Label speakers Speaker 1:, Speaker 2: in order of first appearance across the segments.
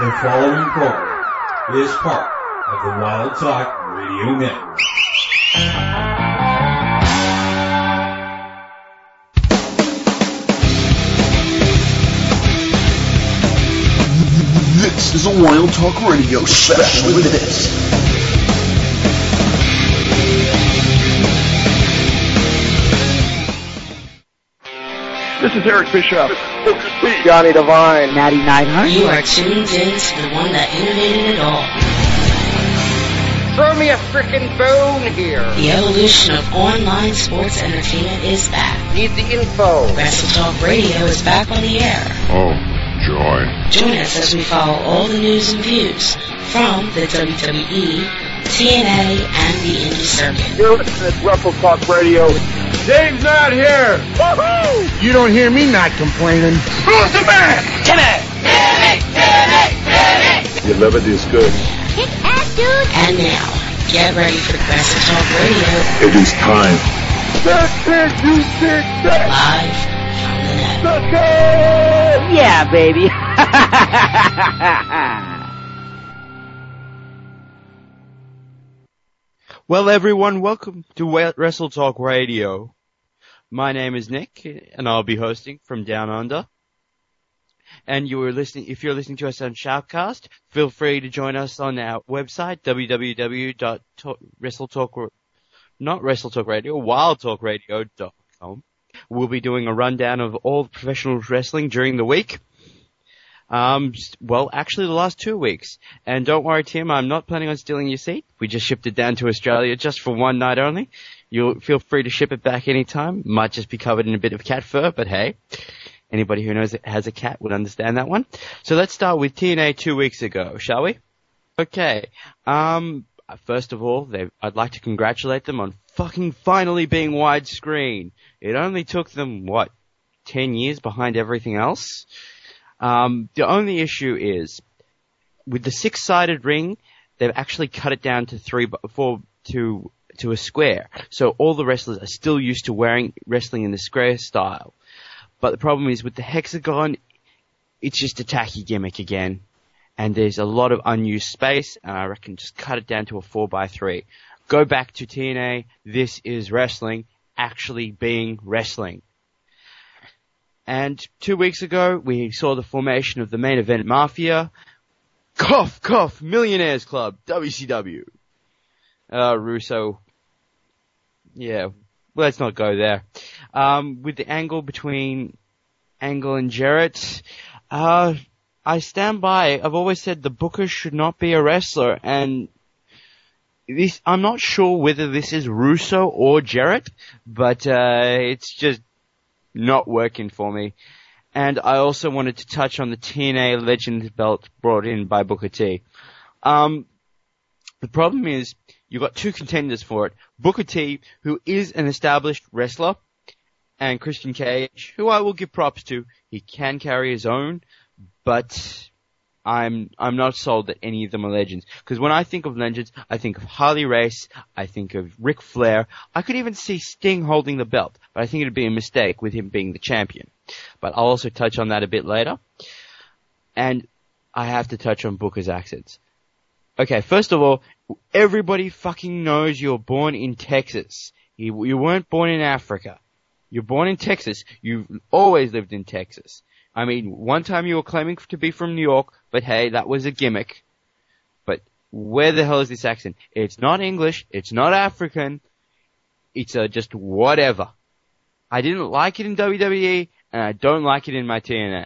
Speaker 1: The following program is part of the Wild Talk Radio Network.
Speaker 2: This is a Wild Talk Radio special with this.
Speaker 3: This is Eric Bischoff. Johnny Devine.
Speaker 4: Natty Neidhart.
Speaker 5: You are tuned in to the one that innovated it all.
Speaker 6: Throw me a frickin' bone here.
Speaker 5: The evolution of online sports entertainment is back.
Speaker 6: Need the info.
Speaker 5: Wrestle Talk Radio is back on the air.
Speaker 7: Oh, joy.
Speaker 5: Join us as we follow all the news and views from the WWE, TNA, and the indie circuit.
Speaker 3: You're listening to Wrestle Talk Radio.
Speaker 8: Dave's not here! Woohoo! You don't hear me not complaining.
Speaker 3: Who's the man?
Speaker 5: Timmy!
Speaker 7: Your levity is good.
Speaker 4: Kick ass, dude.
Speaker 5: And now, get ready for Wrestle Talk Radio.
Speaker 7: It is time.
Speaker 3: That's it, you big bet.
Speaker 5: Live from the net.
Speaker 3: Let's go!
Speaker 4: Yeah, baby.
Speaker 9: Well, everyone, welcome to Wrestle Talk Radio. My name is Nick, and I'll be hosting from Down Under. And if you're listening to us on Shoutcast, feel free to join us on our website, wildtalkradio.com. We'll be doing a rundown of all professional wrestling during the week. Well, actually the last 2 weeks. And don't worry, Tim, I'm not planning on stealing your seat. We just shipped it down to Australia just for one night only. You'll feel free to ship it back anytime. Might just be covered in a bit of cat fur, but hey, anybody who knows it has a cat would understand that one. So let's start with TNA 2 weeks ago, shall we? Okay. First of all, I'd like to congratulate them on fucking finally being widescreen. It only took them, 10 years behind everything else? The only issue is, with the 6-sided ring, they've actually cut it down to 4 to a square. So all the wrestlers are still used to wrestling in the square style. But the problem is, with the hexagon, it's just a tacky gimmick again. And there's a lot of unused space, and I reckon just cut it down to a 4x3. Go back to TNA, this is wrestling, actually being wrestling. And 2 weeks ago, we saw the formation of the Main Event Mafia. Cough, cough, Millionaires Club, WCW. Russo. Yeah, let's not go there. With the angle between Angle and Jarrett, I stand by. I've always said the Booker should not be a wrestler, and I'm not sure whether this is Russo or Jarrett, but it's just not working for me. And I also wanted to touch on the TNA Legend belt brought in by Booker T. The problem is, you've got two contenders for it. Booker T, who is an established wrestler, and Christian Cage, who I will give props to. He can carry his own, but I'm not sold that any of them are legends. Because when I think of legends, I think of Harley Race, I think of Ric Flair. I could even see Sting holding the belt, but I think it'd be a mistake with him being the champion. But I'll also touch on that a bit later. And I have to touch on Booker's accents. Okay, first of all, everybody fucking knows you're born in Texas. You weren't born in Africa. You're born in Texas. You've always lived in Texas. I mean, one time you were claiming to be from New York, but hey, that was a gimmick. But where the hell is this accent? It's not English. It's not African. It's just whatever. I didn't like it in WWE, and I don't like it in my TNA.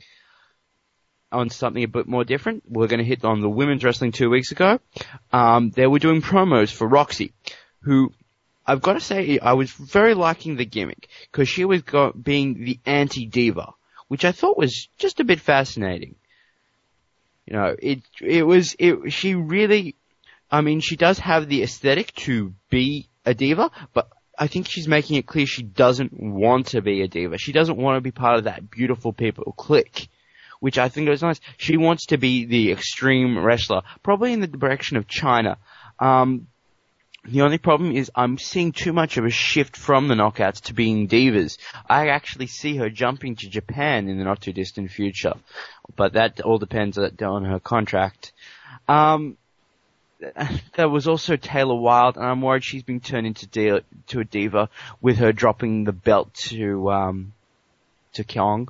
Speaker 9: On something a bit more different, we're going to hit on the women's wrestling 2 weeks ago. They were doing promos for Roxy, who, I've got to say, I was very liking the gimmick, because she was being the anti-diva, which I thought was just a bit fascinating. You know, she really, I mean, she does have the aesthetic to be a diva, but I think she's making it clear she doesn't want to be a diva. She doesn't want to be part of that beautiful people clique, which I think is nice. She wants to be the extreme wrestler, probably in the direction of China. The only problem is I'm seeing too much of a shift from the Knockouts to being divas. I actually see her jumping to Japan in the not too distant future, but that all depends on her contract. There was also Taylor Wilde, and I'm worried she's been turned into a diva with her dropping the belt to Kong.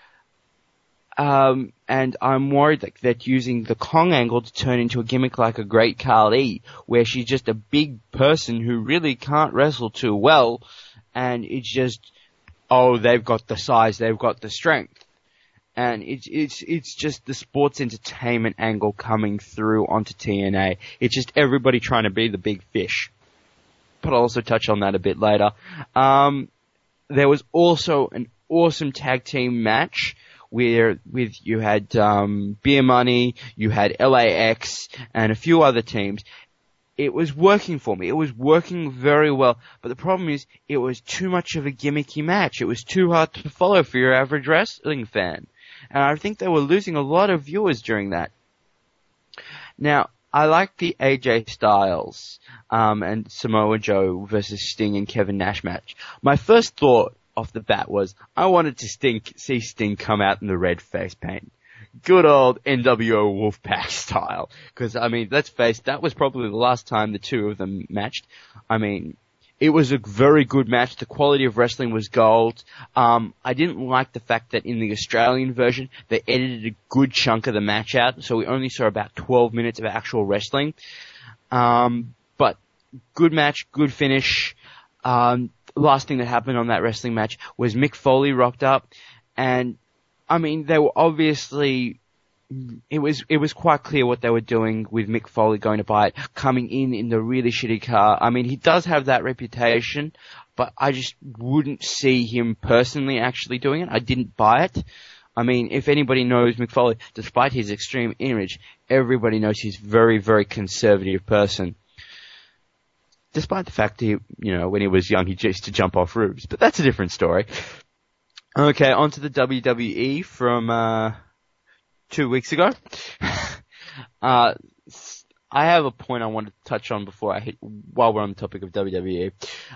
Speaker 9: And I'm worried that using the Kong angle to turn into a gimmick like a Great Khali, where she's just a big person who really can't wrestle too well, and it's just, they've got the size, they've got the strength. And it's just the sports entertainment angle coming through onto TNA. It's just everybody trying to be the big fish. But I'll also touch on that a bit later. There was also an awesome tag team match where you had Beer Money, you had LAX, and a few other teams. It was working for me. It was working very well. But the problem is, it was too much of a gimmicky match. It was too hard to follow for your average wrestling fan. And I think they were losing a lot of viewers during that. Now, I like the AJ Styles and Samoa Joe versus Sting and Kevin Nash match. My first thought off the bat was, I wanted to see Sting come out in the red face paint. Good old NWO Wolfpack style. Because, I mean, let's face it, that was probably the last time the two of them matched. I mean, it was a very good match. The quality of wrestling was gold. I didn't like the fact that in the Australian version, they edited a good chunk of the match out, so we only saw about 12 minutes of actual wrestling. But good match, good finish. Last thing that happened on that wrestling match was Mick Foley rocked up, and I mean, they were obviously, it was quite clear what they were doing with Mick Foley going to buy it, coming in the really shitty car. I mean, he does have that reputation, but I just wouldn't see him personally actually doing it. I didn't buy it. I mean, if anybody knows Mick Foley, despite his extreme image, everybody knows he's a very, very conservative person. Despite the fact that when he was young, he used to jump off roofs. But that's a different story. Okay, on to the WWE from 2 weeks ago. I have a point I wanted to touch on while we're on the topic of WWE.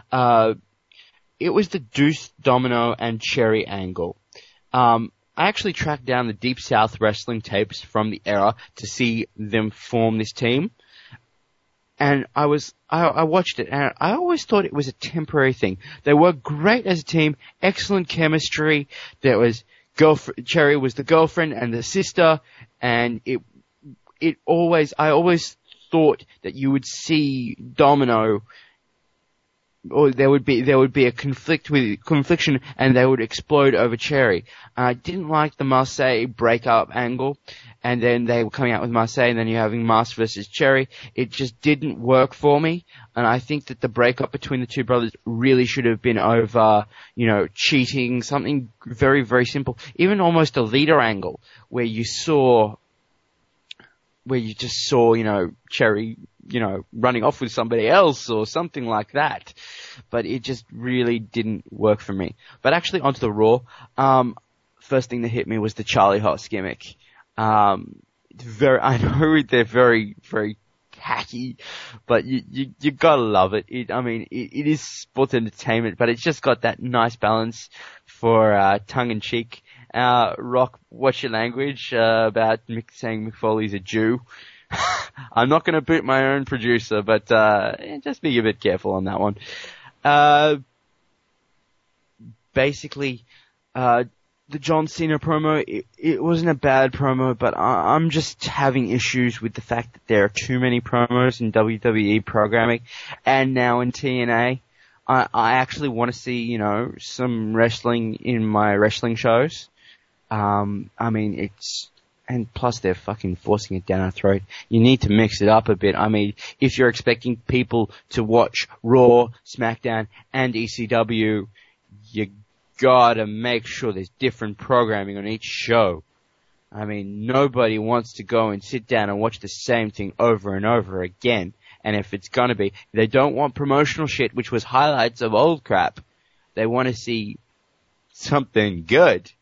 Speaker 9: It was the Deuce, Domino, and Cherry angle. I actually tracked down the Deep South wrestling tapes from the era to see them form this team. And I watched it, and I always thought it was a temporary thing. They were great as a team, excellent chemistry. There was Cherry was the girlfriend and the sister, and I always thought that you would see Domino, or there would be a confliction, and they would explode over Cherry. I didn't like the Marseille breakup angle, and then they were coming out with Marseille, and then you're having Mars versus Cherry. It just didn't work for me, and I think that the breakup between the two brothers really should have been over, cheating, something very, very simple. Even almost a leader angle, where you just saw, Cherry, running off with somebody else or something like that. But it just really didn't work for me. But actually, onto the Raw, first thing that hit me was the Charlie Haas gimmick. I know they're very, very hacky, but you gotta love it. It is sports entertainment, but it's just got that nice balance for, tongue-in-cheek. Rock, what's your language, about saying Mick Foley's a Jew? I'm not gonna boot my own producer, but, just be a bit careful on that one. Basically, the John Cena promo, it wasn't a bad promo, but I'm just having issues with the fact that there are too many promos in WWE programming, and now in TNA. I actually want to see, some wrestling in my wrestling shows. And plus they're fucking forcing it down our throat. You need to mix it up a bit. I mean, if you're expecting people to watch Raw, SmackDown, and ECW, you gotta make sure there's different programming on each show. I mean, nobody wants to go and sit down and watch the same thing over and over again. And if it's gonna be, they don't want promotional shit, which was highlights of old crap. They want to see something good.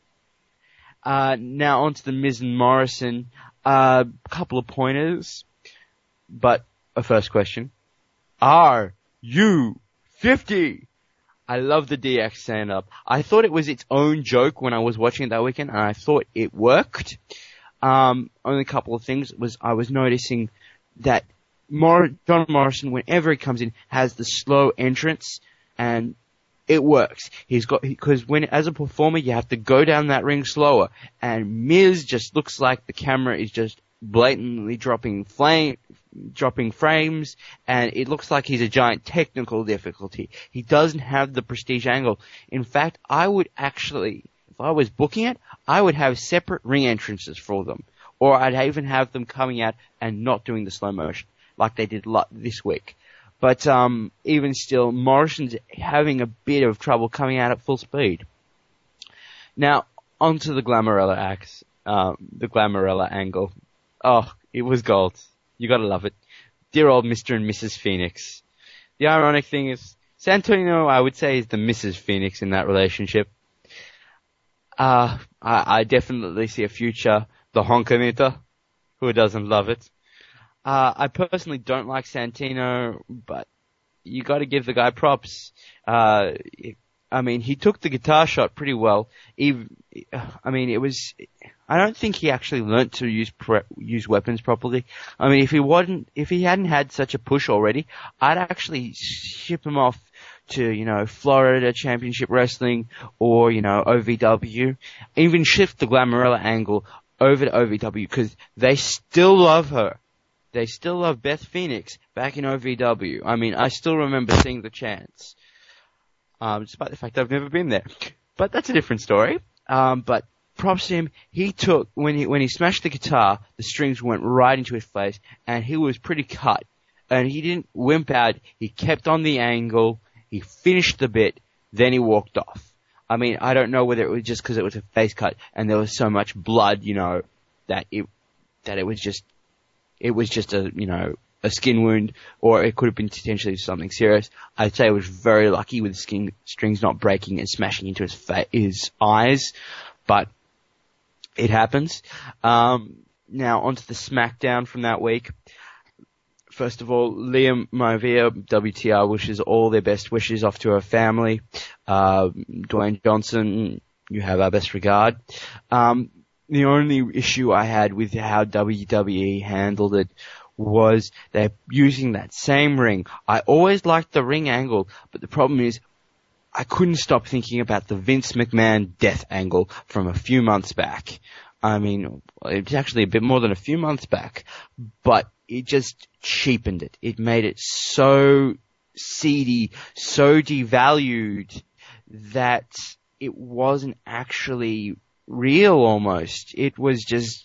Speaker 9: Now onto the Miz and Morrison. Couple of pointers, but a first question. RU50. I love the DX stand-up. I thought it was its own joke when I was watching it that weekend, and I thought it worked. Only a couple of things was I was noticing that John Morrison, whenever he comes in, has the slow entrance, and it works. Because as a performer, you have to go down that ring slower, and Miz just looks like the camera is just blatantly dropping frames, and it looks like he's a giant technical difficulty. He doesn't have the prestige angle. In fact, I would actually, if I was booking it, I would have separate ring entrances for them. Or I'd even have them coming out and not doing the slow motion, like they did this week. But even still, Morrison's having a bit of trouble coming out at full speed. Now, onto the Glamourella acts, the Glamourella angle. Oh, it was gold. You gotta love it. Dear old Mr. and Mrs. Phoenix. The ironic thing is, Santino, I would say, is the Mrs. Phoenix in that relationship. I definitely see a future. The Honkanita. Who doesn't love it? I personally don't like Santino, but you gotta give the guy props. He took the guitar shot pretty well. I don't think he actually learnt to use weapons properly. I mean, if he hadn't had such a push already, I'd actually ship him off to, Florida Championship Wrestling or, OVW. Even shift the Glamourella angle over to OVW because they still love her. They still love Beth Phoenix back in OVW. I mean, I still remember seeing the chants. Despite the fact I've never been there. But that's a different story. But props to him. He took, when he smashed the guitar, the strings went right into his face, and he was pretty cut. And he didn't wimp out. He kept on the angle. He finished the bit. Then he walked off. I mean, I don't know whether it was just because it was a face cut and there was so much blood, that it was just a skin wound, or it could have been potentially something serious. I'd say it was very lucky with the strings not breaking and smashing into his eyes, but it happens. Now onto the SmackDown from that week. First of all, Liam Maivia, WTR, wishes all their best wishes off to her family. Dwayne Johnson, you have our best regard. The only issue I had with how WWE handled it was they're using that same ring. I always liked the ring angle, but the problem is I couldn't stop thinking about the Vince McMahon death angle from a few months back. I mean, it's actually a bit more than a few months back, but it just cheapened it. It made it so seedy, so devalued that it wasn't actually real almost. It was just,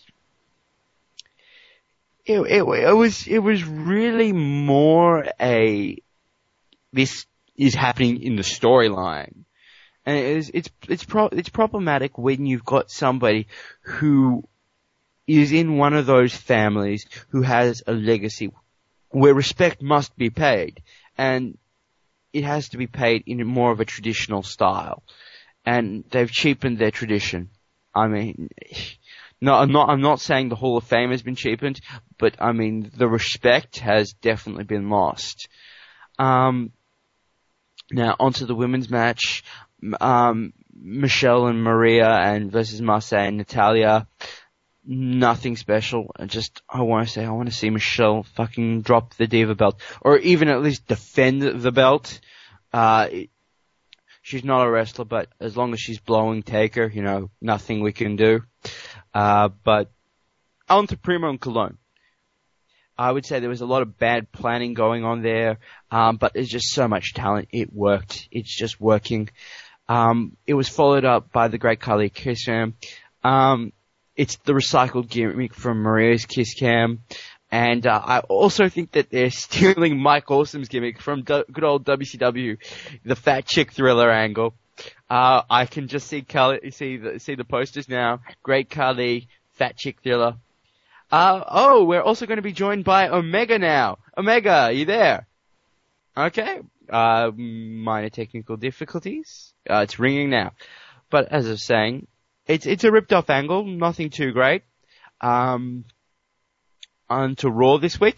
Speaker 9: it was really more this is happening in the storyline. And it's problematic when you've got somebody who is in one of those families who has a legacy where respect must be paid, and it has to be paid in more of a traditional style. And they've cheapened their tradition. I mean, no, I'm not saying the Hall of Fame has been cheapened, but I mean, the respect has definitely been lost. Now onto the women's match. Michelle and Maria and versus Marseille and Natalia. Nothing special. I want to see Michelle fucking drop the Diva belt, or even at least defend the belt. She's not a wrestler, but as long as she's blowing Taker, nothing we can do. But on to Primo and Cologne. I would say there was a lot of bad planning going on there, but there's just so much talent. It worked. It's just working. It was followed up by the Great Khali Kiss Cam. It's the recycled gimmick from Maria's Kiss Cam. And I also think that they're stealing Mike Awesome's gimmick from good old WCW, the Fat Chick Thriller angle. I can just see the posters now. Great Khali, Fat Chick Thriller. We're also going to be joined by Omega now. Omega, are you there? Okay. Minor technical difficulties. It's ringing now. But as I was saying, it's a ripped off angle, nothing too great. On to Raw this week.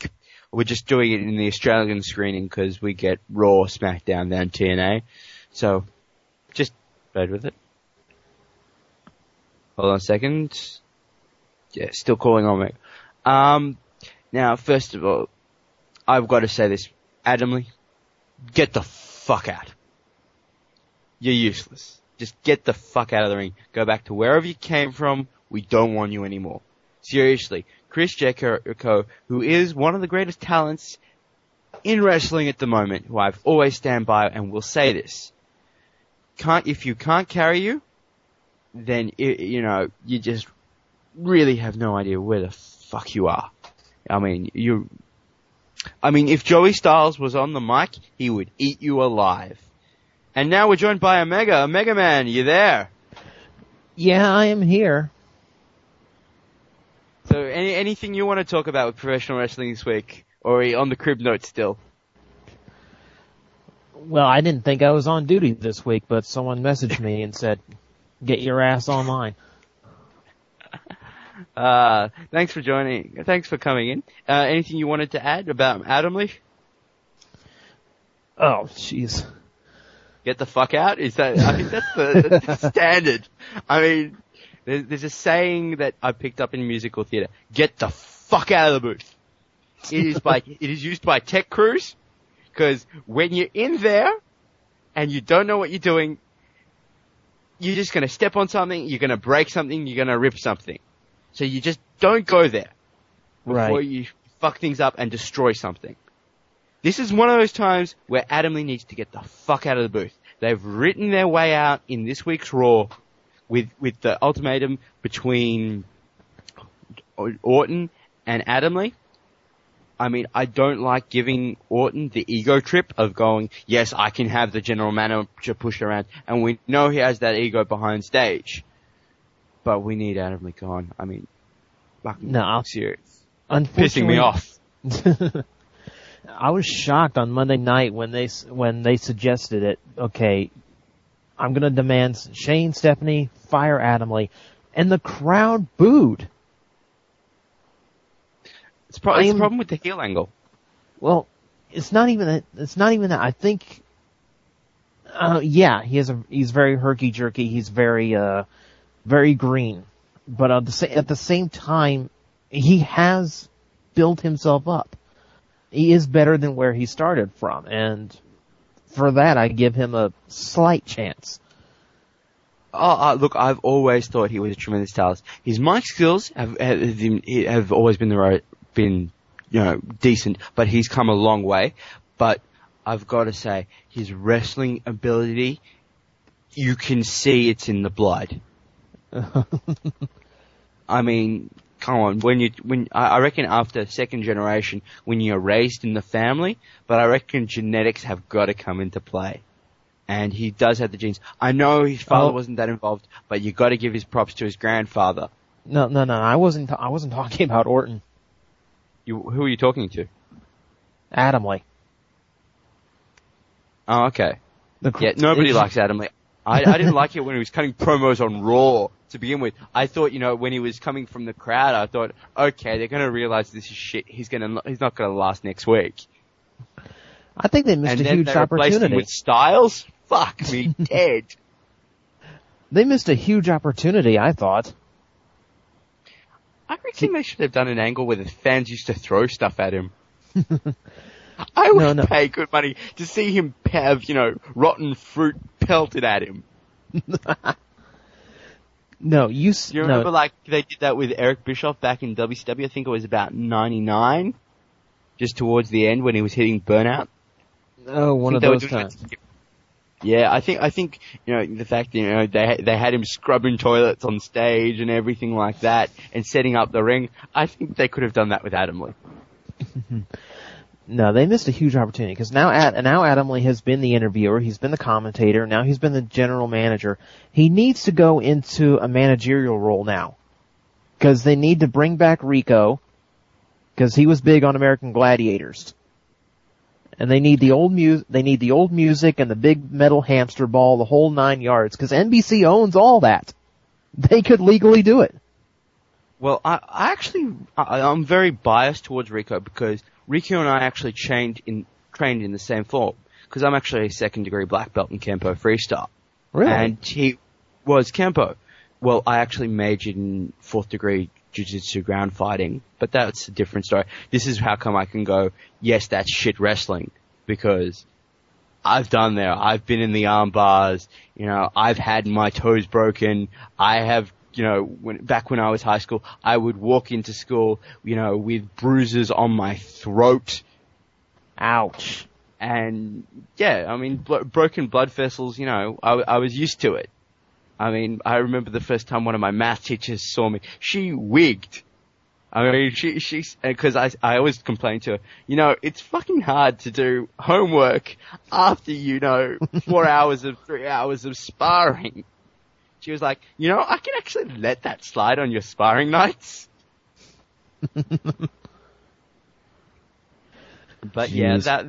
Speaker 9: We're just doing it in the Australian screening because we get Raw, SmackDown, then TNA. So, just bear with it. Hold on a second. Yeah, still calling on me. Now, first of all, I've got to say this. Adam Lee, get the fuck out. You're useless. Just get the fuck out of the ring. Go back to wherever you came from. We don't want you anymore. Seriously. Chris Jericho, who is one of the greatest talents in wrestling at the moment, who I've always stand by and will say this. If you can't carry you, then, you just really have no idea where the fuck you are. I mean, if Joey Styles was on the mic, he would eat you alive. And now we're joined by Omega. Omega Man, you there?
Speaker 10: Yeah, I am here.
Speaker 9: So, anything you want to talk about with professional wrestling this week? Or are you on the crib note still?
Speaker 10: Well, I didn't think I was on duty this week, but someone messaged me and said, get your ass online.
Speaker 9: Thanks for joining. Thanks for coming in. Anything you wanted to add about Adam Lee?
Speaker 10: Oh, jeez.
Speaker 9: Get the fuck out? I think that's the standard. I mean, there's a saying that I picked up in musical theater. Get the fuck out of the booth. It is used by tech crews, because when you're in there and you don't know what you're doing, you're just gonna step on something, you're gonna break something, you're gonna rip something. So you just don't go there before you fuck things up and destroy something. This is one of those times where Adam Lee needs to get the fuck out of the booth. They've written their way out in this week's Raw with the ultimatum between Orton and Adam Lee. I mean, I don't like giving Orton the ego trip of going, yes, I can have the general manager push around, and we know he has that ego behind stage. But we need Adam Lee gone. I mean, fucking serious. Pissing me off.
Speaker 10: I was shocked on Monday night when they suggested it. Okay, I'm gonna demand Shane, Stephanie, fire Adam Lee, and the crowd booed.
Speaker 9: It's the problem with the heel angle.
Speaker 10: Well, it's not even that. I think, he's very herky jerky. He's very green. But at the same time, he has built himself up. He is better than where he started from, and for that, I give him a slight chance.
Speaker 9: Look, I've always thought he was a tremendous talent. His mic skills have always been decent, but he's come a long way. But I've got to say, his wrestling ability, you can see it's in the blood. I mean, come on, I reckon after second generation, when you're raised in the family, but I reckon genetics have got to come into play. And he does have the genes. I know his father wasn't that involved, but you got to give his props to his grandfather.
Speaker 10: No, I wasn't talking about Orton.
Speaker 9: Who are you talking to?
Speaker 10: Adam Lee.
Speaker 9: Oh, okay. Nobody likes Adam Lee. I didn't like it when he was cutting promos on Raw to begin with. I thought, when he was coming from the crowd, I thought, okay, they're going to realize this is shit. He's not going to last next week.
Speaker 10: I think they missed a huge opportunity. And then they replaced him
Speaker 9: with Styles? Fuck me dead.
Speaker 10: They missed a huge opportunity, I thought.
Speaker 9: I reckon they should have done an angle where the fans used to throw stuff at him. I would pay good money to see him have, rotten fruit pelted at him.
Speaker 10: You
Speaker 9: remember, they did that with Eric Bischoff back in WCW? I think it was about 99, just towards the end when he was hitting Burnout.
Speaker 10: Oh, one of those times.
Speaker 9: Yeah, I think the fact that they had him scrubbing toilets on stage and everything like that, and setting up the ring. I think they could have done that with Adam Lee.
Speaker 10: No, they missed a huge opportunity because now Adam Lee has been the interviewer, he's been the commentator, now he's been the general manager. He needs to go into a managerial role now because they need to bring back Rico because he was big on American Gladiators. And they need the old music and the big metal hamster ball, the whole 9 yards, because NBC owns all that. They could legally do it.
Speaker 9: Well, I'm very biased towards Rico because Rikyu and I actually trained in the same form, because I'm actually a second degree black belt in Kempo freestyle.
Speaker 10: Really?
Speaker 9: And he was Kempo. Well, I actually majored in fourth degree jiu-jitsu ground fighting, but that's a different story. This is how come I can go, yes, that's shit wrestling, because I've done there. I've been in the arm bars, I've had my toes broken. I have, back when I was high school, I would walk into school, with bruises on my throat.
Speaker 10: Ouch.
Speaker 9: And yeah, I mean, broken blood vessels, I was used to it. I mean, I remember the first time one of my math teachers saw me, she wigged. I mean, cause I always complained to her, it's fucking hard to do homework after, 3 hours of sparring. She was like, I can actually let that slide on your sparring nights. But yeah, that,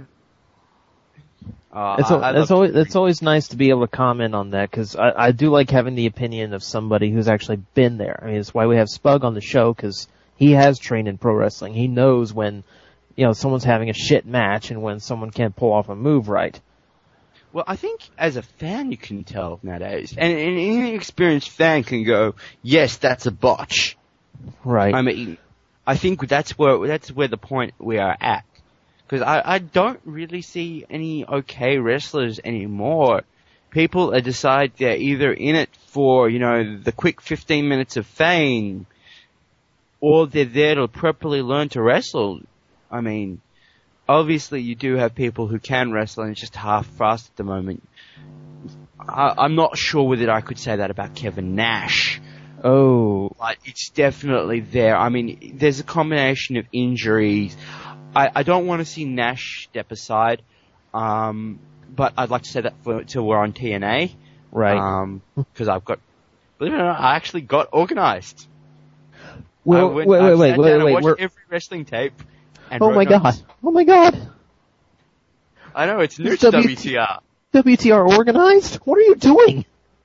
Speaker 10: it's always nice to be able to comment on that, because I do like having the opinion of somebody who's actually been there. I mean, it's why we have Spug on the show, because he has trained in pro wrestling. He knows when, someone's having a shit match and when someone can't pull off a move right.
Speaker 9: Well, I think as a fan you can tell nowadays, and any experienced fan can go, yes, that's a botch.
Speaker 10: Right.
Speaker 9: I mean, I think that's where the point we are at. Because I don't really see any okay wrestlers anymore. People decide they're either in it for, the quick 15 minutes of fame, or they're there to properly learn to wrestle. I mean, obviously you do have people who can wrestle and it's just half-fast at the moment. I'm not sure whether I could say that about Kevin Nash.
Speaker 10: Oh.
Speaker 9: But it's definitely there. I mean, there's a combination of injuries. I don't want to see Nash step aside, but I'd like to say that till we're on TNA.
Speaker 10: Right.
Speaker 9: Because believe it or not, I actually got organized.
Speaker 10: Well, wait.
Speaker 9: Watched every wrestling tape. And
Speaker 10: Oh my god.
Speaker 9: I know, it's new to WTR.
Speaker 10: WTR organized? What are you doing?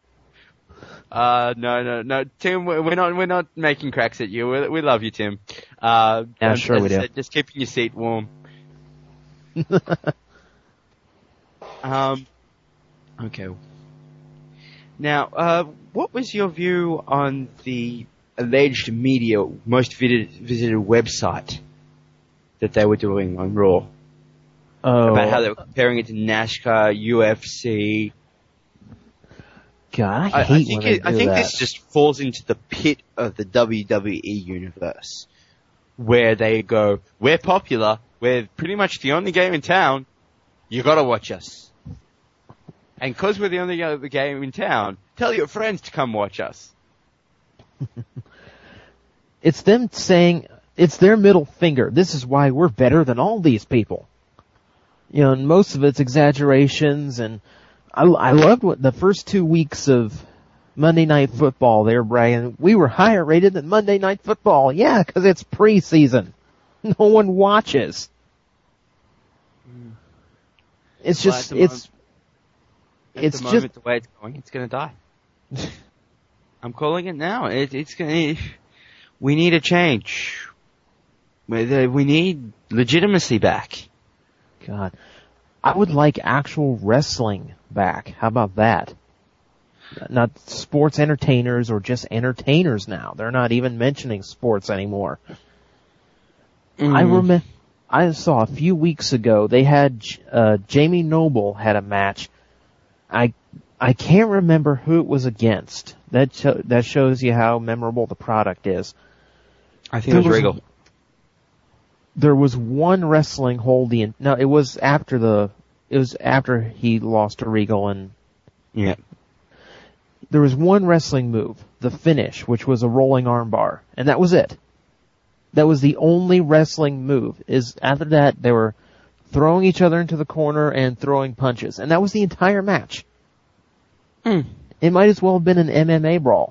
Speaker 9: No, Tim, we're not making cracks at you. We love you, Tim.
Speaker 10: Yeah, sure we do.
Speaker 9: Just keeping your seat warm. Okay. Now, what was your view on the alleged media most visited website that they were doing on Raw?
Speaker 10: Oh.
Speaker 9: About how they were comparing it to NASCAR, UFC.
Speaker 10: God, I think
Speaker 9: this just falls into the pit of the WWE universe, where they go, we're popular, we're pretty much the only game in town, you gotta watch us. And cause we're the only game in town, tell your friends to come watch us.
Speaker 10: It's them saying, it's their middle finger, this is why we're better than all these people. And most of it's exaggerations, and I loved what the first 2 weeks of Monday Night Football, they were bragging, we were higher rated than Monday Night Football. Yeah, because it's preseason. No one watches. It's just, the
Speaker 9: way it's going, it's gonna die. I'm calling it now. We need a change. We need legitimacy back.
Speaker 10: God. I would like actual wrestling back. How about that? Not sports entertainers or just entertainers now. They're not even mentioning sports anymore. I saw a few weeks ago they had Jamie Noble had a match. I can't remember who it was against. That shows you how memorable the product is.
Speaker 9: I think it was Regal.
Speaker 10: There was one wrestling hold it was after he lost to Regal, and
Speaker 9: yeah.
Speaker 10: There was one wrestling move, the finish, which was a rolling armbar, and that was it. That was the only wrestling move. After that, they were throwing each other into the corner and throwing punches, and that was the entire match. It might as well have been an MMA brawl.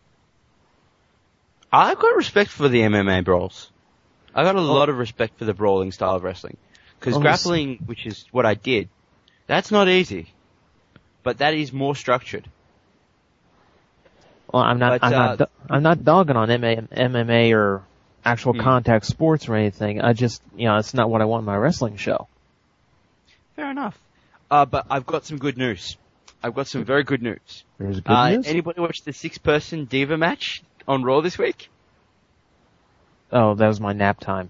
Speaker 9: I've got respect for the MMA brawls. I got a lot of respect for the brawling style of wrestling. Because grappling, which is what I did, that's not easy. But that is more structured.
Speaker 10: Well, I'm not dogging on MMA or actual contact sports or anything. I just, it's not what I want in my wrestling show.
Speaker 9: Fair enough. But I've got some good news. I've got some very good news.
Speaker 10: There's good news?
Speaker 9: Anybody watch the 6-person Diva match on Raw this week?
Speaker 10: Oh, that was my nap time.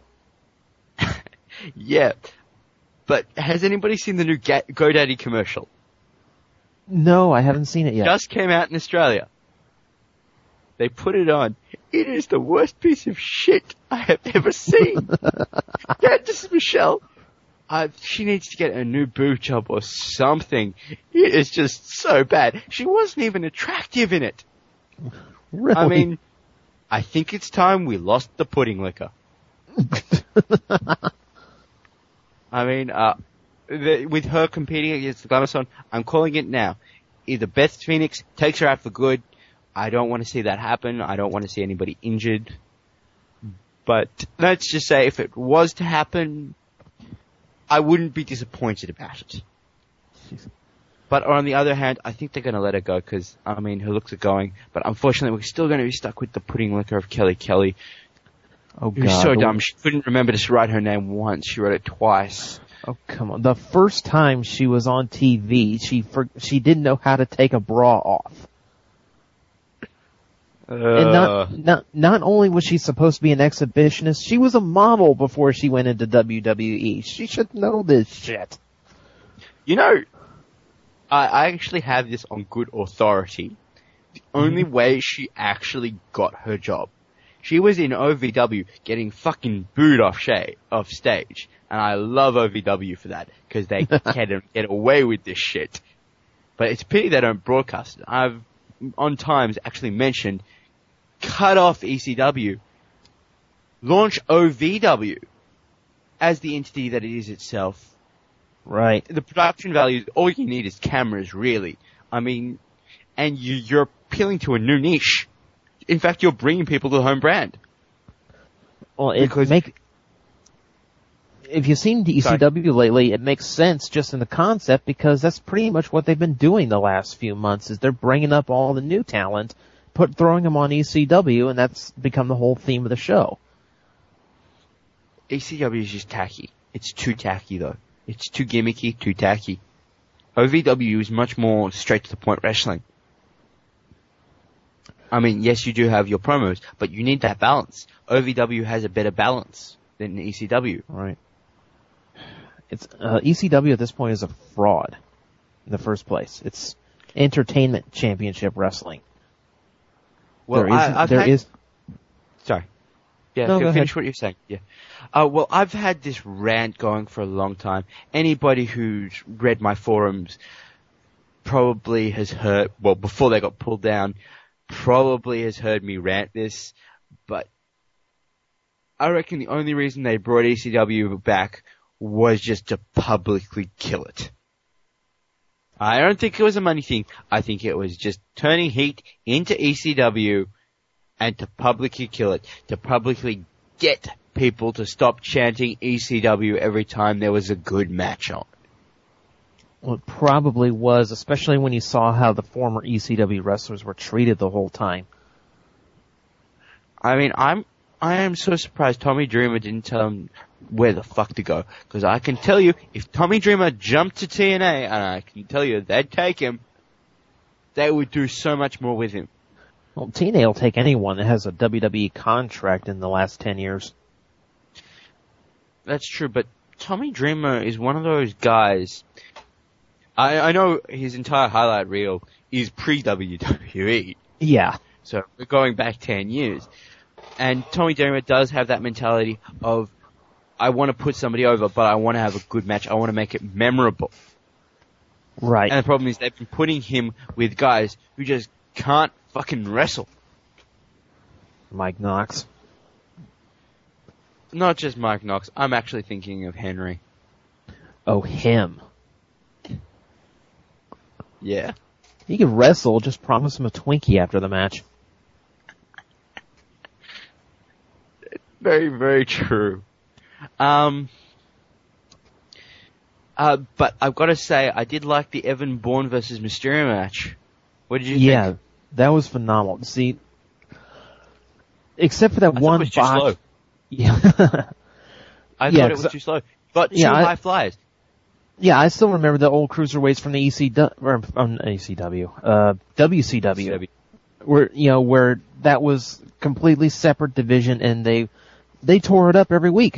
Speaker 9: Yeah. But has anybody seen the new GoDaddy commercial?
Speaker 10: No, I haven't seen it yet.
Speaker 9: Just came out in Australia. They put it on. It is the worst piece of shit I have ever seen. Candice Michelle, she needs to get a new boob job or something. It is just so bad. She wasn't even attractive in it.
Speaker 10: Really?
Speaker 9: I mean, I think it's time we lost the pudding liquor. I mean, with her competing against the Glamazon, I'm calling it now. Either Beth Phoenix takes her out for good. I don't want to see that happen. I don't want to see anybody injured. But let's just say if it was to happen, I wouldn't be disappointed about it. But on the other hand, I think they're going to let her go because, I mean, her looks are going. But unfortunately, we're still going to be stuck with the pudding liquor of Kelly Kelly.
Speaker 10: Oh, God.
Speaker 9: It was so dumb. She couldn't remember to write her name once. She wrote it twice.
Speaker 10: Oh, come on. The first time she was on TV, she didn't know how to take a bra off. And not only was she supposed to be an exhibitionist, she was a model before she went into WWE. She should know this shit.
Speaker 9: You know, I actually have this on good authority. The only way she actually got her job. She was in OVW getting fucking booed off stage. And I love OVW for that, because they can get away with this shit. But it's a pity they don't broadcast it. I've, on times, actually mentioned, cut off ECW, launch OVW as the entity that it is itself.
Speaker 10: Right.
Speaker 9: The production value, all you need is cameras, really. I mean, and you're appealing to a new niche. In fact, you're bringing people to the home brand.
Speaker 10: Well, if you've seen ECW lately, it makes sense just in the concept because that's pretty much what they've been doing the last few months is they're bringing up all the new talent, throwing them on ECW, and that's become the whole theme of the show.
Speaker 9: ECW is just tacky. It's too tacky, though. It's too gimmicky, too tacky. OVW is much more straight-to-the-point wrestling. I mean, yes, you do have your promos, but you need that balance. OVW has a better balance than ECW.
Speaker 10: Right. It's ECW at this point is a fraud in the first place. It's entertainment championship wrestling.
Speaker 9: Well, Sorry. Yeah,
Speaker 10: no,
Speaker 9: finish what you're saying. Yeah. Well, I've had this rant going for a long time. Anybody who's read my forums probably has heard, well, before they got pulled down, probably has heard me rant this, but I reckon the only reason they brought ECW back was just to publicly kill it. I don't think it was a money thing. I think it was just turning heat into ECW and to publicly kill it, to publicly get people to stop chanting ECW every time there was a good match on.
Speaker 10: Well, it probably was, especially when you saw how the former ECW wrestlers were treated the whole time.
Speaker 9: I mean, I am so surprised Tommy Dreamer didn't tell him where the fuck to go. Because I can tell you, if Tommy Dreamer jumped to TNA, and I can tell you they'd take him, they would do so much more with him.
Speaker 10: Well, TNA will take anyone that has a WWE contract in the last 10 years.
Speaker 9: That's true, but Tommy Dreamer is one of those guys. I know his entire highlight reel is pre-WWE.
Speaker 10: Yeah.
Speaker 9: So we're going back 10 years. And Tommy Dreamer does have that mentality of, I want to put somebody over, but I want to have a good match. I want to make it memorable.
Speaker 10: Right.
Speaker 9: And the problem is they've been putting him with guys who just can't fucking wrestle.
Speaker 10: Mike Knox.
Speaker 9: Not just Mike Knox. I'm actually thinking of Henry.
Speaker 10: Oh, him.
Speaker 9: Yeah.
Speaker 10: He could wrestle, just promise him a Twinkie after the match.
Speaker 9: Very, very true. But I've got to say, I did like the Evan Bourne versus Mysterio match. What did you think?
Speaker 10: Yeah, that was phenomenal. See, except for that one botch. Yeah.
Speaker 9: I thought it was too slow. Got two high flyers.
Speaker 10: Yeah, I still remember the old cruiserweights from the WCW, where that was completely separate division, and they tore it up every week.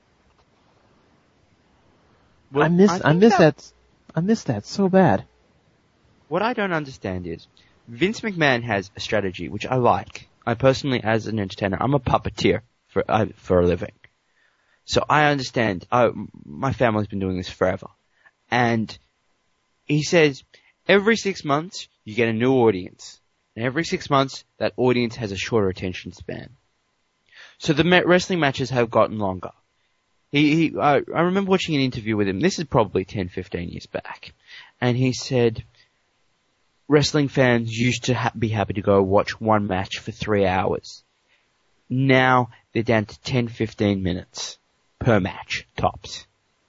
Speaker 9: Well,
Speaker 10: I miss that so bad. What
Speaker 9: I don't understand is Vince McMahon has a strategy which I like. I personally, as an entertainer, I'm a puppeteer for a living, so I understand. My family's been doing this forever. And he says, every 6 months, you get a new audience. And every 6 months, that audience has a shorter attention span. So the wrestling matches have gotten longer. I remember watching an interview with him. This is probably 10, 15 years back. And he said, wrestling fans used to be happy to go watch one match for 3 hours. Now, they're down to 10, 15 minutes per match, tops.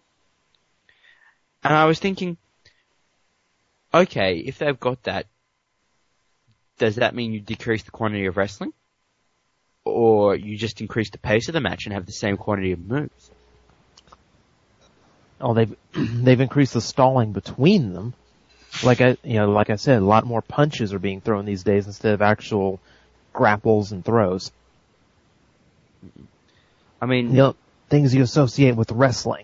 Speaker 9: And I was thinking, okay, if they've got that, does that mean you decrease the quantity of wrestling? Or you just increase the pace of the match and have the same quantity of moves?
Speaker 10: Oh, they've increased the stalling between them. Like I said, a lot more punches are being thrown these days instead of actual grapples and throws.
Speaker 9: I mean,
Speaker 10: things you associate with wrestling.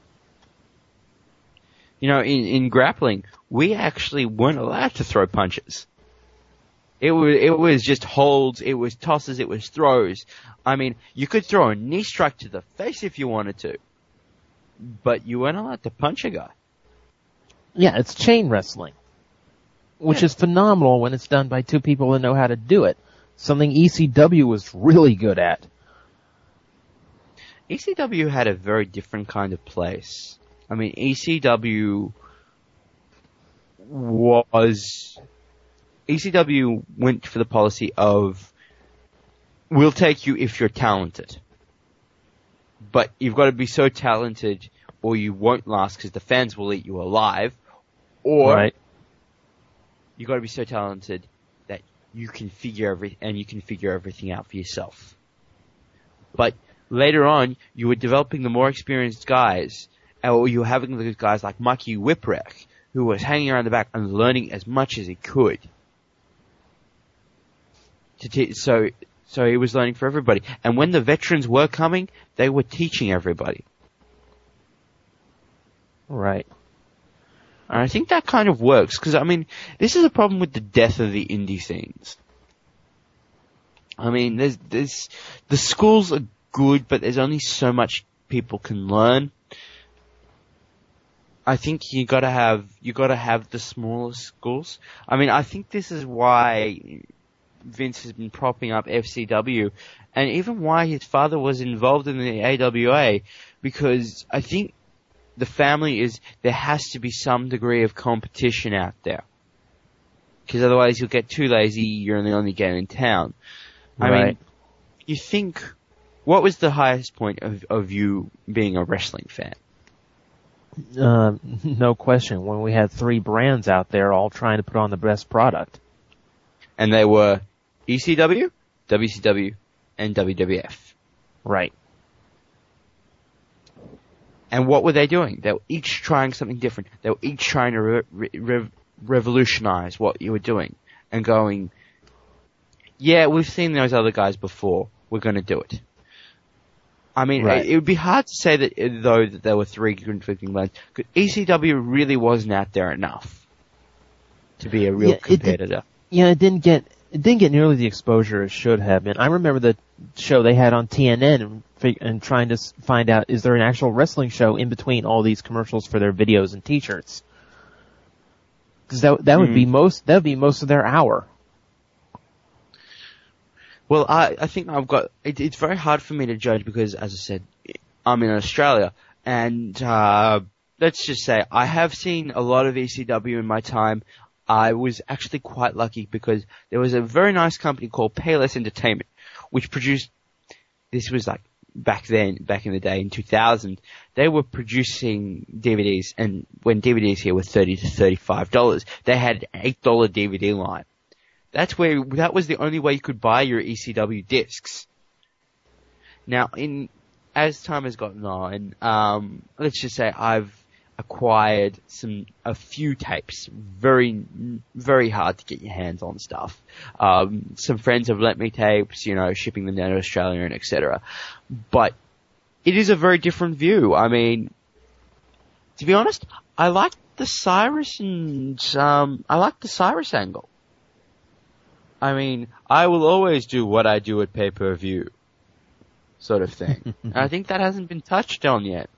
Speaker 9: In grappling, we actually weren't allowed to throw punches. It was just holds, it was tosses, it was throws. I mean, you could throw a knee strike to the face if you wanted to, but you weren't allowed to punch a guy.
Speaker 10: Yeah, it's chain wrestling, which is phenomenal when it's done by two people that know how to do it. Something ECW was really good at.
Speaker 9: ECW had a very different kind of place. I mean, ECW went for the policy of, we'll take you if you're talented. But you've got to be so talented or you won't last because the fans will eat you alive. Or you've got to be so talented that you can figure everything out for yourself. But later on, you were developing the more experienced guys, or you were having those guys like Mikey Whipwreck, who was hanging around the back and learning as much as he could. So he was learning for everybody. And when the veterans were coming, they were teaching everybody.
Speaker 10: Right.
Speaker 9: And I think that kind of works, because, I mean, this is a problem with the death of the indie scenes. I mean, the schools are good, but there's only so much people can learn. I think you gotta have the smaller schools. I mean, I think this is why Vince has been propping up FCW, and even why his father was involved in the AWA, because I think the family there has to be some degree of competition out there. Because otherwise you'll get too lazy, you're the only game in town. I mean, you think, what was the highest point of you being a wrestling fan?
Speaker 10: No question. When we had 3 brands out there all trying to put on the best product.
Speaker 9: And they were ECW, WCW, and WWF.
Speaker 10: Right.
Speaker 9: And what were they doing? They were each trying something different. They were each trying to revolutionize what you were doing. And going, yeah, we've seen those other guys before. We're going to do it. I mean, it would be hard to say that there were 3 conflicting brands. ECW really wasn't out there enough to be a real competitor.
Speaker 10: It didn't get nearly the exposure it should have been. I remember the show they had on TNN and trying to find out, is there an actual wrestling show in between all these commercials for their videos and T-shirts? Because that would be most of their hour.
Speaker 9: Well, I think it's very hard for me to judge because, as I said, I'm in Australia, and let's just say I have seen a lot of ECW in my time. I was actually quite lucky because there was a very nice company called Payless Entertainment, which produced, this was like back in the day, in 2000, they were producing DVDs, and when DVDs here were $30 to $35, they had an $8 DVD line. That was the only way you could buy your ECW discs. Now, as time has gotten on, let's just say I've acquired a few tapes, very, very hard to get your hands on stuff. Some friends have lent me tapes, shipping them down to Australia and etc. But it is a very different view. I mean, to be honest, I like the Cyrus angle. I mean, I will always do what I do at pay-per-view, sort of thing. And I think that hasn't been touched on yet.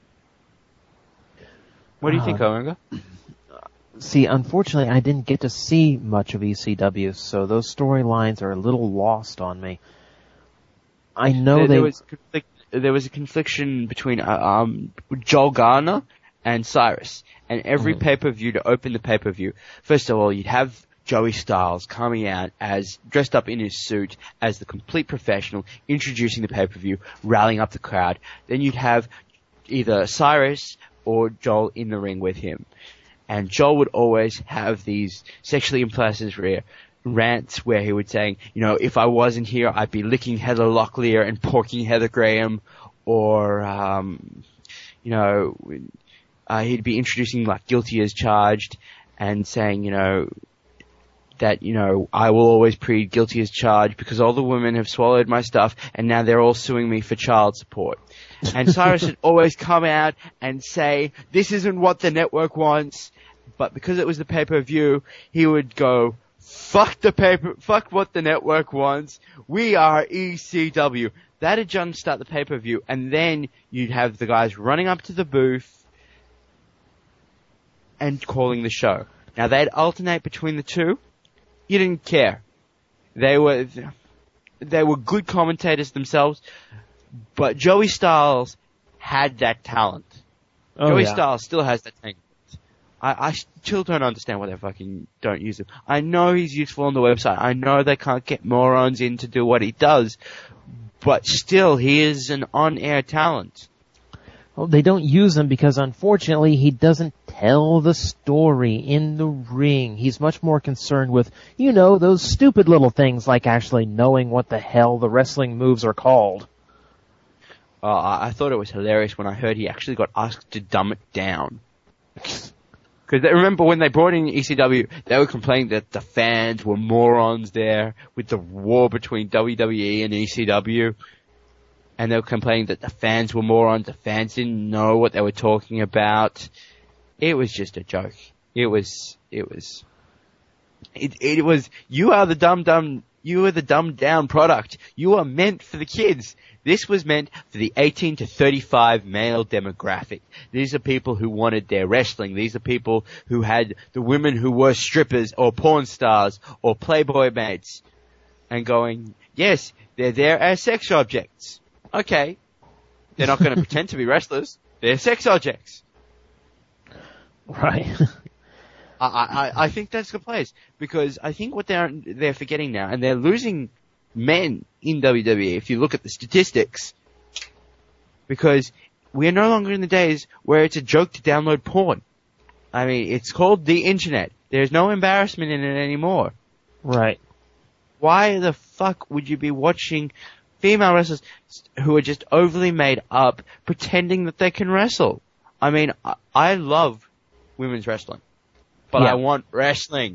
Speaker 9: What do you think, Owenga?
Speaker 10: See, unfortunately, I didn't get to see much of ECW, so those storylines are a little lost on me. I know there was a confliction between
Speaker 9: Joel Garner and Cyrus, and every pay-per-view to open the pay-per-view, first of all, you'd have Joey Styles coming out dressed up in his suit as the complete professional, introducing the pay-per-view, rallying up the crowd. Then you'd have either Cyrus or Joel in the ring with him. And Joel would always have these sexually implicit rants where he would say, if I wasn't here, I'd be licking Heather Locklear and porking Heather Graham, or, he'd be introducing like Guilty as Charged and saying, that, I will always plead guilty as charged because all the women have swallowed my stuff and now they're all suing me for child support. And Cyrus would always come out and say, this isn't what the network wants. But because it was the pay-per-view, he would go, fuck what the network wants. We are ECW. That'd jumpstart the pay-per-view. And then you'd have the guys running up to the booth and calling the show. Now they'd alternate between the two. You didn't care. They were good commentators themselves, but Joey Styles had that talent. Joey Styles still has that talent. I still don't understand why they fucking don't use him. I know he's useful on the website. I know they can't get morons in to do what he does, but still, he is an on-air talent.
Speaker 10: Well, they don't use him because, unfortunately, he doesn't tell the story in the ring. He's much more concerned with, those stupid little things like actually knowing what the hell the wrestling moves are called.
Speaker 9: I thought it was hilarious when I heard he actually got asked to dumb it down. Because remember when they brought in ECW, they were complaining that the fans were morons there with the war between WWE and ECW. And they were complaining that the fans were morons, the fans didn't know what they were talking about. It was just a joke. It was, you are the dumbed down product. You are meant for the kids. This was meant for the 18 to 35 male demographic. These are people who wanted their wrestling. These are people who had the women who were strippers or porn stars or Playboy mates. And going, yes, they're there as sex objects. Okay. They're not going to pretend to be wrestlers. They're sex objects.
Speaker 10: Right.
Speaker 9: I think that's the place. Because I think what they're forgetting now, and they're losing men in WWE if you look at the statistics. Because we are no longer in the days where it's a joke to download porn. I mean, it's called the internet. There's no embarrassment in it anymore.
Speaker 10: Right.
Speaker 9: Why the fuck would you be watching female wrestlers who are just overly made up, pretending that they can wrestle? I mean, I love women's wrestling, but I want wrestling.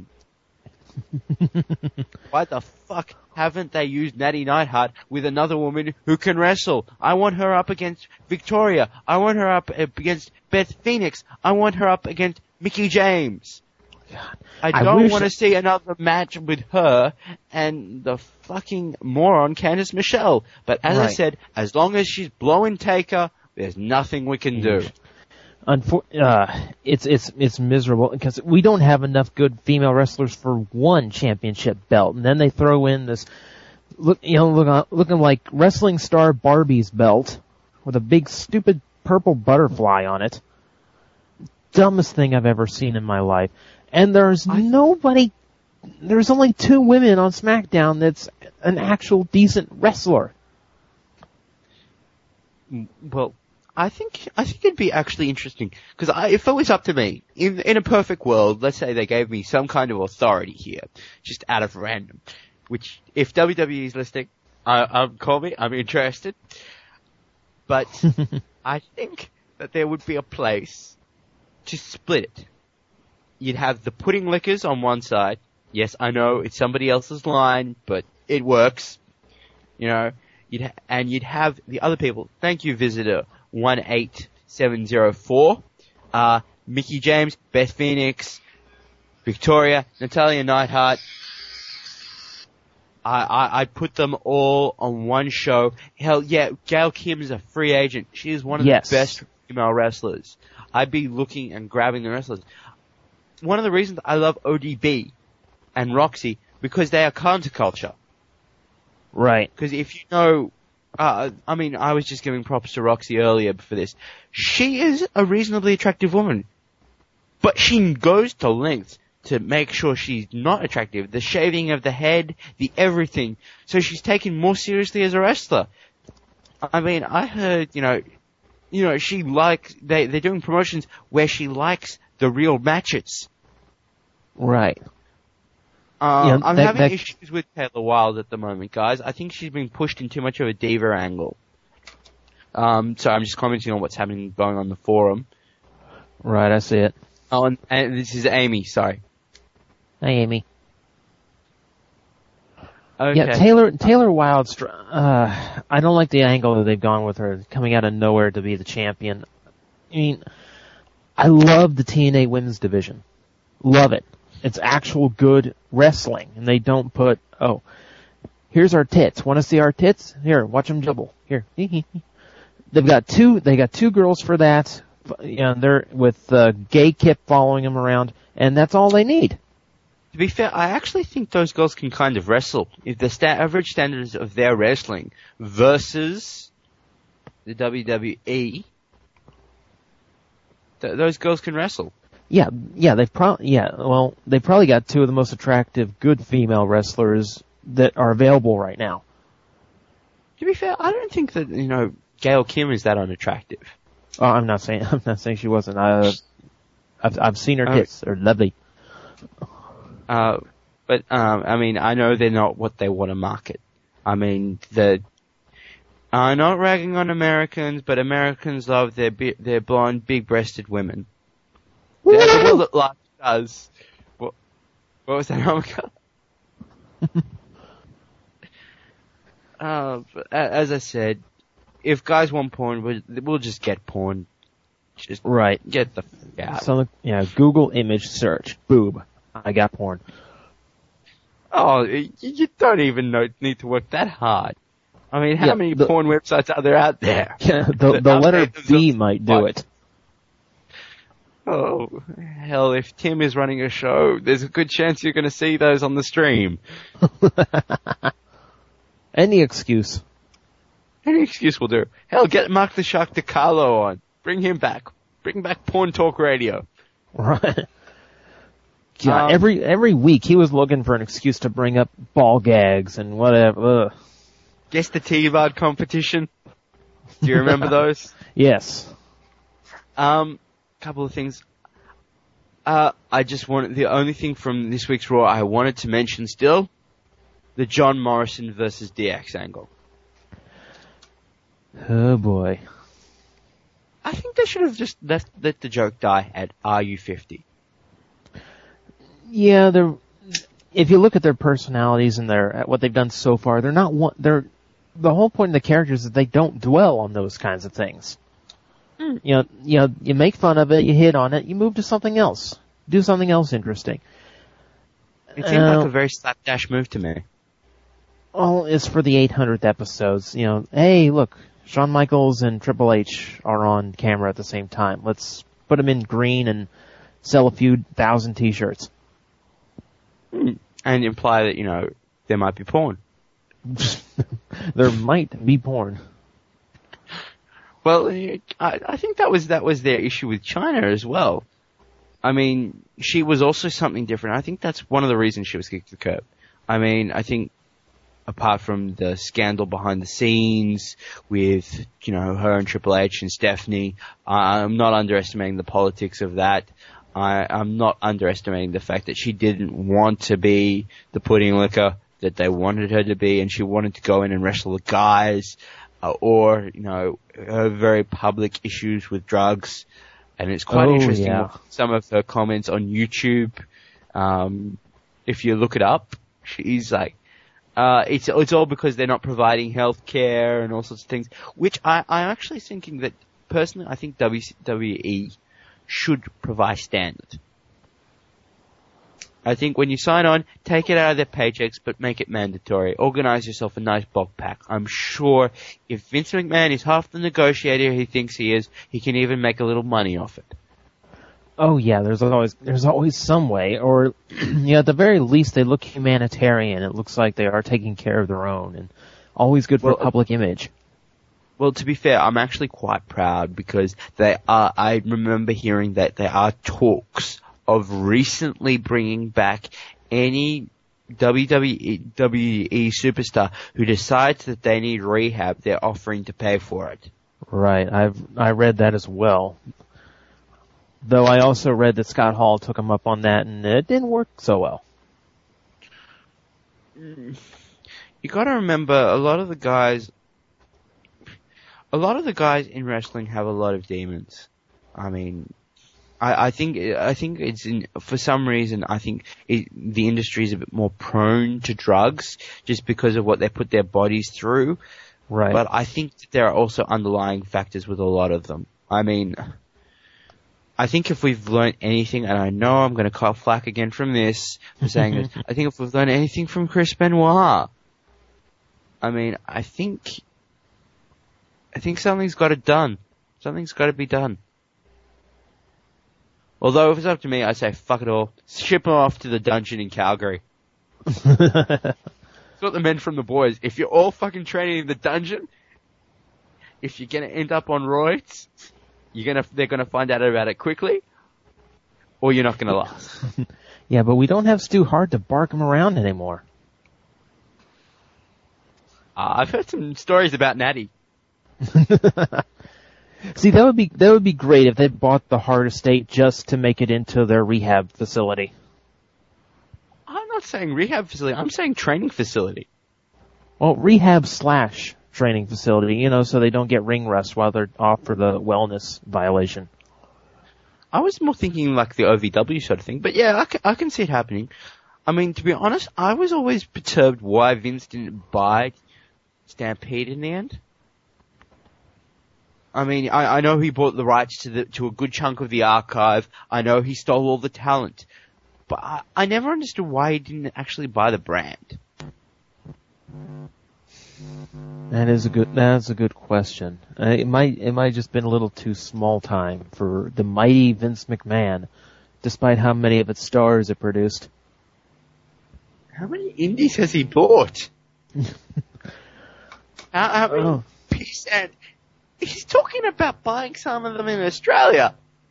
Speaker 9: Why the fuck haven't they used Natty Neidhart with another woman who can wrestle? I want her up against Victoria. I want her up against Beth Phoenix. I want her up against Mickie James. God. I don't want to see another match with her and the fucking moron Candice Michelle. But as I said, as long as she's blowing Taker, there's nothing we can do.
Speaker 10: It's miserable because we don't have enough good female wrestlers for one championship belt, and then they throw in this looking like wrestling star Barbie's belt with a big stupid purple butterfly on it. Dumbest thing I've ever seen in my life. And there's only 2 women on SmackDown that's an actual decent wrestler.
Speaker 9: Well, I think it'd be actually interesting because if it was up to me, in a perfect world, let's say they gave me some kind of authority here, just out of random, which if WWE is listening, Call me. I'm interested. But I think that there would be a place to split it. You'd have the pudding lickers on one side. Yes, I know it's somebody else's line, but it works. You know, you'd have the other people. Thank you, visitor 18704. Mickey James, Beth Phoenix, Victoria, Natalia Neidhart. I'd put them all on one show. Hell yeah, Gail Kim is a free agent. She is one of the best female wrestlers. I'd be looking and grabbing the wrestlers. One of the reasons I love ODB and Roxy, because they are counterculture.
Speaker 10: Right.
Speaker 9: Because if you know, I was just giving props to Roxy earlier for this. She is a reasonably attractive woman. But she goes to lengths to make sure she's not attractive. The shaving of the head, the everything. So she's taken more seriously as a wrestler. I mean, I heard, she likes, they're doing promotions where she likes the real matches.
Speaker 10: Right.
Speaker 9: I'm having issues with Taylor Wilde at the moment, guys. I think she's been pushed in too much of a diva angle. So I'm just commenting on what's happening going on the forum.
Speaker 10: Right, I see it.
Speaker 9: Oh, and this is Amy, sorry.
Speaker 10: Hey, Amy.
Speaker 9: Okay.
Speaker 10: Yeah, Taylor Wilde, I don't like the angle that they've gone with her, coming out of nowhere to be the champion. I mean, I love the TNA women's division. Love it. It's actual good wrestling, and they don't put, here's our tits. Want to see our tits? Here, watch them jibble. Here. They got two girls for that. They're with Gay Kip following them around, and that's all they need.
Speaker 9: To be fair, I actually think those girls can kind of wrestle. If the average standards of their wrestling versus the WWE, those girls can wrestle.
Speaker 10: Yeah, they probably got two of the most attractive, good female wrestlers that are available right now.
Speaker 9: To be fair, I don't think that, Gail Kim is that unattractive.
Speaker 10: Oh, I'm not saying she wasn't. I've seen her tits. They're lovely.
Speaker 9: But I know they're not what they want to market. I'm not ragging on Americans, but Americans love their blonde, big-breasted women. That's what it like does. What was that, Omega? But as I said, if guys want porn, we'll just get porn. Just
Speaker 10: right.
Speaker 9: Get the fuck out.
Speaker 10: So, Google image search. Boob. I got porn.
Speaker 9: Oh, you don't even need to work that hard. I mean, how many porn websites are there out there?
Speaker 10: Yeah, the letter B might do it.
Speaker 9: Oh, hell, if Tim is running a show, there's a good chance you're going to see those on the stream.
Speaker 10: Any excuse.
Speaker 9: Any excuse will do. Hell, get Mark the Shark DiCarlo on. Bring him back. Bring back Porn Talk Radio.
Speaker 10: Right. God, every week he was looking for an excuse to bring up ball gags and whatever. Ugh.
Speaker 9: Guess the T-Vard competition? Do you remember those?
Speaker 10: Yes.
Speaker 9: Couple of things. The only thing from this week's Raw I wanted to mention still, the John Morrison versus DX angle.
Speaker 10: Oh boy.
Speaker 9: I think they should have just let the joke die at RU50.
Speaker 10: Yeah, if you look at their personalities and at what they've done so far, the whole point of the characters is that they don't dwell on those kinds of things. You make fun of it, you hit on it, you move to something else. Do something else interesting.
Speaker 9: It seemed like a very slapdash move to me.
Speaker 10: Well, it's for the 800th episodes. Hey, look, Shawn Michaels and Triple H are on camera at the same time. Let's put them in green and sell a few thousand t-shirts.
Speaker 9: And imply that, there might be porn.
Speaker 10: There might be porn.
Speaker 9: Well, I think that was their issue with China as well. I mean, she was also something different. I think that's one of the reasons she was kicked to the curb. I mean, I think apart from the scandal behind the scenes with, her and Triple H and Stephanie, I'm not underestimating the politics of that. I'm not underestimating the fact that she didn't want to be the pudding licker that they wanted her to be, and she wanted to go in and wrestle the guys, or, you know, her very public issues with drugs. And it's quite interesting, some of her comments on YouTube. If you look it up, she's like, it's all because they're not providing health care and all sorts of things, which I'm actually thinking that, personally, I think WWE should provide standard. I think when you sign on, take it out of their paychecks, but make it mandatory. Organize yourself a nice bulk pack. I'm sure if Vince McMahon is half the negotiator he thinks he is, he can even make a little money off it.
Speaker 10: Oh yeah, there's always some way, or at the very least they look humanitarian. It looks like they are taking care of their own, and always good for public image.
Speaker 9: Well, to be fair, I'm actually quite proud because I remember hearing that there are talks of recently bringing back any WWE superstar who decides that they need rehab. They're offering to pay for it.
Speaker 10: Right, I read that as well. Though I also read that Scott Hall took him up on that, and it didn't work so well.
Speaker 9: You gotta remember, a lot of the guys in wrestling have a lot of demons. I mean, I think it's for some reason, I think the industry is a bit more prone to drugs just because of what they put their bodies through.
Speaker 10: Right.
Speaker 9: But I think that there are also underlying factors with a lot of them. I mean, I think if we've learned anything, and I know I'm going to call flack again from this, for saying this, I think if we've learned anything from Chris Benoit, I mean, I think something's got it done. Something's got to be done. Although, if it's up to me, I say fuck it all. Ship him off to the dungeon in Calgary. That's what the men from the boys. If you're all fucking training in the dungeon, if you're gonna end up on roids, they're gonna find out about it quickly, or you're not gonna last.
Speaker 10: Yeah, but we don't have Stu Hart to bark him around anymore.
Speaker 9: I've heard some stories about Natty.
Speaker 10: See, that would be great if they bought the Hart estate just to make it into their rehab facility.
Speaker 9: I'm not saying rehab facility. I'm saying training facility.
Speaker 10: Well, rehab / training facility, so they don't get ring rust while they're off for the wellness violation.
Speaker 9: I was more thinking like the OVW sort of thing, but yeah, I can see it happening. I mean, to be honest, I was always perturbed why Vince didn't buy Stampede in the end. I mean, I know he bought the rights to a good chunk of the archive. I know he stole all the talent. But I never understood why he didn't actually buy the brand.
Speaker 10: That's a good question. It might just been a little too small time for the mighty Vince McMahon, despite how many of its stars it produced.
Speaker 9: How many indies has he bought? how many percent? He's talking about buying some of them in Australia.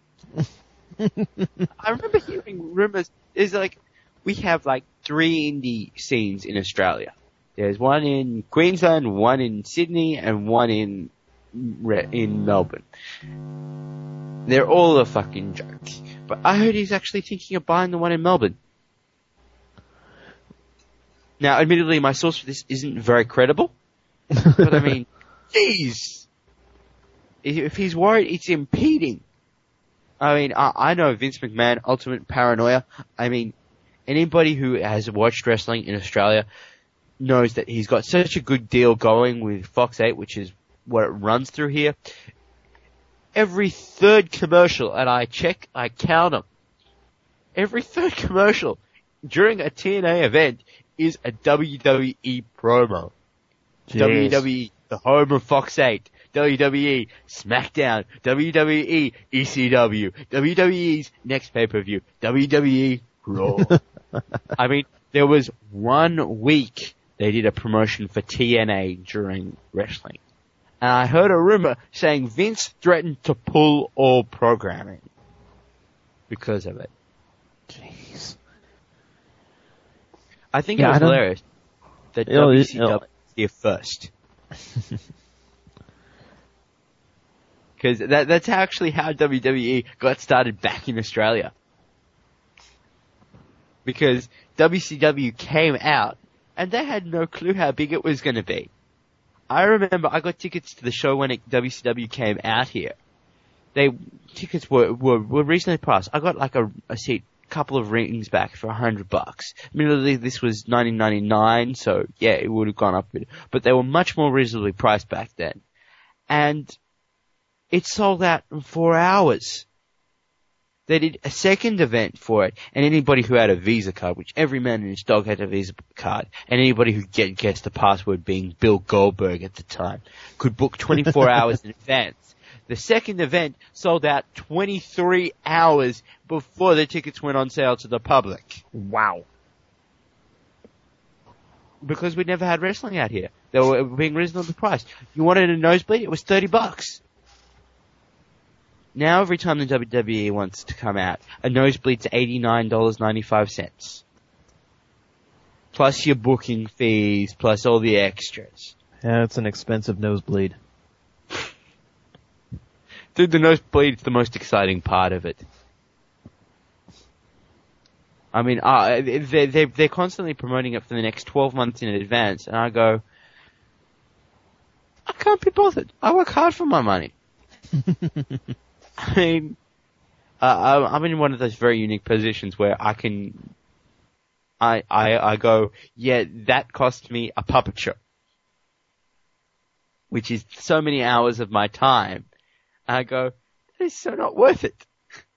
Speaker 9: I remember hearing rumors. There's we have 3 indie scenes in Australia. There's one in Queensland, one in Sydney, and one in Melbourne. They're all a fucking joke. But I heard he's actually thinking of buying the one in Melbourne. Now, admittedly, my source for this isn't very credible. But I mean, jeez. If he's worried it's impeding. I mean, I know Vince McMahon, ultimate paranoia. I mean, anybody who has watched wrestling in Australia knows that he's got such a good deal going with Fox 8, which is what it runs through here. Every third commercial, and I count them. Every third commercial during a TNA event is a WWE promo.
Speaker 10: Jeez.
Speaker 9: WWE, the home of Fox 8. WWE, SmackDown, WWE, ECW, WWE's next pay-per-view, WWE, Raw. I mean, there was 1 week they did a promotion for TNA during wrestling. And I heard a rumor saying Vince threatened to pull all programming because of it.
Speaker 10: Jeez.
Speaker 9: I think it was hilarious that WCW was here first. Because that's actually how WWE got started back in Australia. Because WCW came out and they had no clue how big it was going to be. I remember I got tickets to the show when WCW came out here. Tickets were reasonably priced. I got like a seat, couple of rings back for $100. Admittedly, this was 1999, so yeah, it would have gone up a bit, but they were much more reasonably priced back then. And it sold out in 4 hours. They did a second event for it, and anybody who had a Visa card, which every man and his dog had a Visa card, and anybody who guessed the password being Bill Goldberg at the time, could book 24 hours in advance. The second event sold out 23 hours before the tickets went on sale to the public.
Speaker 10: Wow.
Speaker 9: Because we'd never had wrestling out here. They were being reasonably priced. You wanted a nosebleed? It was $30. Now every time the WWE wants to come out, a nosebleed's $89.95. Plus your booking fees, plus all the extras.
Speaker 10: Yeah, it's an expensive nosebleed.
Speaker 9: Dude, the nosebleed's the most exciting part of it. I mean, they're constantly promoting it for the next 12 months in advance, and I go, I can't be bothered. I work hard for my money. I mean, I'm in one of those very unique positions where I go, yeah, that cost me a puppet show, which is so many hours of my time. I go, that is so not worth it.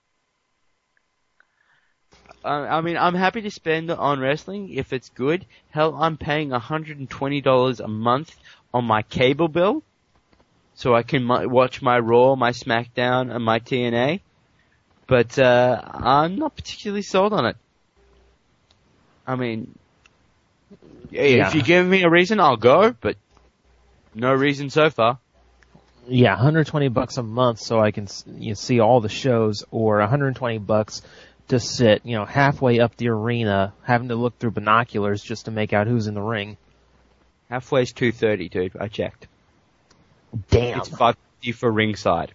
Speaker 9: I mean, I'm happy to spend on wrestling if it's good. Hell, I'm paying $120 a month on my cable bill, so I can watch my Raw, my SmackDown, and my TNA. But I'm not particularly sold on it. I mean, if you give me a reason, I'll go, but no reason so far.
Speaker 10: Yeah, $120 a month so I can see all the shows, or $120 to sit, halfway up the arena, having to look through binoculars just to make out who's in the ring.
Speaker 9: Halfway's $230, dude. I checked.
Speaker 10: Damn.
Speaker 9: It's $550 for ringside.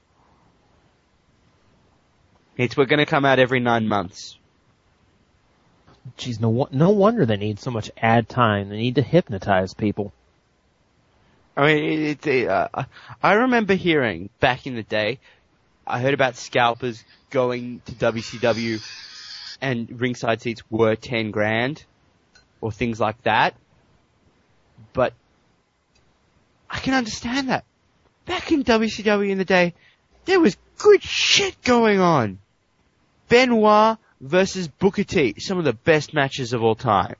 Speaker 9: We're gonna come out every 9 months.
Speaker 10: Jeez, no wonder they need so much ad time. They need to hypnotize people.
Speaker 9: I mean, I remember hearing back in the day, I heard about scalpers going to WCW and ringside seats were $10,000 or things like that. But I can understand that. Back in WCW in the day, there was good shit going on. Benoit versus Booker T, some of the best matches of all time.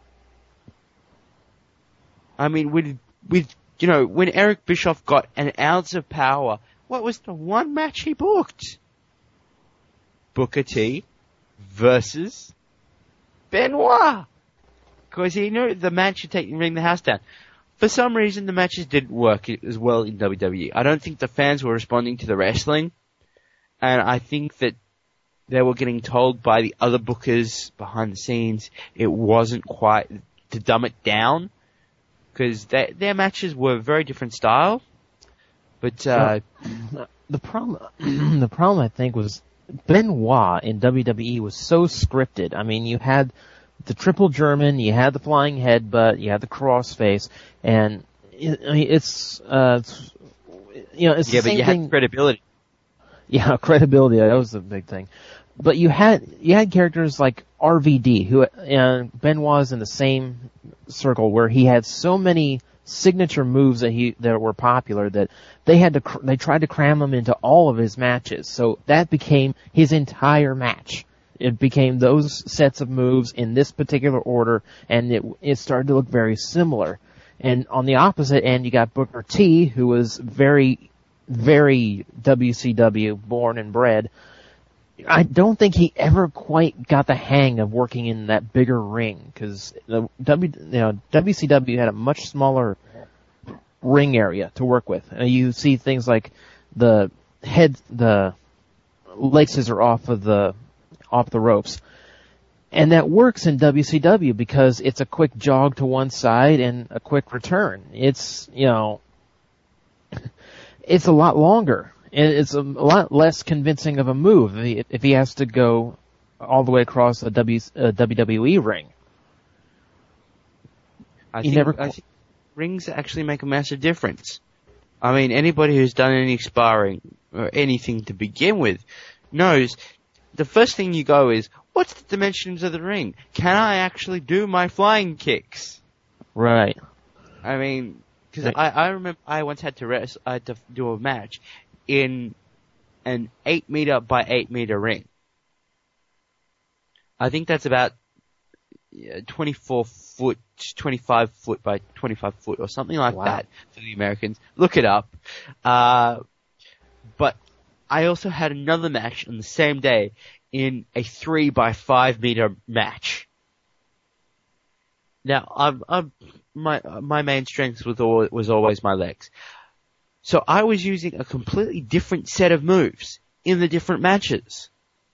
Speaker 9: I mean, when Eric Bischoff got an ounce of power, what was the one match he booked? Booker T versus Benoit. Because he knew the match should bring the house down. For some reason, the matches didn't work as well in WWE. I don't think the fans were responding to the wrestling. And I think that they were getting told by the other bookers behind the scenes it wasn't quite to dumb it down. Because their matches were very different style. But
Speaker 10: the problem I think was Benoit in WWE was so scripted. I mean, you had the triple German, you had the flying headbutt, you had the crossface, and it's the same
Speaker 9: but you had credibility.
Speaker 10: Yeah, credibility, that was the big thing. But you had characters like RVD, who, and Benoit's in the same circle where he had so many signature moves that were popular that they tried to cram them into all of his matches. So that became his entire match. It became those sets of moves in this particular order, and it started to look very similar. And on the opposite end, you got Booker T, who was very, very WCW born and bred. I don't think he ever quite got the hang of working in that bigger ring, because WCW had a much smaller ring area to work with. You see things like the leg scissor off the ropes, and that works in WCW because it's a quick jog to one side and a quick return. It's it's a lot longer. And it's a lot less convincing of a move if he has to go all the way across a WWE ring.
Speaker 9: I think rings actually make a massive difference. I mean, anybody who's done any sparring or anything to begin with knows the first thing you go is, what's the dimensions of the ring? Can I actually do my flying kicks?
Speaker 10: Right.
Speaker 9: I mean, because I remember I once had to do a match in an 8 meter by 8 meter ring. I think that's about 24 foot, 25 foot by 25 foot or something like that for the Americans. Look it up. But I also had another match on the same day in a 3 by 5 meter match. Now, my main strength was always my legs. So I was using a completely different set of moves in the different matches.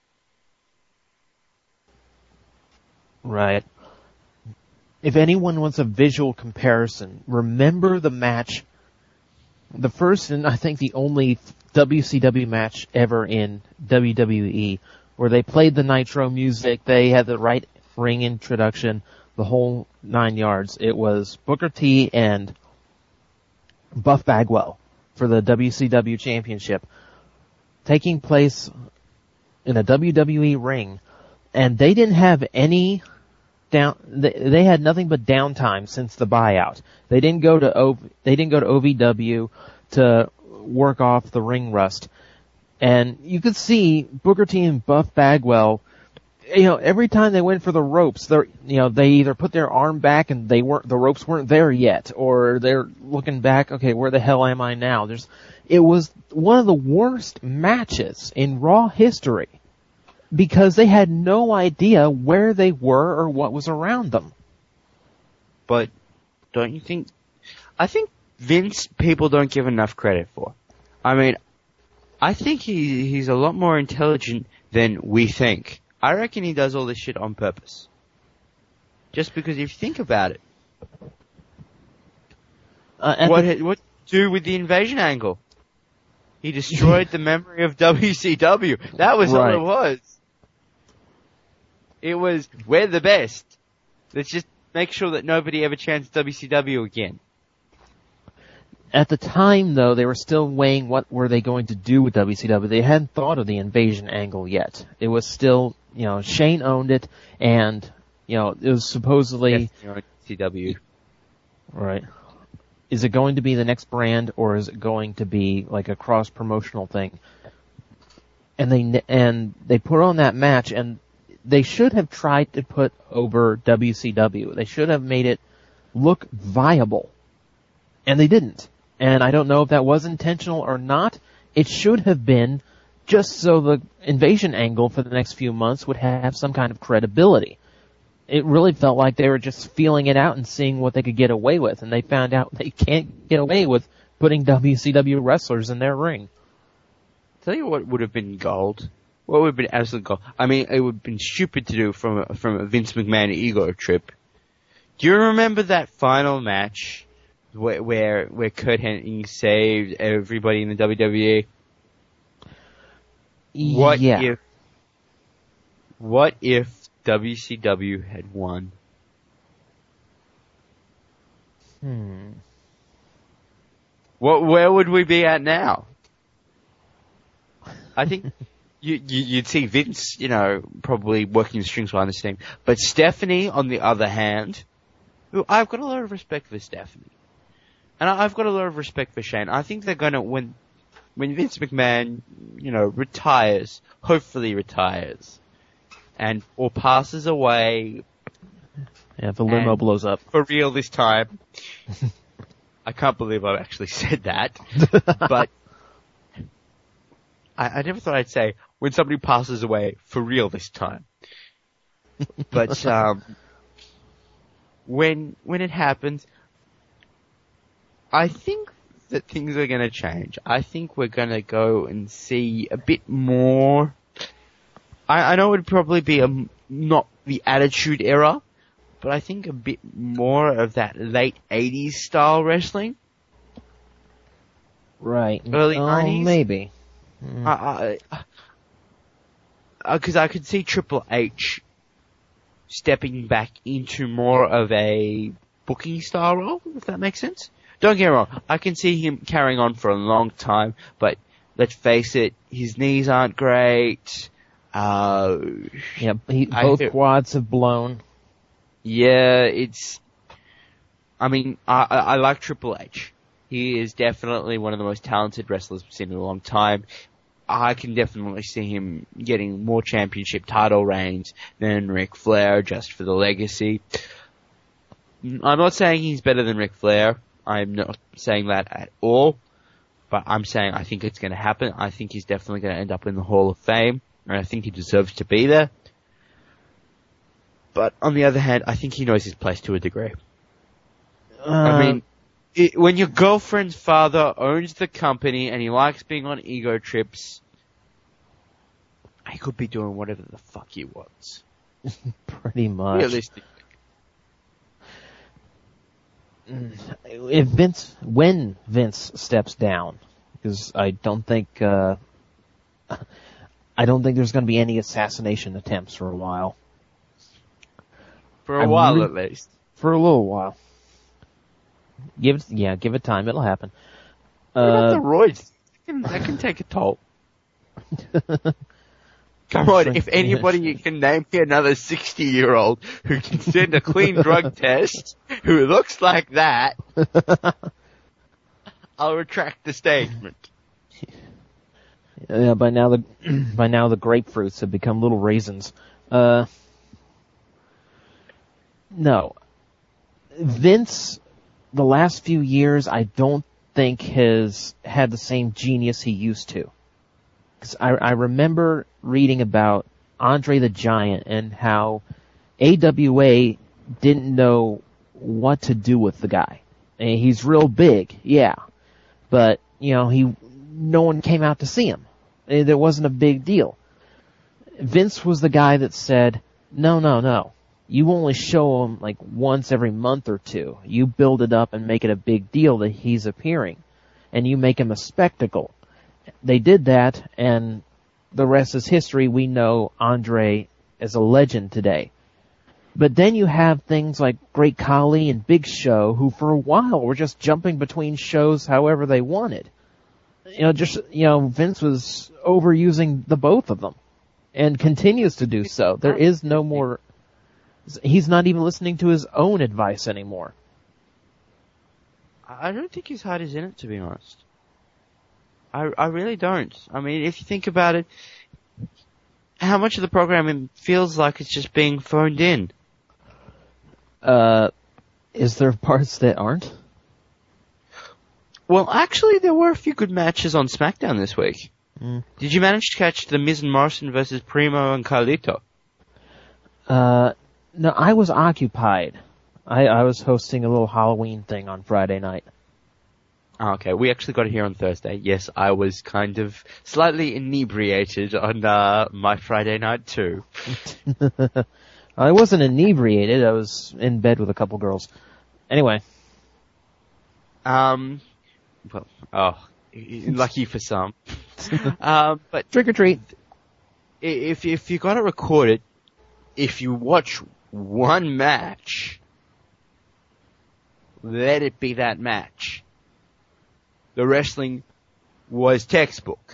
Speaker 10: Right. If anyone wants a visual comparison, remember the match, the first and I think the only WCW match ever in WWE, where they played the Nitro music, they had the right ring introduction, the whole 9 yards. It was Booker T and Buff Bagwell for the WCW Championship, taking place in a WWE ring, and they didn't have any they had nothing but downtime since the buyout. They didn't go to OVW to work off the ring rust. And you could see Booker T and Buff Bagwell, every time they went for the ropes, they either put their arm back and the ropes weren't there yet, or they're looking back, okay, where the hell am I now? It was one of the worst matches in Raw history, because they had no idea where they were or what was around them.
Speaker 9: But don't you think... I think Vince people don't give enough credit for. I mean, I think he's a lot more intelligent than we think. I reckon he does all this shit on purpose. Just because if you think about it. What do with the invasion angle? He destroyed the memory of WCW. That was all it was. It was, we're the best. Let's just make sure that nobody ever chants WCW again.
Speaker 10: At the time, though, they were still weighing what were they going to do with WCW. They hadn't thought of the invasion angle yet. It was still, Shane owned it, and, it was supposedly...
Speaker 9: WCW.
Speaker 10: Right. Is it going to be the next brand, or is it going to be like a cross-promotional thing? And they put on that match, and they should have tried to put over WCW. They should have made it look viable. And they didn't. And I don't know if that was intentional or not. It should have been just so the invasion angle for the next few months would have some kind of credibility. It really felt like they were just feeling it out and seeing what they could get away with. And they found out they can't get away with putting WCW wrestlers in their ring.
Speaker 9: Tell you what would have been gold. What would have been absolute gold? I mean, it would have been stupid to do from a Vince McMahon ego trip. Do you remember that final match where Curt Hennig saved everybody in the WWE? What if WCW had won? Where would we be at now? I think you'd see Vince, probably working the strings behind this team. But Stephanie, on the other hand, I've got a lot of respect for Stephanie. And I've got a lot of respect for Shane. I think they're gonna, when Vince McMahon, retires, hopefully retires, or passes away.
Speaker 10: Yeah, the limo blows up.
Speaker 9: For real this time. I can't believe I've actually said that. But I never thought I'd say, when somebody passes away, for real this time. But, when it happens, I think that things are gonna change. I think we're gonna go and see a bit more. I know it would probably be not the Attitude Era, but I think a bit more of that late 80s style wrestling.
Speaker 10: Right.
Speaker 9: Early 90s.
Speaker 10: Maybe.
Speaker 9: Because I could see Triple H stepping back into more of a booking style role, if that makes sense. Don't get me wrong, I can see him carrying on for a long time, but let's face it, his knees aren't great.
Speaker 10: Both quads have blown.
Speaker 9: Yeah, I like Triple H. He is definitely one of the most talented wrestlers we've seen in a long time. I can definitely see him getting more championship title reigns than Ric Flair just for the legacy. I'm not saying he's better than Ric Flair. I'm not saying that at all. But I'm saying I think it's going to happen. I think he's definitely going to end up in the Hall of Fame. And I think he deserves to be there. But on the other hand, I think he knows his place to a degree. When your girlfriend's father owns the company and he likes being on ego trips, he could be doing whatever the fuck he wants.
Speaker 10: Pretty much.
Speaker 9: Realistically.
Speaker 10: When Vince steps down, because I don't think there's going to be any assassination attempts for a while.
Speaker 9: For a while, at least.
Speaker 10: For a little while. Give it time. It'll happen.
Speaker 9: What about the roids? That can take a toll. Come on, if anybody can name me another 60-year-old who can send a clean drug test, who looks like that, I'll retract the statement.
Speaker 10: Yeah, by now the grapefruits have become little raisins. No. Vince, the last few years, I don't think has had the same genius he used to. 'Cause I remember reading about Andre the Giant and how AWA didn't know what to do with the guy. And he's real big, yeah. But, no one came out to see him. There wasn't a big deal. Vince was the guy that said, no. You only show him like once every month or two. You build it up and make it a big deal that he's appearing. And you make him a spectacle. They did that, and the rest is history. We know Andre as a legend today. But then you have things like Great Khali and Big Show, who for a while were just jumping between shows however they wanted. Vince was overusing the both of them, and continues to do so. There is no more. He's not even listening to his own advice anymore.
Speaker 9: I don't think his heart is in it, to be honest. I really don't. I mean, if you think about it, how much of the programming feels like it's just being phoned in?
Speaker 10: Is there parts that aren't?
Speaker 9: Well, actually, there were a few good matches on SmackDown this week.
Speaker 10: Mm.
Speaker 9: Did you manage to catch the Miz and Morrison versus Primo and Carlito?
Speaker 10: No, I was occupied. I was hosting a little Halloween thing on Friday night.
Speaker 9: Okay, we actually got it here on Thursday. Yes, I was kind of slightly inebriated on my Friday night too.
Speaker 10: I wasn't inebriated. I was in bed with a couple girls. Anyway.
Speaker 9: Lucky for some. But
Speaker 10: trick or treat.
Speaker 9: If you got it recorded, if you watch one match, let it be that match. The wrestling was textbook.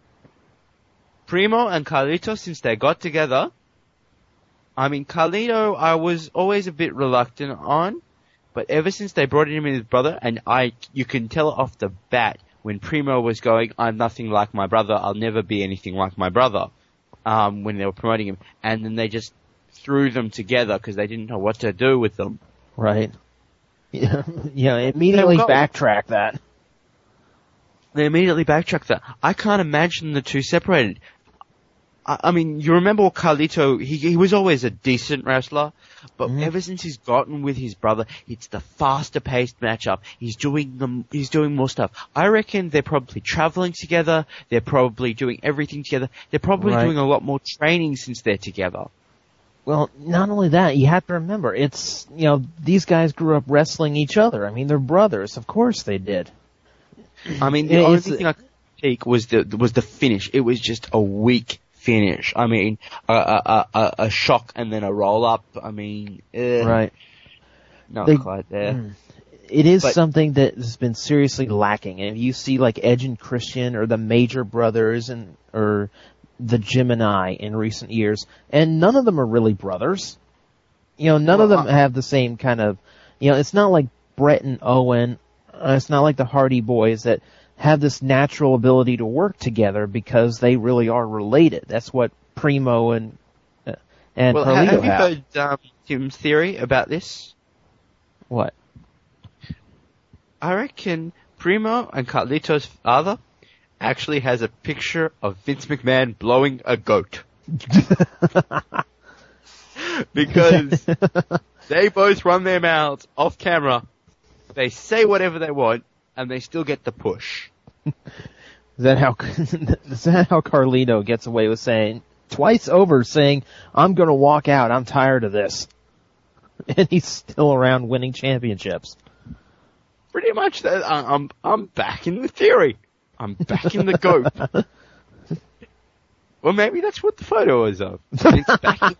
Speaker 9: Primo and Carlito, since they got together, Carlito I was always a bit reluctant on, but ever since they brought him in his brother, and you can tell off the bat when Primo was going, I'm nothing like my brother, I'll never be anything like my brother, when they were promoting him, and then they just threw them together because they didn't know what to do with them.
Speaker 10: Right. Yeah, immediately backtrack that.
Speaker 9: They immediately backtracked that. I can't imagine the two separated. You remember Carlito, he was always a decent wrestler, but ever since he's gotten with his brother, it's the faster paced matchup. He's doing more stuff. I reckon they're probably traveling together, they're probably doing everything together, they're probably doing a lot more training since they're together.
Speaker 10: Well, not only that, you have to remember, it's, these guys grew up wrestling each other. They're brothers. Of course they did.
Speaker 9: The only thing I could take was the finish. It was just a weak finish. A shock and then a roll up.
Speaker 10: Right.
Speaker 9: Not quite there.
Speaker 10: It is something that has been seriously lacking. And if you see like Edge and Christian or the Major Brothers or the Gemini in recent years, and none of them are really brothers. None of them have the same kind of, it's not like Brett and Owen. It's not like the Hardy Boys that have this natural ability to work together because they really are related. That's what Primo and Carlito
Speaker 9: have you heard Tim's theory about this?
Speaker 10: What?
Speaker 9: I reckon Primo and Carlito's father actually has a picture of Vince McMahon blowing a goat. Because they both run their mouths off camera. They say whatever they want, and they still get the push.
Speaker 10: Is that how Carlito gets away with saying, twice over saying, I'm gonna walk out, I'm tired of this. And he's still around winning championships.
Speaker 9: Pretty much that. I'm back in the theory. I'm back in the goat. Well, maybe that's what the photo is of. It's back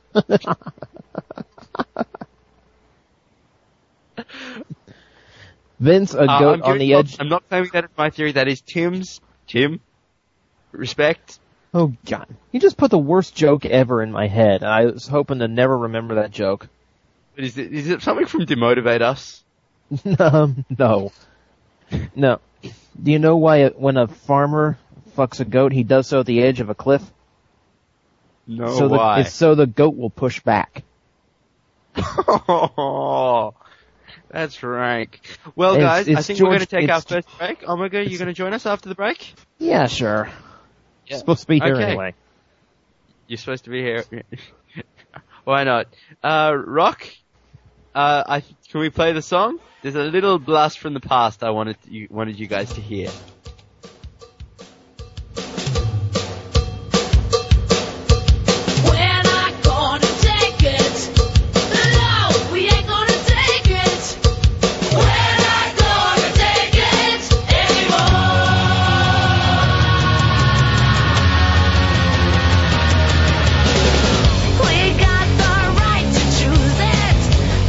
Speaker 10: Vince, a goat on the edge.
Speaker 9: I'm not claiming that it's my theory. That is Tim's. Tim, respect.
Speaker 10: Oh, God. You just put the worst joke ever in my head. I was hoping to never remember that joke.
Speaker 9: But is it something from Demotivate Us?
Speaker 10: No. No. Do you know why when a farmer fucks a goat, he does so at the edge of a cliff?
Speaker 9: No, why?
Speaker 10: It's so the goat will push back.
Speaker 9: Oh, that's rank. Well, guys, I think we're going to take our first break. Omega, you going to join us after the break?
Speaker 10: Yeah, sure. Yeah. Supposed to be here anyway.
Speaker 9: You're supposed to be here. Why not? Rock, can we play the song? There's a little blast from the past I wanted you guys to hear.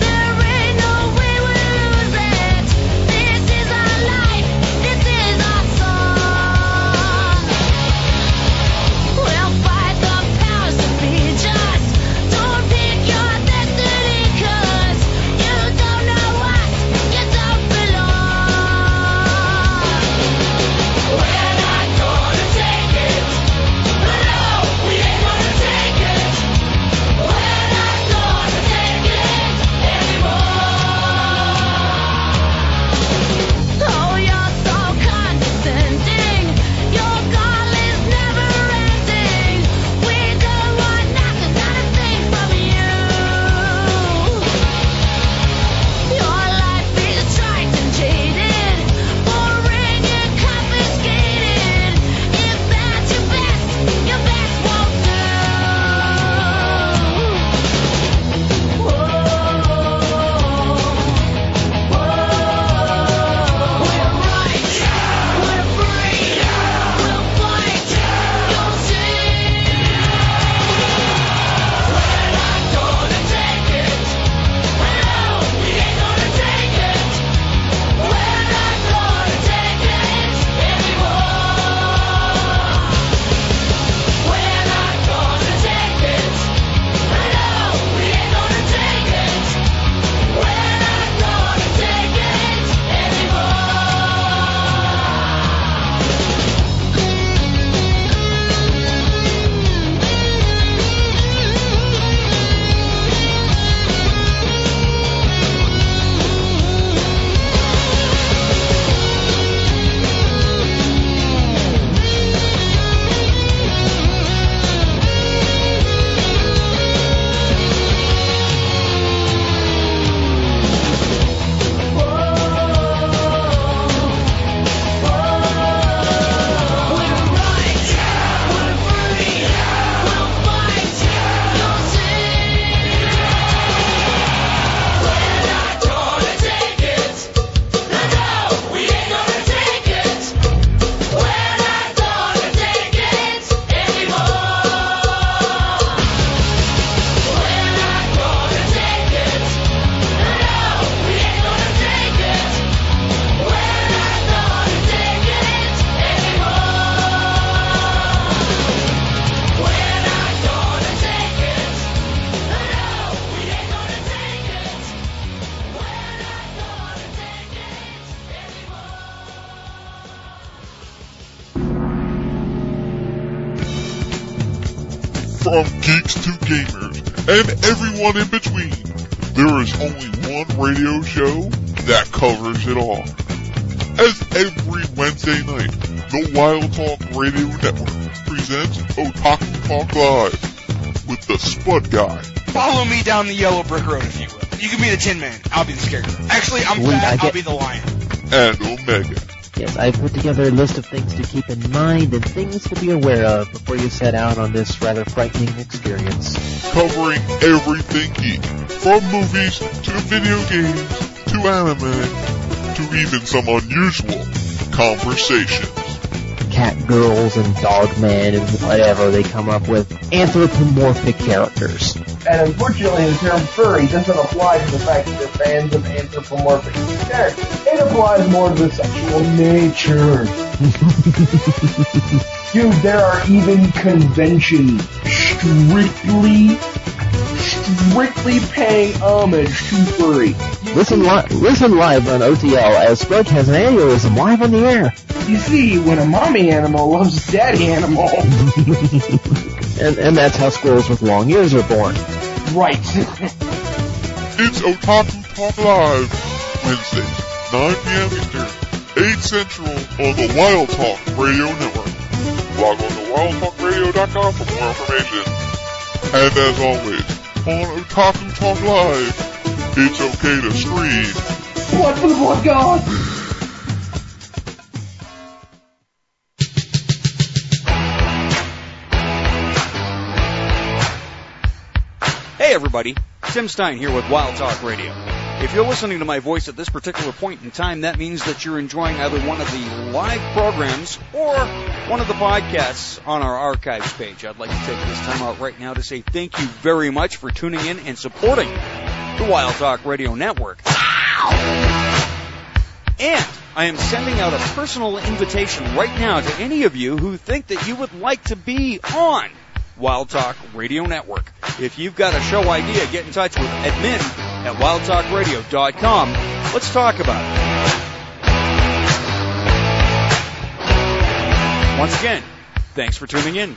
Speaker 11: This is our life, this is our
Speaker 7: From geeks to gamers and everyone in between, there is only one radio show that covers it all. As every Wednesday night, the Wild Talk Radio Network presents Otaku Talk Live with the Spud Guy.
Speaker 11: Follow me down the yellow brick road, if you will. You can be the Tin Man. I'll be the Scarecrow. Actually, I'm fat. I'll be the Lion.
Speaker 7: And Omega.
Speaker 10: Yes, I put together a list of things to keep in mind and things to be aware of before you set out on this rather frightening experience.
Speaker 7: Covering everything geek, from movies to video games to anime to even some unusual conversations.
Speaker 10: Cat girls and dog men and whatever they come up with anthropomorphic characters.
Speaker 3: And unfortunately, the term furry doesn't apply to the fact that they're fans of anthropomorphic characters. It applies more to the sexual nature. Dude, there are even conventions strictly paying homage to furry.
Speaker 10: Listen live on OTL as Spud has an aneurysm live on the air.
Speaker 3: You see, when a mommy animal loves daddy animal.
Speaker 10: and that's how squirrels with long ears are born.
Speaker 3: Right.
Speaker 7: It's Otaku Talk Live, Wednesdays, 9 p.m. Eastern, 8 Central on the Wild Talk Radio Network. Log on to wildtalkradio.com for more information. And as always, on Otaku Talk Live, it's okay to scream.
Speaker 3: Blood for the blood god!
Speaker 11: Hey everybody, Tim Stein here with Wild Talk Radio. If you're listening to my voice at this particular point in time, that means that you're enjoying either one of the live programs or one of the podcasts on our archives page. I'd like to take this time out right now to say thank you very much for tuning in and supporting the Wild Talk Radio Network. And I am sending out a personal invitation right now to any of you who think that you would like to be on Wild Talk Radio Network. If you've got a show idea, get in touch with admin at wildtalkradio.com. Let's talk about it. Once again, thanks for tuning in.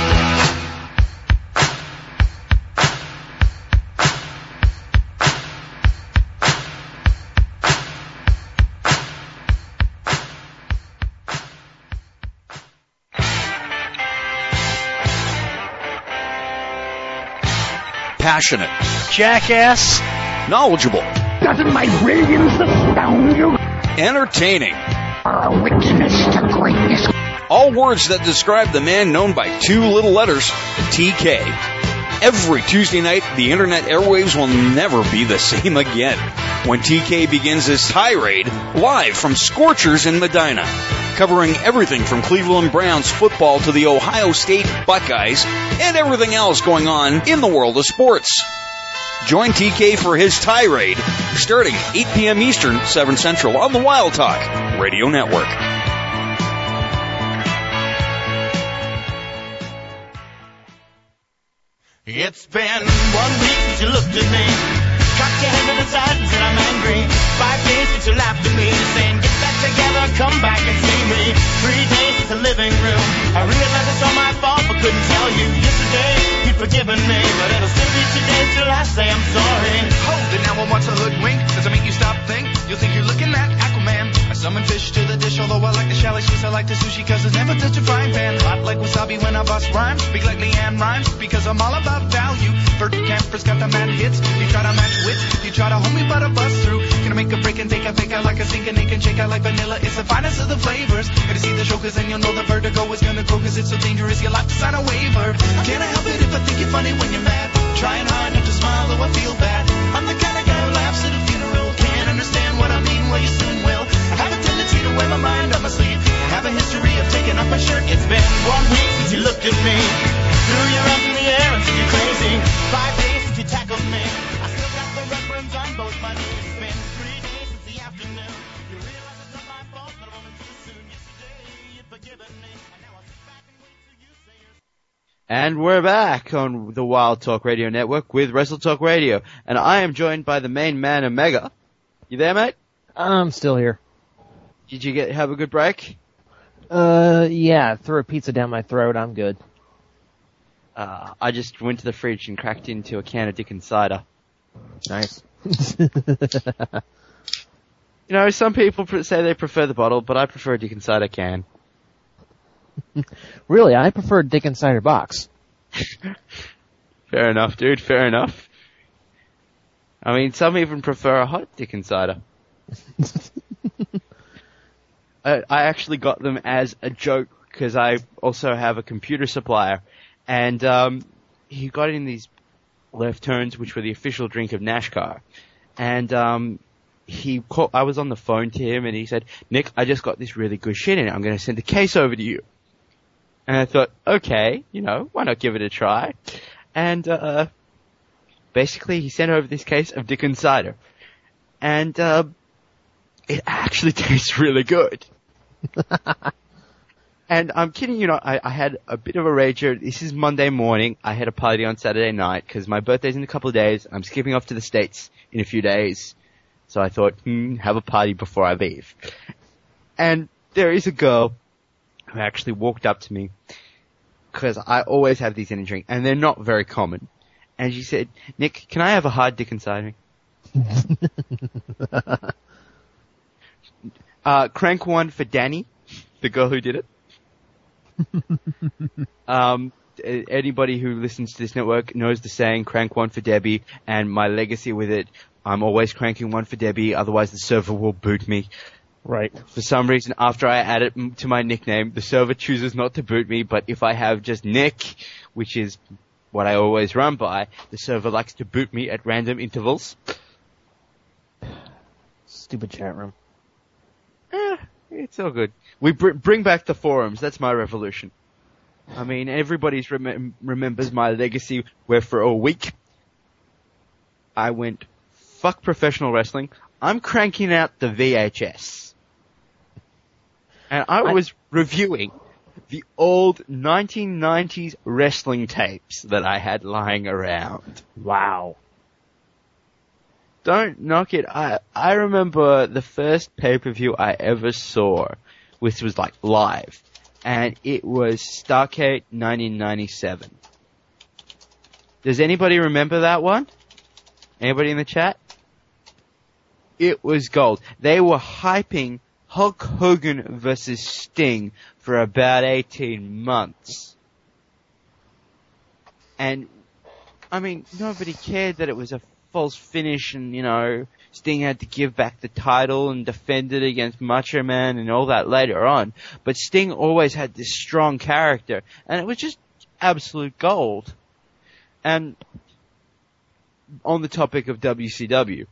Speaker 11: Passionate, jackass, knowledgeable.
Speaker 3: Doesn't my brilliance astound you?
Speaker 11: Entertaining.
Speaker 3: A witness to greatness.
Speaker 11: All words that describe the man known by two little letters, TK. Every Tuesday night, the internet airwaves will never be the same again when TK begins his tirade live from Scorchers in Medina, covering everything from Cleveland Browns football to the Ohio State Buckeyes and everything else going on in the world of sports. Join TK for his tirade starting 8 p.m. Eastern, 7 Central on the Wild Talk Radio Network.
Speaker 12: It's been 1 week since you looked at me, cocked your head to the side and said I'm angry. 5 days since you laughed at me, saying get back together, come back and see me. 3 days since the living room, I realized it's all my fault but couldn't tell you. Yesterday you'd forgiven me, but it'll still be today till I say I'm sorry.
Speaker 13: Hold it now, I want to hoodwink. Does it make you stop think? You'll think you're looking at Aquaman. I summon fish to the dish, although I like the chalet Swiss, I like the sushi cause it's never touch a frying pan. Hot like wasabi when I bust rhymes, speak like Leanne Rhymes, because I'm all about value. Bert Camper's got the mad hits, you try to match wits, you try to hold me but I bust through. Gonna make a break and take a fake out like a sink and they can shake out like vanilla. It's the finest of the flavors. Gotta see the show cause then you'll know the vertigo is gonna go cause it's so dangerous you'll have to sign a waiver. Can't I help it if I think you're funny when you're mad? Trying hard not to smile though I feel bad. I'm the kind of guy who laughs at a funeral. Can't understand what I mean, well you soon will. I have a tendency to wear my mind on my sleeve. Have a history of taking off my shirt. It's been 1 week since you looked at me, threw your arms in the air and said you're crazy. 5 days since you tackled me, I still got the red burns on both my knees. It's been 3 days since the afternoon, you realize it's not my fault, but I wanted too soon. Yesterday you'd forgiven me, and now I sit back and wait till you say you're...
Speaker 9: And we're back on the Wild Talk Radio Network with Wrestle Talk Radio, and I am joined by the main man, Omega. You there, mate?
Speaker 10: I'm still here.
Speaker 9: Did you have a good break?
Speaker 10: Yeah, threw a pizza down my throat, I'm good.
Speaker 9: I just went to the fridge and cracked into a can of Dickens cider.
Speaker 10: Nice.
Speaker 9: You know, some people say they prefer the bottle, but I prefer a Dickens cider can.
Speaker 10: Really, I prefer Dickens cider box.
Speaker 9: Fair enough, dude. Fair enough. I mean, some even prefer a hot Dickens cider. I actually got them as a joke because I also have a computer supplier, and he got in these left turns, which were the official drink of NASCAR, and I was on the phone to him, and he said, "Nick, I just got this really good shit in it. I'm going to send a case over to you." And I thought, okay, you know, why not give it a try? And basically, he sent over this case of Dickens cider, and it actually tastes really good. And I'm kidding you not, I had a bit of a rager. This is Monday morning. I had a party on Saturday night because my birthday's in a couple of days. I'm skipping off to the States in a few days. So I thought, have a party before I leave. And there is a girl who actually walked up to me because I always have these in a drink and they're not very common. And she said, "Nick, can I have a hard Dickens cider?" Crank one for Danny, the girl who did it. Anybody who listens to this network knows the saying, crank one for Debbie, and my legacy with it, I'm always cranking one for Debbie, otherwise the server will boot me.
Speaker 10: Right.
Speaker 9: For some reason, after I add it to my nickname, the server chooses not to boot me, but if I have just Nick, which is what I always run by, the server likes to boot me at random intervals.
Speaker 10: Stupid chat room.
Speaker 9: It's all good. We bring back the forums. That's my revolution. I mean, everybody remembers my legacy where for a week I went, fuck professional wrestling. I'm cranking out the VHS. And I was reviewing the old 1990s wrestling tapes that I had lying around.
Speaker 10: Wow.
Speaker 9: Don't knock it. I remember the first pay-per-view I ever saw, which was like live, and it was Starrcade 1997. Does anybody remember that one? Anybody in the chat? It was gold. They were hyping Hulk Hogan versus Sting for about 18 months. And, I mean, nobody cared that it was a false finish and, you know, Sting had to give back the title and defend it against Macho Man and all that later on. But Sting always had this strong character, and it was just absolute gold. And on the topic of WCW,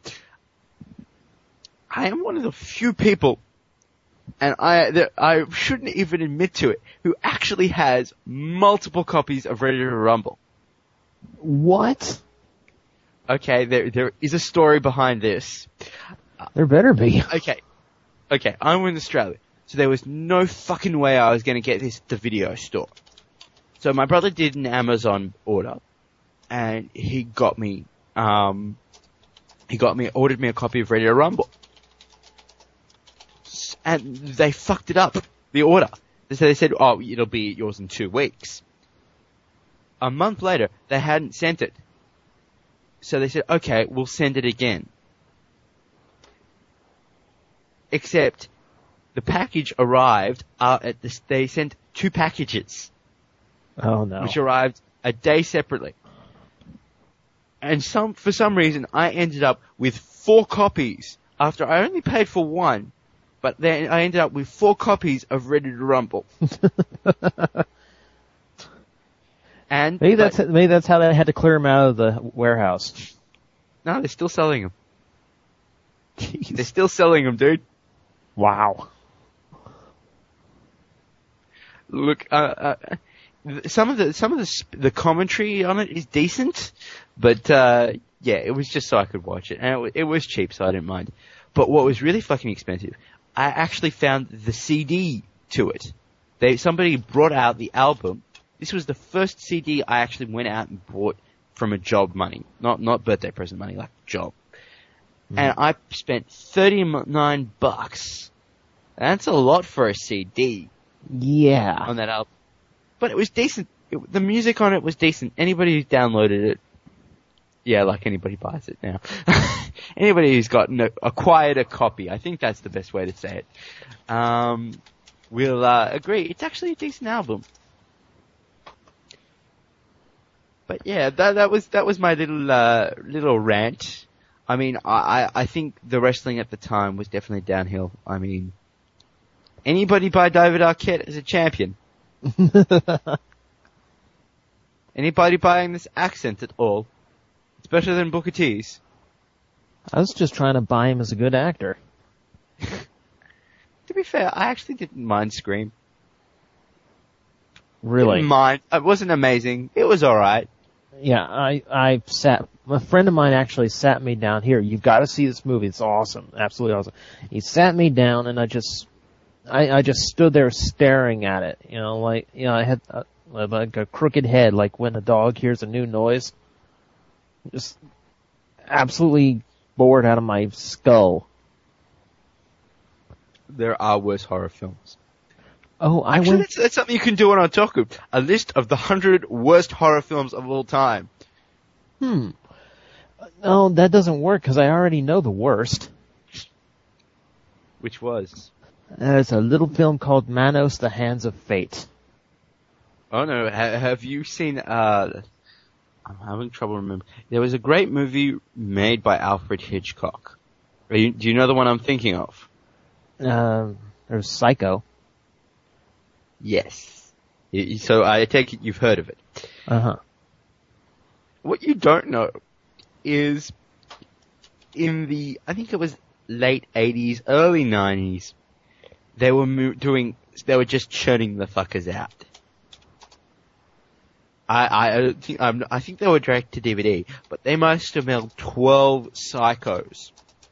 Speaker 9: I am one of the few people, and I shouldn't even admit to it, who actually has multiple copies of Ready to Rumble.
Speaker 10: What?
Speaker 9: Okay, there is a story behind this.
Speaker 10: There better be.
Speaker 9: Okay, I'm in Australia, so there was no fucking way I was going to get this at the video store. So my brother did an Amazon order, and he ordered me a copy of Ready to Rumble. And they fucked it up, the order. So they said, oh, it'll be yours in 2 weeks. A month later, they hadn't sent it. So they said, okay, we'll send it again. Except, the package arrived, they sent 2 packages.
Speaker 10: Oh no.
Speaker 9: Which arrived a day separately. And for some reason, I ended up with 4 copies, after I only paid for 1, but then I ended up with 4 copies of Ready to Rumble. And
Speaker 10: maybe that's how they had to clear them out of the warehouse.
Speaker 9: No, they're still selling them. Jeez. They're still selling them, dude.
Speaker 10: Wow.
Speaker 9: Look, some of the commentary on it is decent, but yeah, it was just so I could watch it, and it was cheap, so I didn't mind. But what was really fucking expensive, I actually found the CD to it. Somebody brought out the album. This was the first CD I actually went out and bought from a job money. Not birthday present money, like job. Mm. And I spent $39. That's a lot for a CD.
Speaker 10: Yeah.
Speaker 9: On that album. But it was decent. the music on it was decent. Anybody who's downloaded it, yeah, like anybody buys it now. Anybody who's acquired a copy, I think that's the best way to say it, will agree. It's actually a decent album. But yeah, that was my little rant. I mean, I think the wrestling at the time was definitely downhill. I mean, anybody buy David Arquette as a champion? Anybody buying this accent at all? It's better than Booker T's.
Speaker 10: I was just trying to buy him as a good actor.
Speaker 9: To be fair, I actually didn't mind Scream.
Speaker 10: Really?
Speaker 9: Didn't mind. It wasn't amazing. It was alright.
Speaker 10: Yeah, a friend of mine actually sat me down here. You've got to see this movie. It's awesome. Absolutely awesome. He sat me down and I just stood there staring at it. I had like a crooked head, like when a dog hears a new noise. Just absolutely bored out of my skull.
Speaker 9: There are worse horror films.
Speaker 10: Oh,
Speaker 9: Actually, that's something you can do on Otaku. A list of the 100 worst horror films of all time.
Speaker 10: No, that doesn't work because I already know the worst.
Speaker 9: Which was?
Speaker 10: There's a little film called Manos, The Hands of Fate.
Speaker 9: Oh no, have you seen, I'm having trouble remembering. There was a great movie made by Alfred Hitchcock. Do you know the one I'm thinking of?
Speaker 10: There's Psycho.
Speaker 9: Yes. So I take it you've heard of it.
Speaker 10: Uh-huh.
Speaker 9: What you don't know is in the, I think it was late 80s, early 90s, they were just churning the fuckers out. I think they were direct to DVD, but they must have made 12 Psychos.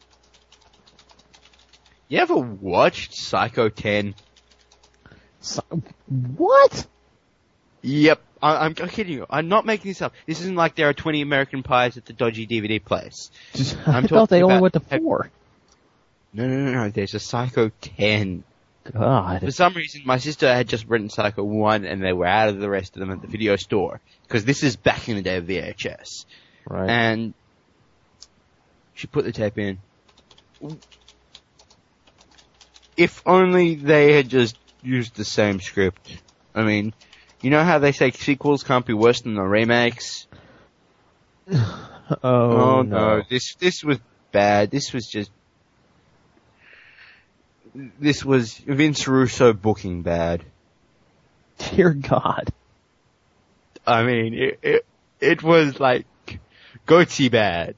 Speaker 9: You ever watched Psycho 10?
Speaker 10: What?
Speaker 9: Yep. I'm kidding you. I'm not making this up. This isn't like there are 20 American Pies at the dodgy DVD place.
Speaker 10: I thought they only went to 4.
Speaker 9: No. There's a Psycho 10.
Speaker 10: God.
Speaker 9: For some reason, my sister had just written Psycho 1 and they were out of the rest of them at the video store. Because this is back in the day of VHS.
Speaker 10: Right.
Speaker 9: And she put the tape in. If only they had just used the same script. I mean, you know how they say sequels can't be worse than the remakes?
Speaker 10: Oh
Speaker 9: no. This was bad. This was Vince Russo booking bad.
Speaker 10: Dear God.
Speaker 9: I mean, it was like goatee bad.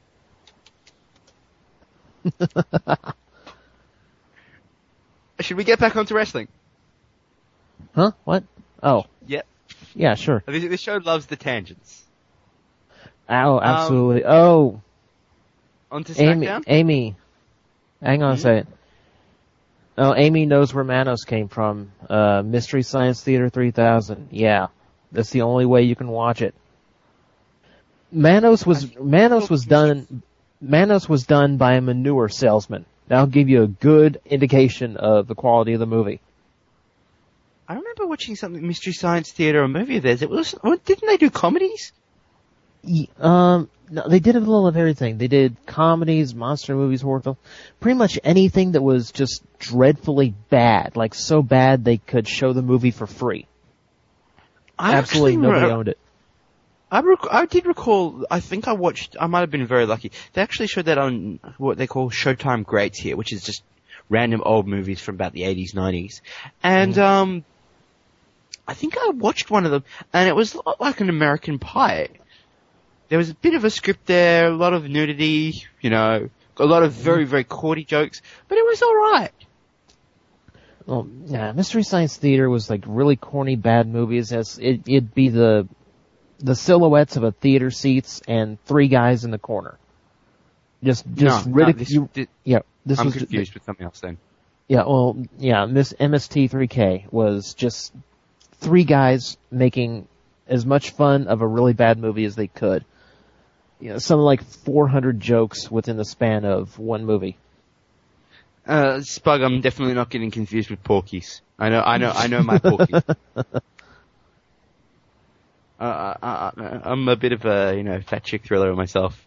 Speaker 9: Should we get back onto wrestling?
Speaker 10: Huh? What? Oh.
Speaker 9: Yep.
Speaker 10: Yeah, sure.
Speaker 9: This show loves the tangents.
Speaker 10: Oh, absolutely.
Speaker 9: Onto SmackDown?
Speaker 10: Amy. Hang on a second. Oh, Amy knows where Manos came from. Mystery Science Theater 3000. Yeah. That's the only way you can watch it. Manos was done by a manure salesman. That'll give you a good indication of the quality of the movie.
Speaker 9: I remember watching something, Mystery Science Theater, a movie of theirs. Didn't they do comedies?
Speaker 10: No, they did a little of everything. They did comedies, monster movies, horror films, pretty much anything that was just dreadfully bad, like so bad they could show the movie for free. Absolutely nobody owned it.
Speaker 9: I did recall, I think I might have been very lucky. They actually showed that on what they call Showtime Greats here, which is just random old movies from about the 80s, 90s. And, I think I watched one of them, and it was a lot like an American Pie. There was a bit of a script there, a lot of nudity, a lot of very, very corny jokes, but it was alright.
Speaker 10: Well, yeah, Mystery Science Theater was like really corny, bad movies. It'd be the silhouettes of a theater seats and 3 guys in the corner. Just ridicule. Yeah, this
Speaker 9: I'm
Speaker 10: was
Speaker 9: confused with something else then.
Speaker 10: Yeah, well, yeah, Miss MST3K was just 3 guys making as much fun of a really bad movie as they could. Something like 400 jokes within the span of one movie.
Speaker 9: Spug, I'm definitely not getting confused with Porky's. I know my Porky. I'm a bit of a, fat chick thriller myself.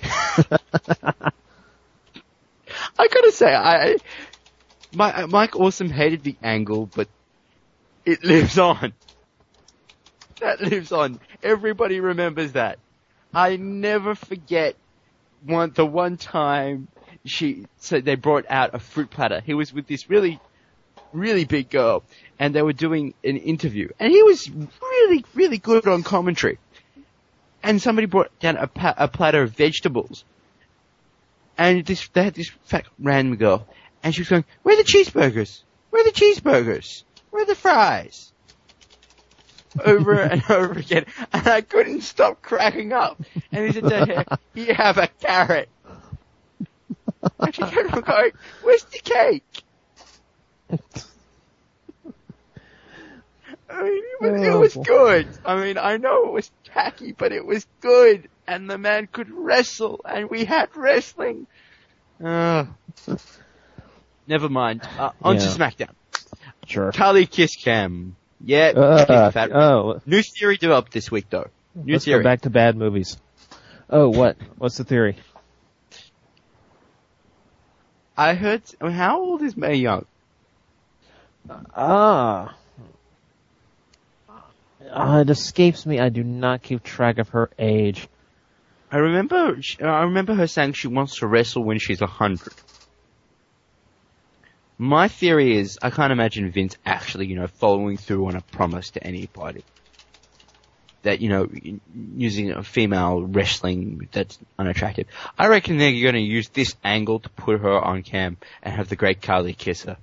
Speaker 9: I gotta say, Mike Awesome hated the angle, but it lives on. That lives on. Everybody remembers that. I never forget the one time they brought out a fruit platter. He was with this really, really big girl, and they were doing an interview, and he was really, really good on commentary. And somebody brought down a platter of vegetables, and they had this fat random girl, and she was going, "Where are the cheeseburgers? Where are the cheeseburgers? Where are the fries?" Over and over again, and I couldn't stop cracking up. And he said to her, "You have a carrot." And she kept on going, "Where's the cake?" I mean, it was good. I mean, I know it was tacky, but it was good. And the man could wrestle, and we had wrestling. Never mind. On to SmackDown.
Speaker 10: Sure.
Speaker 9: Carly Kiss Cam. Yeah. New theory developed this week, though.
Speaker 10: Let's go back to bad movies. Oh, what? What's the theory?
Speaker 9: I heard. How old is Mae Young?
Speaker 10: It escapes me. I do not keep track of her age.
Speaker 9: I remember her saying she wants to wrestle when she's 100. My theory is, I can't imagine Vince actually, following through on a promise to anybody. That, using a female wrestling that's unattractive. I reckon they're going to use this angle to put her on cam and have the great Carly kiss her.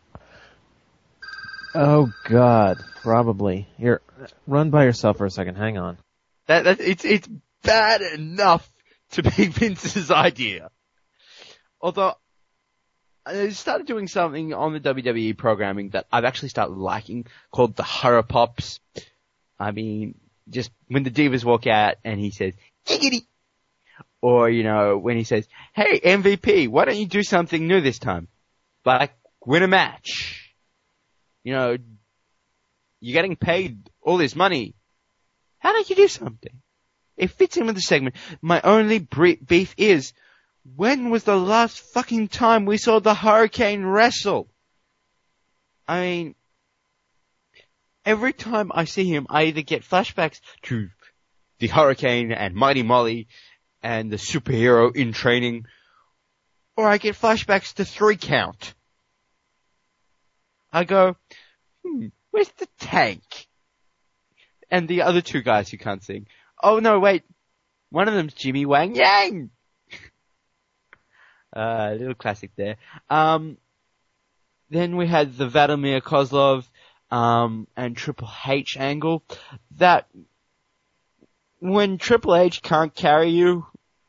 Speaker 10: Oh God, probably. Here, run by yourself for a second. Hang on.
Speaker 9: It's bad enough to be Vince's idea. Although, I started doing something on the WWE programming that I've actually started liking, called the Horror Pops. I mean, just when the divas walk out and he says, "Giggity!" Or, when he says, "Hey, MVP, why don't you do something new this time? Like, win a match. You're getting paid all this money. How don't you do something?" It fits in with the segment. My only beef is, when was the last fucking time we saw the Hurricane wrestle? I mean, every time I see him, I either get flashbacks to the Hurricane and Mighty Molly and the superhero in training, or I get flashbacks to 3 Count. I go, where's the Tank? And the other 2 guys who can't sing. Oh no, wait. One of them's Jimmy Wang Yang. Little classic there. Then we had the Vladimir Kozlov, and Triple H angle. That, when Triple H can't carry you,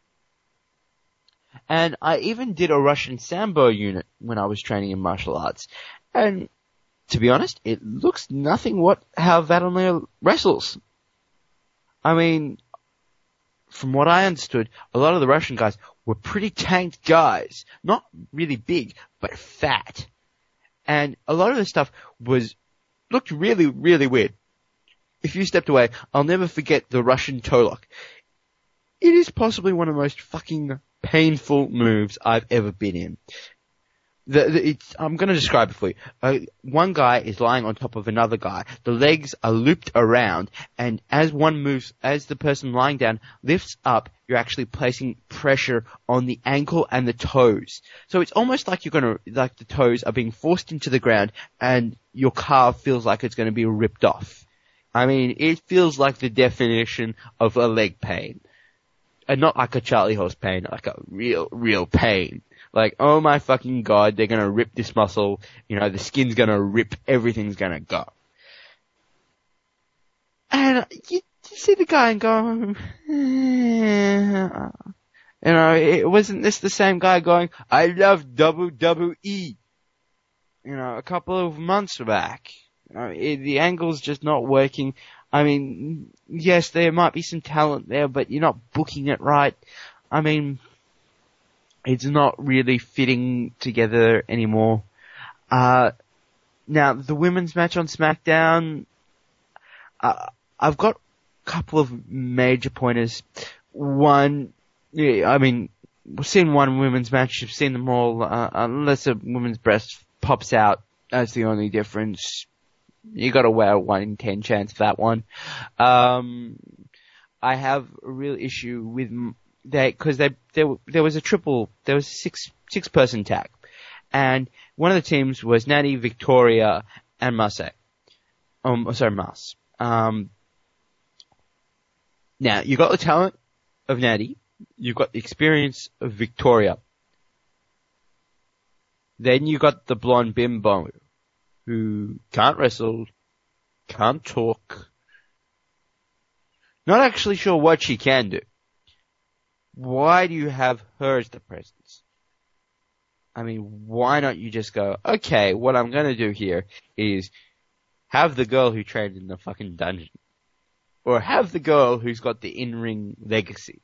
Speaker 9: and I even did a Russian Sambo unit when I was training in martial arts. And, to be honest, it looks nothing how Vladimir wrestles. I mean, from what I understood, a lot of the Russian guys were pretty tanked guys. Not really big, but fat. And a lot of the stuff looked really, really weird. If you stepped away, I'll never forget the Russian toe lock. It is possibly one of the most fucking painful moves I've ever been in. I'm going to describe it for you. One guy is lying on top of another guy. The legs are looped around, and as the person lying down lifts up, you're actually placing pressure on the ankle and the toes. So it's almost like the toes are being forced into the ground, and your calf feels like it's going to be ripped off. I mean, it feels like the definition of a leg pain. And not like a Charlie horse pain, like a real pain. Like, oh my fucking God, they're gonna rip this muscle, the skin's gonna rip, everything's gonna go. And you see the guy and go, wasn't this the same guy going, "I love WWE," a couple of months back. The angle's just not working. I mean, yes, there might be some talent there, but you're not booking it right. I mean, it's not really fitting together anymore. Now, the women's match on SmackDown, I've got couple of major pointers. One, yeah, I mean, we've seen one women's match, you've seen them all, unless a woman's breast pops out, that's the only difference. You gotta wear a 1 in 10 chance for that one. I have a real issue with because there was a six person tag. And one of the teams was Natty, Victoria, and Mas. Now, you got the talent of Natty, you've got the experience of Victoria. Then you got the blonde bimbo, who can't wrestle, can't talk, not actually sure what she can do. Why do you have her as the presence? I mean, why not you just go, okay, what I'm gonna do here is have the girl who trained in the fucking dungeon. Or have the girl who's got the in-ring legacy.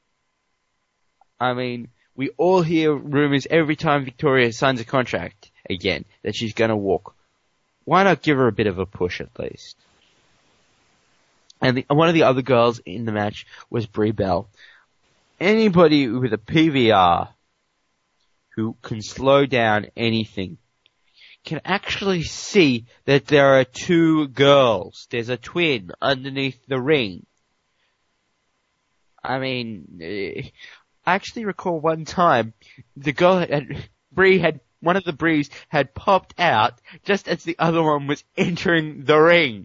Speaker 9: I mean, we all hear rumors every time Victoria signs a contract again that she's gonna walk. Why not give her a bit of a push at least? And one of the other girls in the match was Brie Bell. Anybody with a PVR who can slow down anything can actually see that there are two girls. There's a twin underneath the ring. I mean, I actually recall one time one of the Bries had popped out just as the other one was entering the ring.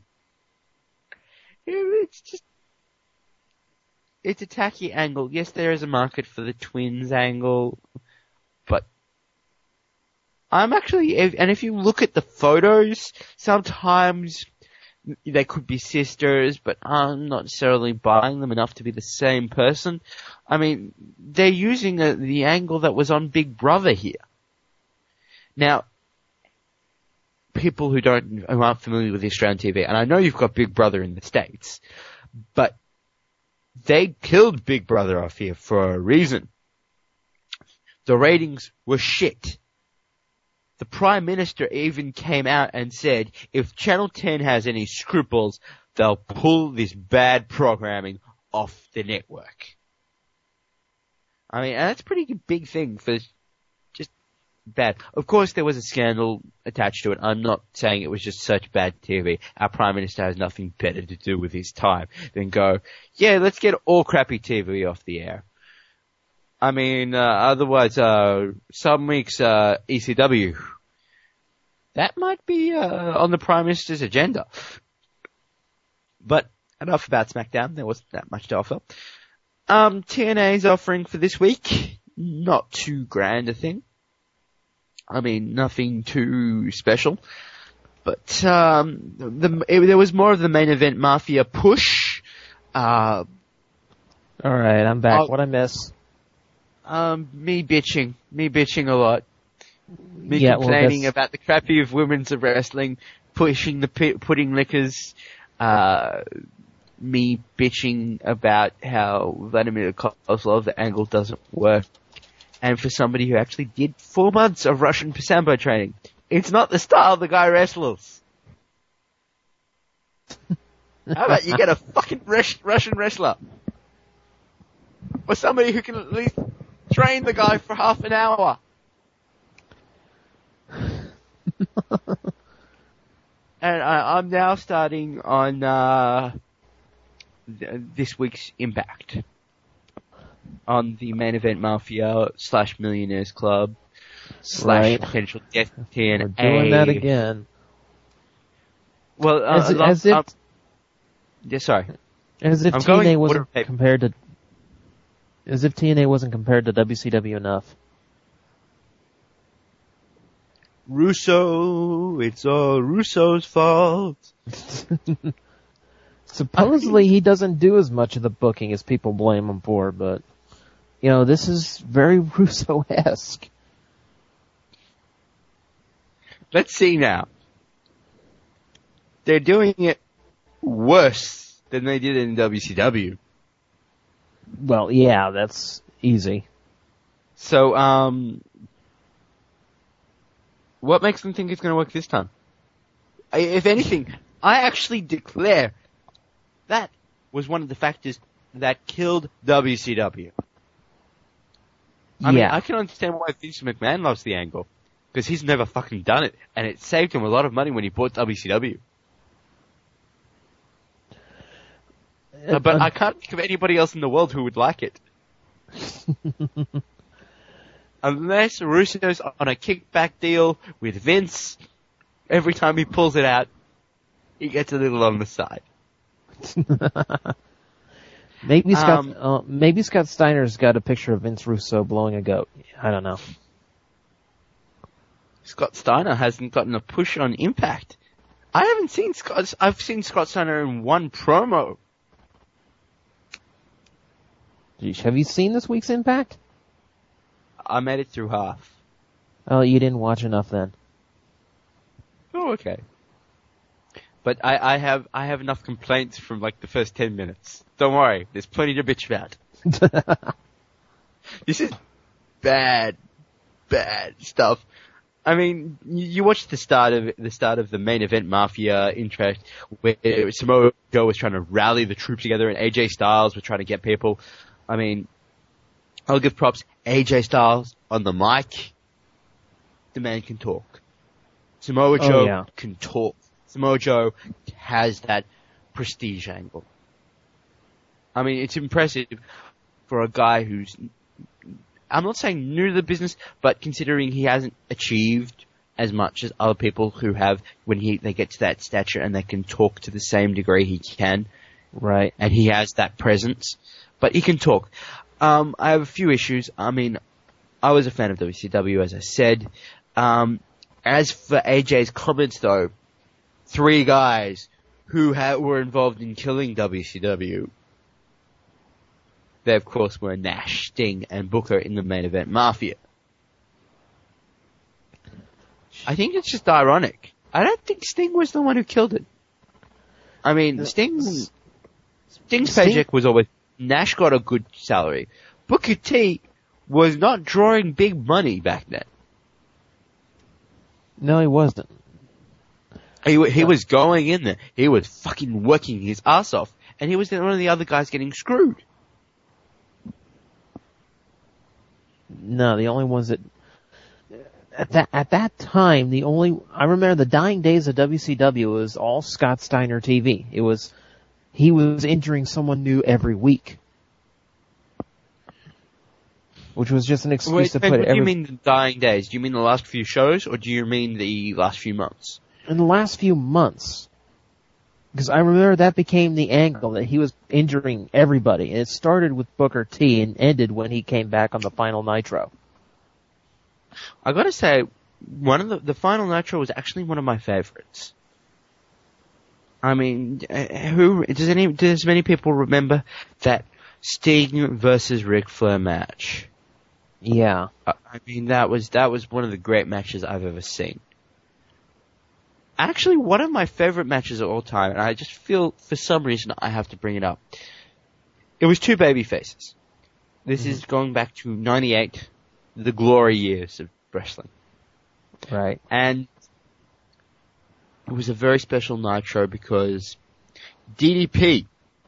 Speaker 9: It's a tacky angle. Yes, there is a market for the twins angle, but I'm actually, and if you look at the photos, sometimes they could be sisters, but I'm not necessarily buying them enough to be the same person. I mean, they're using the angle that was on Big Brother here. Now, people who aren't familiar with Australian TV, and I know you've got Big Brother in the States, but they killed Big Brother off here for a reason. The ratings were shit. The Prime Minister even came out and said, if Channel 10 has any scruples, they'll pull this bad programming off the network. I mean, and that's a pretty big thing for just bad. Of course, there was a scandal attached to it. I'm not saying it was just such bad TV. Our Prime Minister has nothing better to do with his time than go, yeah, let's get all crappy TV off the air. I mean, otherwise, some weeks, ECW. That might be, on the Prime Minister's agenda. But enough about SmackDown. There wasn't that much to offer. TNA's offering for this week, not too grand a thing. I mean, nothing too special. But, there was more of the main event Mafia push.
Speaker 10: Alright, I'm back. What'd I miss?
Speaker 9: Me bitching a lot. Complaining about the crappy of women's wrestling, pushing the pudding lickers, me bitching about how Vladimir Kozlov, the angle doesn't work. And for somebody who actually did 4 months of Russian Sambo training, it's not the style the guy wrestles. How about you get a fucking Russian wrestler? Or somebody who can at least train the guy for half an hour. And I'm now starting on this week's Impact. On the main event Mafia / Millionaires Club / potential Death TNA.
Speaker 10: We're doing that again.
Speaker 9: Well,
Speaker 10: as if TNA wasn't compared to, as if TNA wasn't compared to WCW enough.
Speaker 9: Russo, it's all Russo's fault.
Speaker 10: Supposedly he doesn't do as much of the booking as people blame him for, but, you know, this is very Russo-esque.
Speaker 9: Let's see now. They're doing it worse than they did in WCW.
Speaker 10: Well, yeah, that's easy.
Speaker 9: So, what makes them think it's going to work this time? If anything, I actually declare that was one of the factors that killed WCW. I mean, I can understand why Vince McMahon loves the angle. Because he's never fucking done it. And it saved him a lot of money when he bought WCW. But I can't think of anybody else in the world who would like it. Unless Russo's on a kickback deal with Vince, every time he pulls it out, he gets a little on the side.
Speaker 10: Maybe Scott Steiner's got a picture of Vince Russo blowing a goat. I don't know.
Speaker 9: Scott Steiner hasn't gotten a push on Impact. I haven't seen Scott. I've seen Scott Steiner in one promo.
Speaker 10: Jeez, have you seen this week's Impact?
Speaker 9: I made it through half.
Speaker 10: Oh, you didn't watch enough then.
Speaker 9: Oh, okay. But I have enough complaints from like the first 10 minutes. Don't worry, there's plenty to bitch about. This is bad stuff. I mean, you watched the start of the main event Mafia interest where Samoa Joe was trying to rally the troops together and AJ Styles was trying to get people. I mean, I'll give props. AJ Styles on the mic, the man can talk. Samoa Joe can talk. Samoa Joe has that prestige angle. I mean, it's impressive for a guy who's, I'm not saying new to the business, but considering he hasn't achieved as much as other people who have when they get to that stature and they can talk to the same degree he can.
Speaker 10: Right.
Speaker 9: And he has that presence. But he can talk. I have a few issues. I mean, I was a fan of WCW, as I said. As for AJ's comments, though, 3 guys who were involved in killing WCW, they, of course, were Nash, Sting, and Booker in the main event Mafia. I think it's just ironic. I don't think Sting was the one who killed it. I mean, Sting's paycheck was always, Nash got a good salary. Booker T was not drawing big money back then.
Speaker 10: No, he wasn't.
Speaker 9: He was going in there. He was fucking working his ass off. And he was one of the other guys getting screwed.
Speaker 10: No, the only ones that at that time, I remember the dying days of WCW was all Scott Steiner TV. He was injuring someone new every week. Which was just an excuse to put
Speaker 9: what do you mean the dying days? Do you mean the last few shows, or do you mean the last few months?
Speaker 10: In the last few months. Because I remember that became the angle, that he was injuring everybody. And it started with Booker T and ended when he came back on the final Nitro.
Speaker 9: I gotta say, the final Nitro was actually one of my favorites. I mean, does many people remember that Sting versus Ric Flair match?
Speaker 10: Yeah.
Speaker 9: I mean, that was one of the great matches I've ever seen. Actually, one of my favorite matches of all time, and I just feel for some reason I have to bring it up. It was 2 baby faces. This is going back to 98, the glory years of wrestling.
Speaker 10: Right.
Speaker 9: And it was a very special Nitro because DDP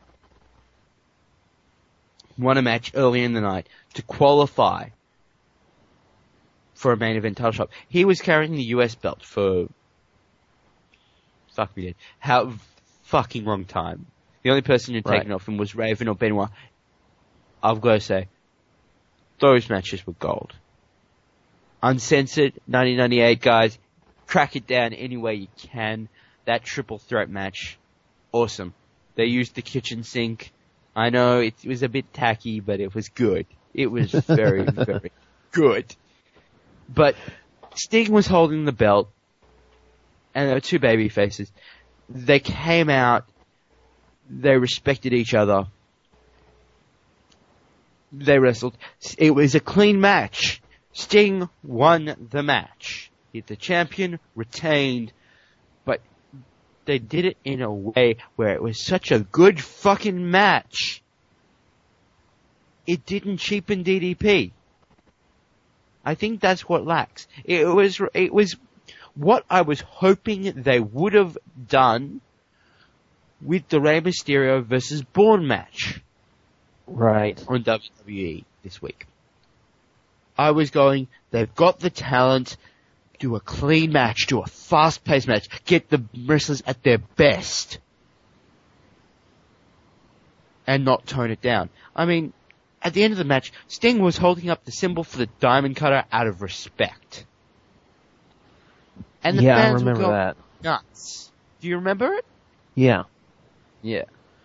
Speaker 9: won a match early in the night to qualify for a main event title shot. He was carrying the US belt for fuck me dead. How fucking long time. The only person who'd taken it off him was Raven or Benoit. I've got to say, those matches were gold. Uncensored, 1998 guys, crack it down any way you can. That triple threat match, awesome. They used the kitchen sink. I know it was a bit tacky, but it was good. It was very, very good. But Sting was holding the belt, and there were 2 baby faces. They came out, they respected each other, they wrestled. It was a clean match. Sting won the match. He's the champion, retained, but they did it in a way where it was such a good fucking match. It didn't cheapen DDP. I think that's what lacks. It was what I was hoping they would have done with the Rey Mysterio versus Bourne match.
Speaker 10: Right.
Speaker 9: On WWE this week. I was going, they've got the talent, do a clean match, do a fast-paced match, get the wrestlers at their best. And not tone it down. I mean, at the end of the match, Sting was holding up the symbol for the diamond cutter out of respect. And the fans
Speaker 10: I remember
Speaker 9: would go
Speaker 10: that.
Speaker 9: Nuts. Do you remember it?
Speaker 10: Yeah.
Speaker 9: Yeah.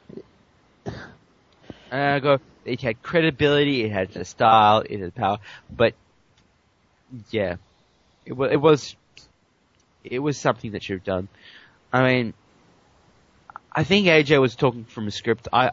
Speaker 9: And I go, it had credibility, it had the style, it had power, but yeah, it was something that you've done. I mean, I think AJ was talking from a script. I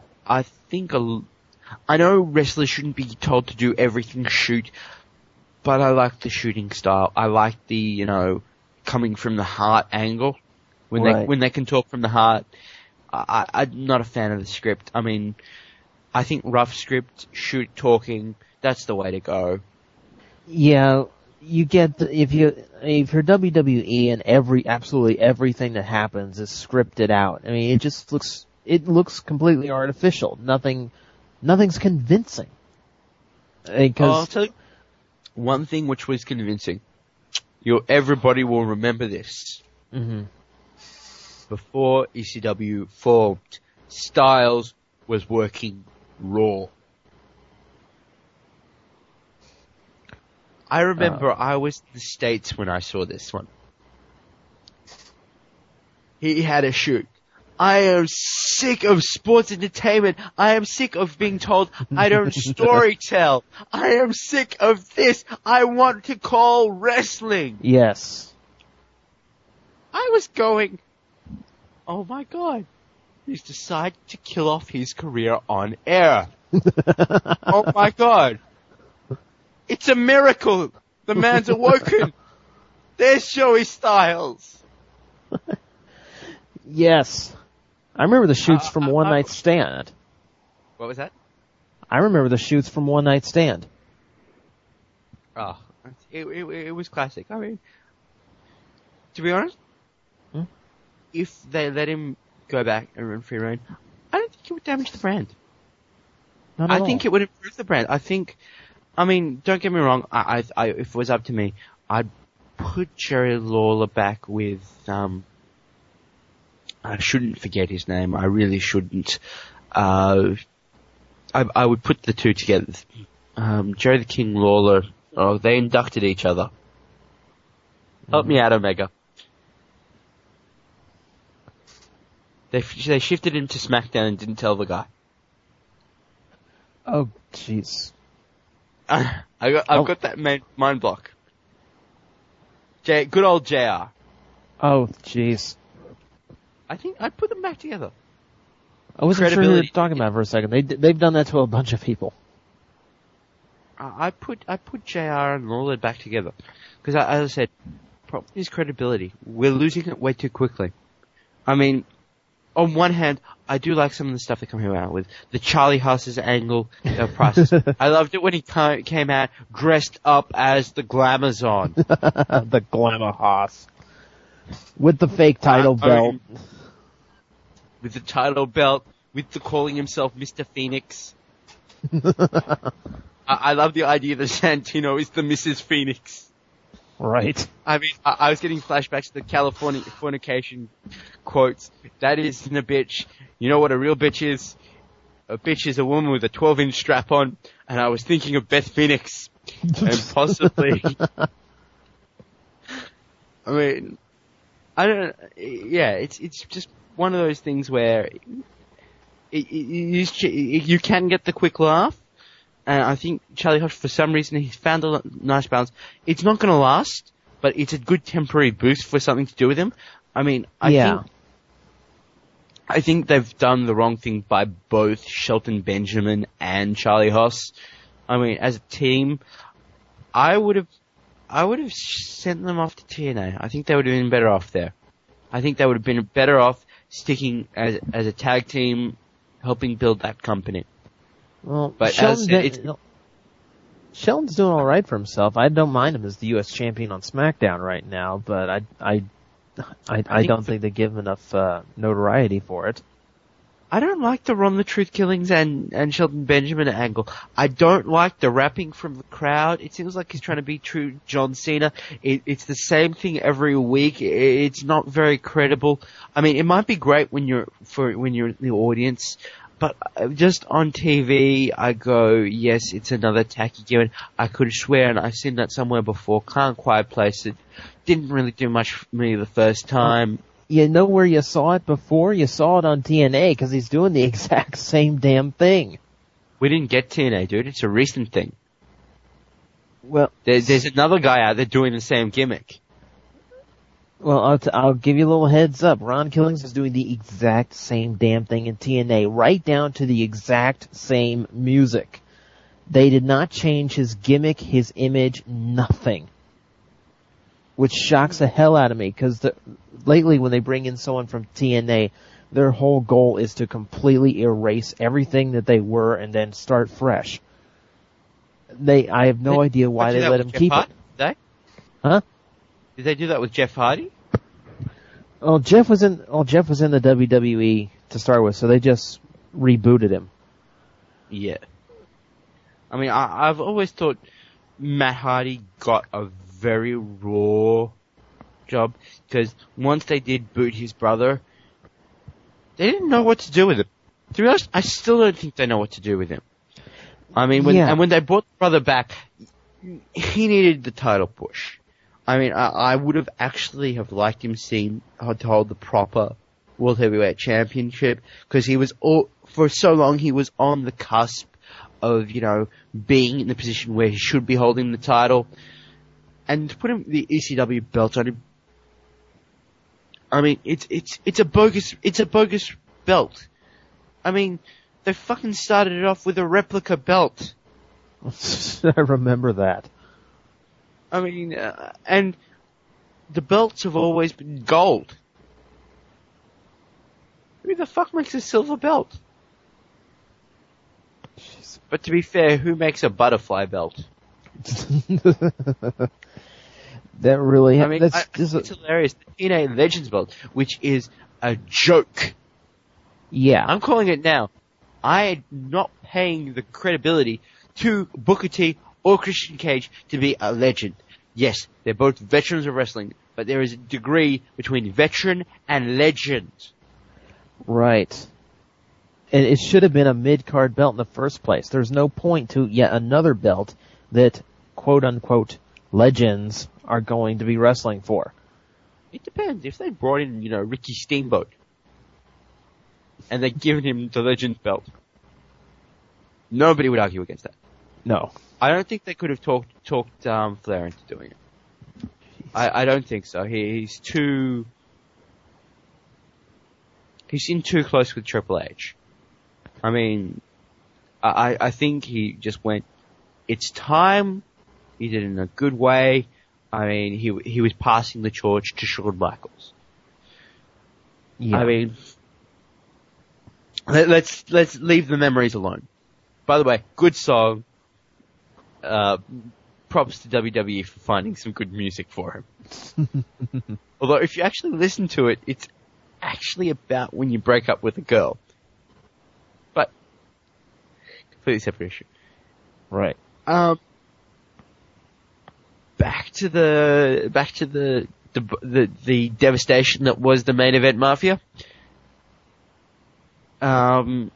Speaker 9: know wrestlers shouldn't be told to do everything shoot, but I like the shooting style. I like the, coming from the heart angle. When they can talk from the heart. I'm not a fan of the script. I mean, I think rough script, shoot talking, that's the way to go.
Speaker 10: Yeah, you get, if you're WWE and absolutely everything that happens is scripted out, I mean, it looks completely artificial. Nothing's convincing.
Speaker 9: I'll tell you one thing which was convincing. Everybody will remember this.
Speaker 10: Mm-hmm.
Speaker 9: Before ECW formed, Styles was working Raw. I remember I was in the States when I saw this one. He had a shoot. I am sick of sports entertainment. I am sick of being told I don't storytell. I am sick of this. I want to call wrestling.
Speaker 10: Yes.
Speaker 9: I was going, oh my God. He's decided to kill off his career on air. Oh my God. It's a miracle. The man's awoken. There's Joey Styles.
Speaker 10: Yes. I remember the shoots from One Night Stand.
Speaker 9: What was that?
Speaker 10: I remember the shoots from One Night Stand.
Speaker 9: Oh, it was classic. I mean, to be honest, if they let him go back and run free reign, I don't think it would damage the brand.
Speaker 10: Not at all.
Speaker 9: I think it would improve the brand. I mean, don't get me wrong. If it was up to me, I'd put Jerry Lawler back with, I shouldn't forget his name. I really shouldn't. I would put the two together. Jerry the King Lawler. Oh, they inducted each other. Help me out, Omega. They shifted him to SmackDown and didn't tell the guy.
Speaker 10: Oh, jeez.
Speaker 9: I've got that mind block. Good old JR.
Speaker 10: Oh, jeez.
Speaker 9: I think I'd put them back together.
Speaker 10: I wasn't sure who you were talking about for a second. They've done that to a bunch of people.
Speaker 9: I put JR and Lawler back together. Because as I said, problem is credibility. We're losing it way too quickly. I mean, on one hand, I do like some of the stuff they come out with. The Charlie Haas's angle process. I loved it when he came out dressed up as the Glamazon.
Speaker 10: The Glamour Haas. With the fake title belt.
Speaker 9: With the title belt. With the calling himself Mr. Phoenix. I love the idea that Santino is the Mrs. Phoenix.
Speaker 10: Right.
Speaker 9: I mean, I was getting flashbacks to the California fornication quotes. That isn't a bitch. You know what a real bitch is? A bitch is a woman with a 12-inch strap on. And I was thinking of Beth Phoenix. And possibly... I mean, it's just one of those things where you can get the quick laugh. And I think Charlie Haas, for some reason, he's found a nice balance. It's not going to last, but it's a good temporary boost for something to do with him. I mean, I think they've done the wrong thing by both Shelton Benjamin and Charlie Haas. I mean, as a team, I would have sent them off to TNA. I think they would have been better off there. I think they would have been better off sticking as a tag team, helping build that company.
Speaker 10: Well,
Speaker 9: but
Speaker 10: Shelton's doing all right for himself. I don't mind him as the U.S. champion on SmackDown right now, but I don't think they give him enough notoriety for it.
Speaker 9: I don't like the Ron the Truth Killings and Shelton Benjamin angle. I don't like the rapping from the crowd. It seems like he's trying to be true John Cena. It's the same thing every week. It's not very credible. I mean, it might be great when you're in the audience, but just on TV, I go, yes, it's another tacky gimmick. I could swear, and I've seen that somewhere before. Can't quite place it. Didn't really do much for me the first time.
Speaker 10: You know where you saw it before? You saw it on TNA, because he's doing the exact same damn thing.
Speaker 9: We didn't get TNA, dude. It's a recent thing.
Speaker 10: Well,
Speaker 9: there's another guy out there doing the same gimmick.
Speaker 10: Well, I'll give you a little heads up. Ron Killings is doing the exact same damn thing in TNA, right down to the exact same music. They did not change his gimmick, his image, nothing. Which shocks the hell out of me, because lately when they bring in someone from TNA, their whole goal is to completely erase everything that they were and then start fresh. I have no idea why they let him keep it.
Speaker 9: Did they?
Speaker 10: Huh?
Speaker 9: Did they do that with Jeff Hardy?
Speaker 10: Oh, Jeff was in the WWE to start with, so they just rebooted him.
Speaker 9: Yeah. I mean, I've always thought Matt Hardy got a very raw job, because once they did boot his brother, they didn't know what to do with him. To be honest, I still don't think they know what to do with him. I mean, when they brought the brother back, he needed the title push. I mean, I would have actually have liked him to hold the proper World Heavyweight Championship, because for so long he was on the cusp of, being in the position where he should be holding the title. And to put the ECW belt on him, I mean, it's a bogus belt. I mean, they fucking started it off with a replica belt.
Speaker 10: I remember that.
Speaker 9: I mean, and the belts have always been gold. Who the fuck makes a silver belt? Jeez. But to be fair, who makes a butterfly belt?
Speaker 10: That really,
Speaker 9: I mean, it's hilarious. The TNA Legends belt, which is a joke.
Speaker 10: Yeah.
Speaker 9: I'm calling it now. I am not paying the credibility to Booker T or Christian Cage to be a legend. Yes, they're both veterans of wrestling, but there is a degree between veteran and legend.
Speaker 10: Right. And it should have been a mid-card belt in the first place. There's no point to yet another belt that, quote-unquote, legends are going to be wrestling for.
Speaker 9: It depends. If they brought in, Ricky Steamboat, and they'd given him the Legends belt, nobody would argue against that.
Speaker 10: No.
Speaker 9: I don't think they could have talked Flair into doing it. I don't think so. He's in too close with Triple H. I mean, I think he just went, it's time. He did it in a good way. I mean, he was passing the torch to Shawn Michaels. Yeah. I mean, let's leave the memories alone. By the way, good song. Props to WWE for finding some good music for him. Although if you actually listen to it, it's actually about when you break up with a girl. But completely separate issue.
Speaker 10: Right.
Speaker 9: Back to the devastation that was the Main Event Mafia. I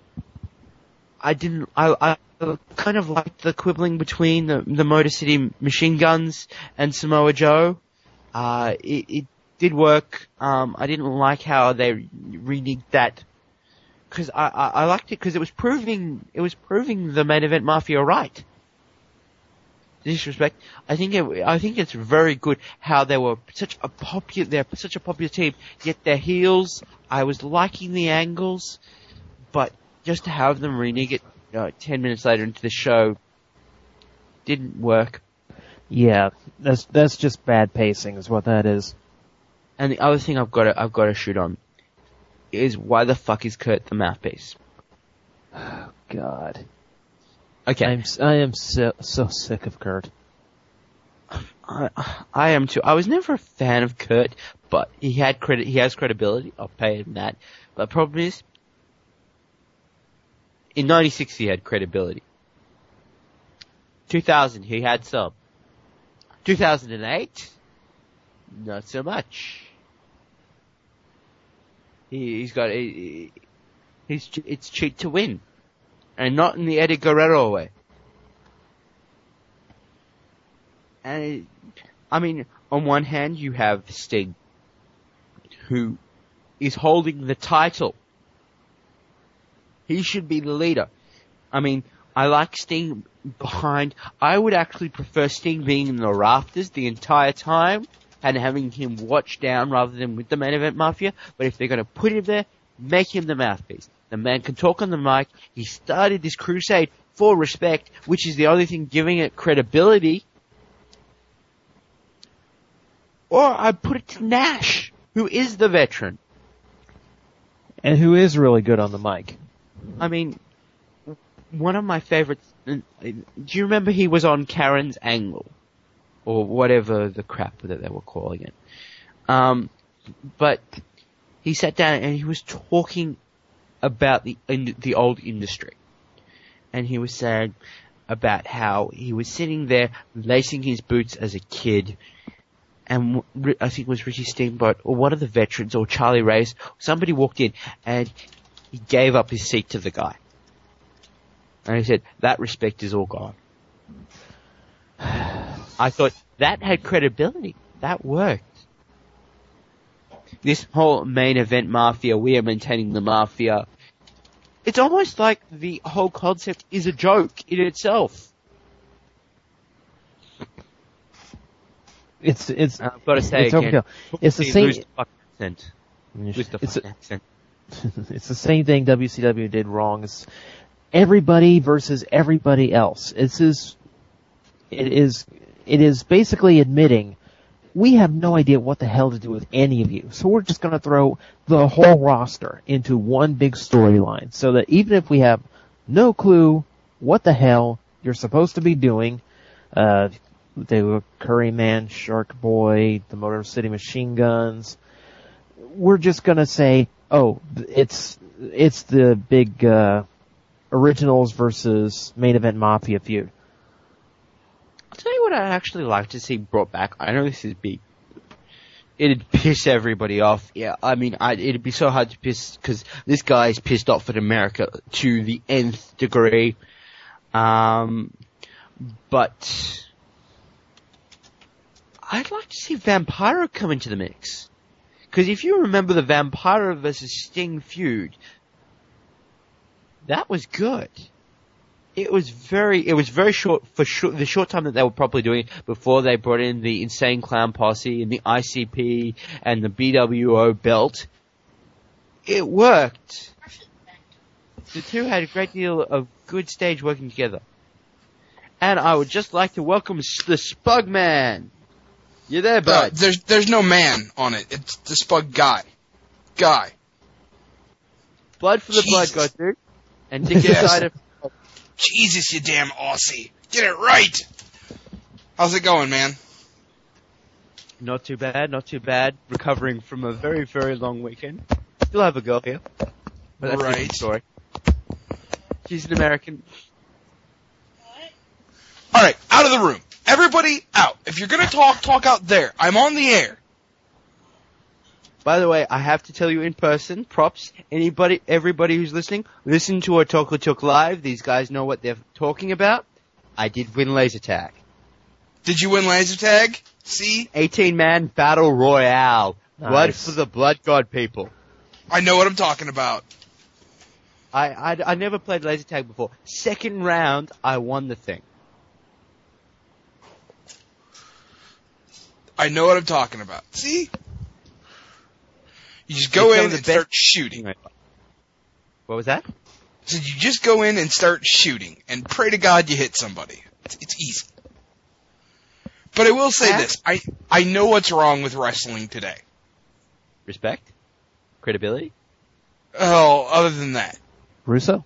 Speaker 9: kind of liked the quibbling between the Motor City Machine Guns and Samoa Joe. It did work. I didn't like how they reneged that, because I liked it because it was proving the Main Event Mafia right. Disrespect. I think it's very good how they were such a popular team, yet their heels. I was liking the angles, but just to have them renege it 10 minutes later into the show didn't work.
Speaker 10: Yeah, that's just bad pacing is what that is.
Speaker 9: And the other thing I've got to shoot on is, why the fuck is Kurt the mouthpiece?
Speaker 10: Oh, God.
Speaker 9: Okay.
Speaker 10: I am so sick of Kurt.
Speaker 9: I am too. I was never a fan of Kurt, but he has credibility. I'll pay him that. But the problem is, In 96 he had credibility. 2000 he had some. 2008, not so much. It's cheat to win. And not in the Eddie Guerrero way. And, on one hand you have Sting, who is holding the title. He should be the leader. I like Sting I would actually prefer Sting being in the rafters the entire time and having him watch down rather than with the Main Event Mafia. But if they're going to put him there, make him the mouthpiece. The man can talk on the mic. He started this crusade for respect, which is the only thing giving it credibility. Or I'd put it to Nash, who is the veteran.
Speaker 10: And who is really good on the mic.
Speaker 9: One of my favorites, do you remember he was on Karen's Angle? Or whatever the crap that they were calling it. But he sat down and he was talking about the old industry. And he was saying about how he was sitting there lacing his boots as a kid. And I think it was Ricky Steamboat or one of the veterans or Charlie Reyes. Somebody walked in and he gave up his seat to the guy. And he said, that respect is all gone. I thought that had credibility. That worked. This whole Main Event Mafia, we are maintaining the Mafia. It's almost like the whole concept is a joke in itself. I've got to say
Speaker 10: it's
Speaker 9: again.
Speaker 10: It's the same.
Speaker 9: Lose the fucking accent. Lose the fucking accent.
Speaker 10: It's the same thing WCW did wrong. It's everybody versus everybody else. It is basically admitting we have no idea what the hell to do with any of you. So we're just going to throw the whole roster into one big storyline so that even if we have no clue what the hell you're supposed to be doing, they were Curry Man, Shark Boy, the Motor City Machine Guns, we're just going to say, oh, it's the big Originals versus Main Event Mafia feud.
Speaker 9: I'll tell you what I'd actually like to see brought back. I know this is big. It'd piss everybody off. Yeah, it'd be so hard to piss, because this guy is pissed off at America to the nth degree. But I'd like to see Vampiro come into the mix. Because if you remember the Vampiro versus Sting feud, that was good. It was very short for the short time that they were properly doing it before they brought in the Insane Clown Posse and the ICP and the BWO belt. It worked. The two had a great deal of good stage working together. And I would just like to welcome the Spug Man. You there, bud?
Speaker 14: There's no man on it. It's the Spug guy.
Speaker 9: Blood for the blood, God, dude. And Dick inside of...
Speaker 14: Jesus, you damn Aussie. Get it right! How's it going, man?
Speaker 9: Not too bad. Recovering from a very, very long weekend. Still have a girl here. But that's a different story. She's an American.
Speaker 14: Alright, out of the room. Everybody out. If you're gonna talk out there. I'm on the air.
Speaker 9: By the way, I have to tell you in person, props, everybody who's listening, listen to our Talk Live. These guys know what they're talking about. I did win laser tag.
Speaker 14: Did you win laser tag? See?
Speaker 9: 18-man battle royale.
Speaker 10: Nice.
Speaker 9: Blood for the blood god people.
Speaker 14: I know what I'm talking about.
Speaker 9: I never played laser tag before. Second round, I won the thing.
Speaker 14: I know what I'm talking about. See? You just go in and start shooting.
Speaker 9: What was that?
Speaker 14: So you just go in and start shooting, and pray to God you hit somebody. It's easy. But I will say this. I know what's wrong with wrestling today.
Speaker 9: Respect? Credibility?
Speaker 14: Oh, other than that.
Speaker 10: Russo?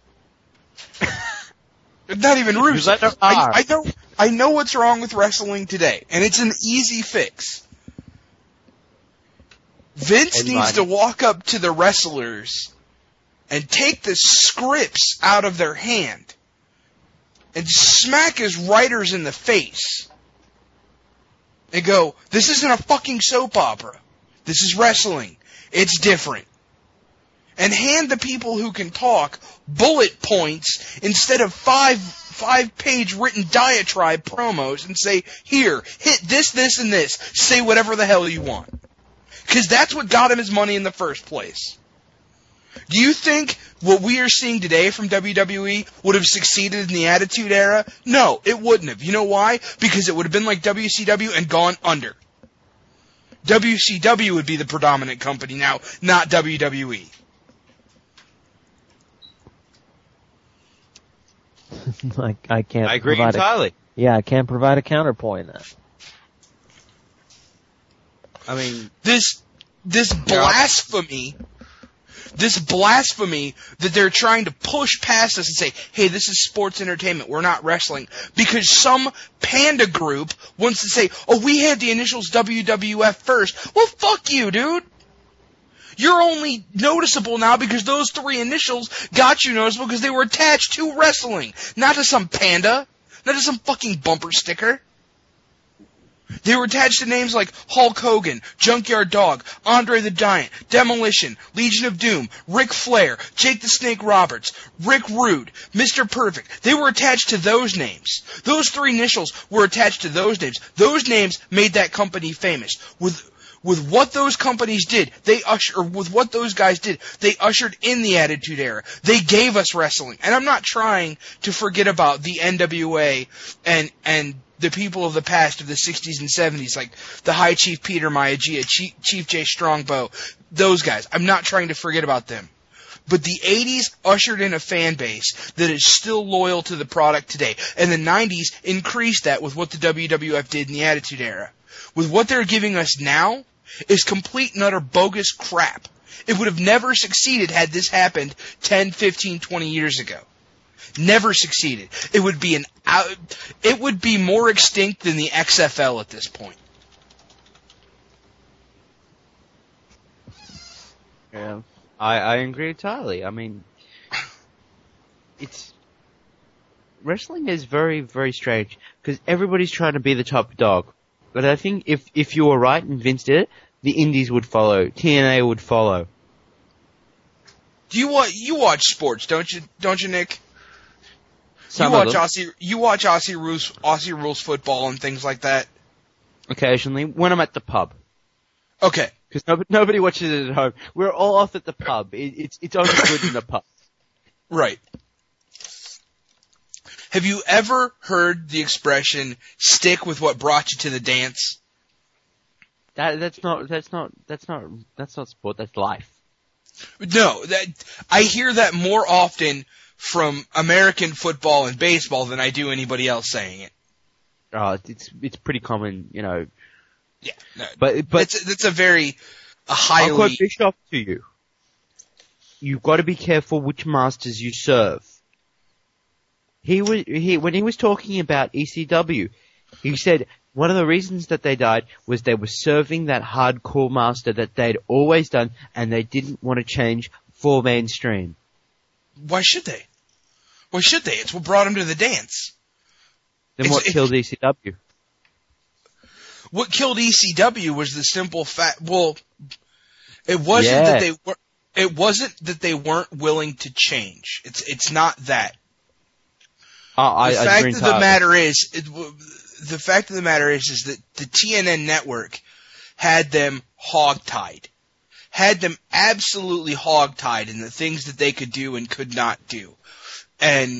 Speaker 14: Not even Russo. I know what's wrong with wrestling today, and it's an easy fix. Vince needs to walk up to the wrestlers and take the scripts out of their hand and smack his writers in the face and go, this isn't a fucking soap opera. This is wrestling. It's different. And hand the people who can talk bullet points instead of five-page written diatribe promos and say, here, hit this, this, and this. Say whatever the hell you want. Because that's what got him his money in the first place. Do you think what we are seeing today from WWE would have succeeded in the Attitude Era? No, it wouldn't have. You know why? Because it would have been like WCW and gone under. WCW would be the predominant company now, not WWE.
Speaker 10: I can't.
Speaker 9: I agree entirely.
Speaker 10: I can't provide a counterpoint.
Speaker 9: I mean,
Speaker 14: this blasphemy that they're trying to push past us and say, hey, this is sports entertainment, we're not wrestling, because some panda group wants to say, oh, we had the initials WWF first. Well, fuck you, dude. You're only noticeable now because those three initials got you noticeable because they were attached to wrestling, not to some panda, not to some fucking bumper sticker. They were attached to names like Hulk Hogan, Junkyard Dog, Andre the Giant, Demolition, Legion of Doom, Ric Flair, Jake the Snake Roberts, Rick Rude, Mr. Perfect. They were attached to those names. Those three initials were attached to those names. Those names made that company famous. With what those companies did, with what those guys did, they ushered in the Attitude Era. They gave us wrestling. And I'm not trying to forget about the NWA and the people of the past of the 60s and 70s, like the High Chief Peter Maivia, Chief Jay Strongbow, those guys. I'm not trying to forget about them. But the 80s ushered in a fan base that is still loyal to the product today. And the 90s increased that with what the WWF did in the Attitude Era. With what they're giving us now is complete and utter bogus crap. It would have never succeeded had this happened 10, 15, 20 years ago. Never succeeded. It would be more extinct than the XFL at this point.
Speaker 9: Yeah, I agree entirely. I mean, wrestling is very, very strange because everybody's trying to be the top dog. But I think if you were right and Vince did it, the Indies would follow, TNA would follow.
Speaker 14: Do you watch sports, don't you, Nick?
Speaker 9: You
Speaker 14: watch Aussie Rules football and things like that?
Speaker 9: Occasionally, when I'm at the pub.
Speaker 14: Okay.
Speaker 9: Because nobody watches it at home. We're all off at the pub. It's only good in the pub.
Speaker 14: Right. Have you ever heard the expression "stick with what brought you to the dance"?
Speaker 9: That's not sport. That's life.
Speaker 14: No, I hear that more often from American football and baseball than I do anybody else saying it.
Speaker 9: Oh, it's pretty common, you know.
Speaker 14: Yeah, no,
Speaker 9: but
Speaker 14: it's a highly.
Speaker 9: I'll quote Bischoff to you. You've got to be careful which masters you serve. When he was talking about ECW, he said one of the reasons that they died was they were serving that hardcore master that they'd always done, and they didn't want to change for mainstream.
Speaker 14: Why should they? Why should they? It's what brought them to the dance.
Speaker 9: Then what killed ECW?
Speaker 14: What killed ECW was the simple fact. Well, it wasn't that they were. It wasn't that they weren't willing to change. It's not that. The fact of the matter is that the TNN network had them hogtied. Had them absolutely hogtied in the things that they could do and could not do. And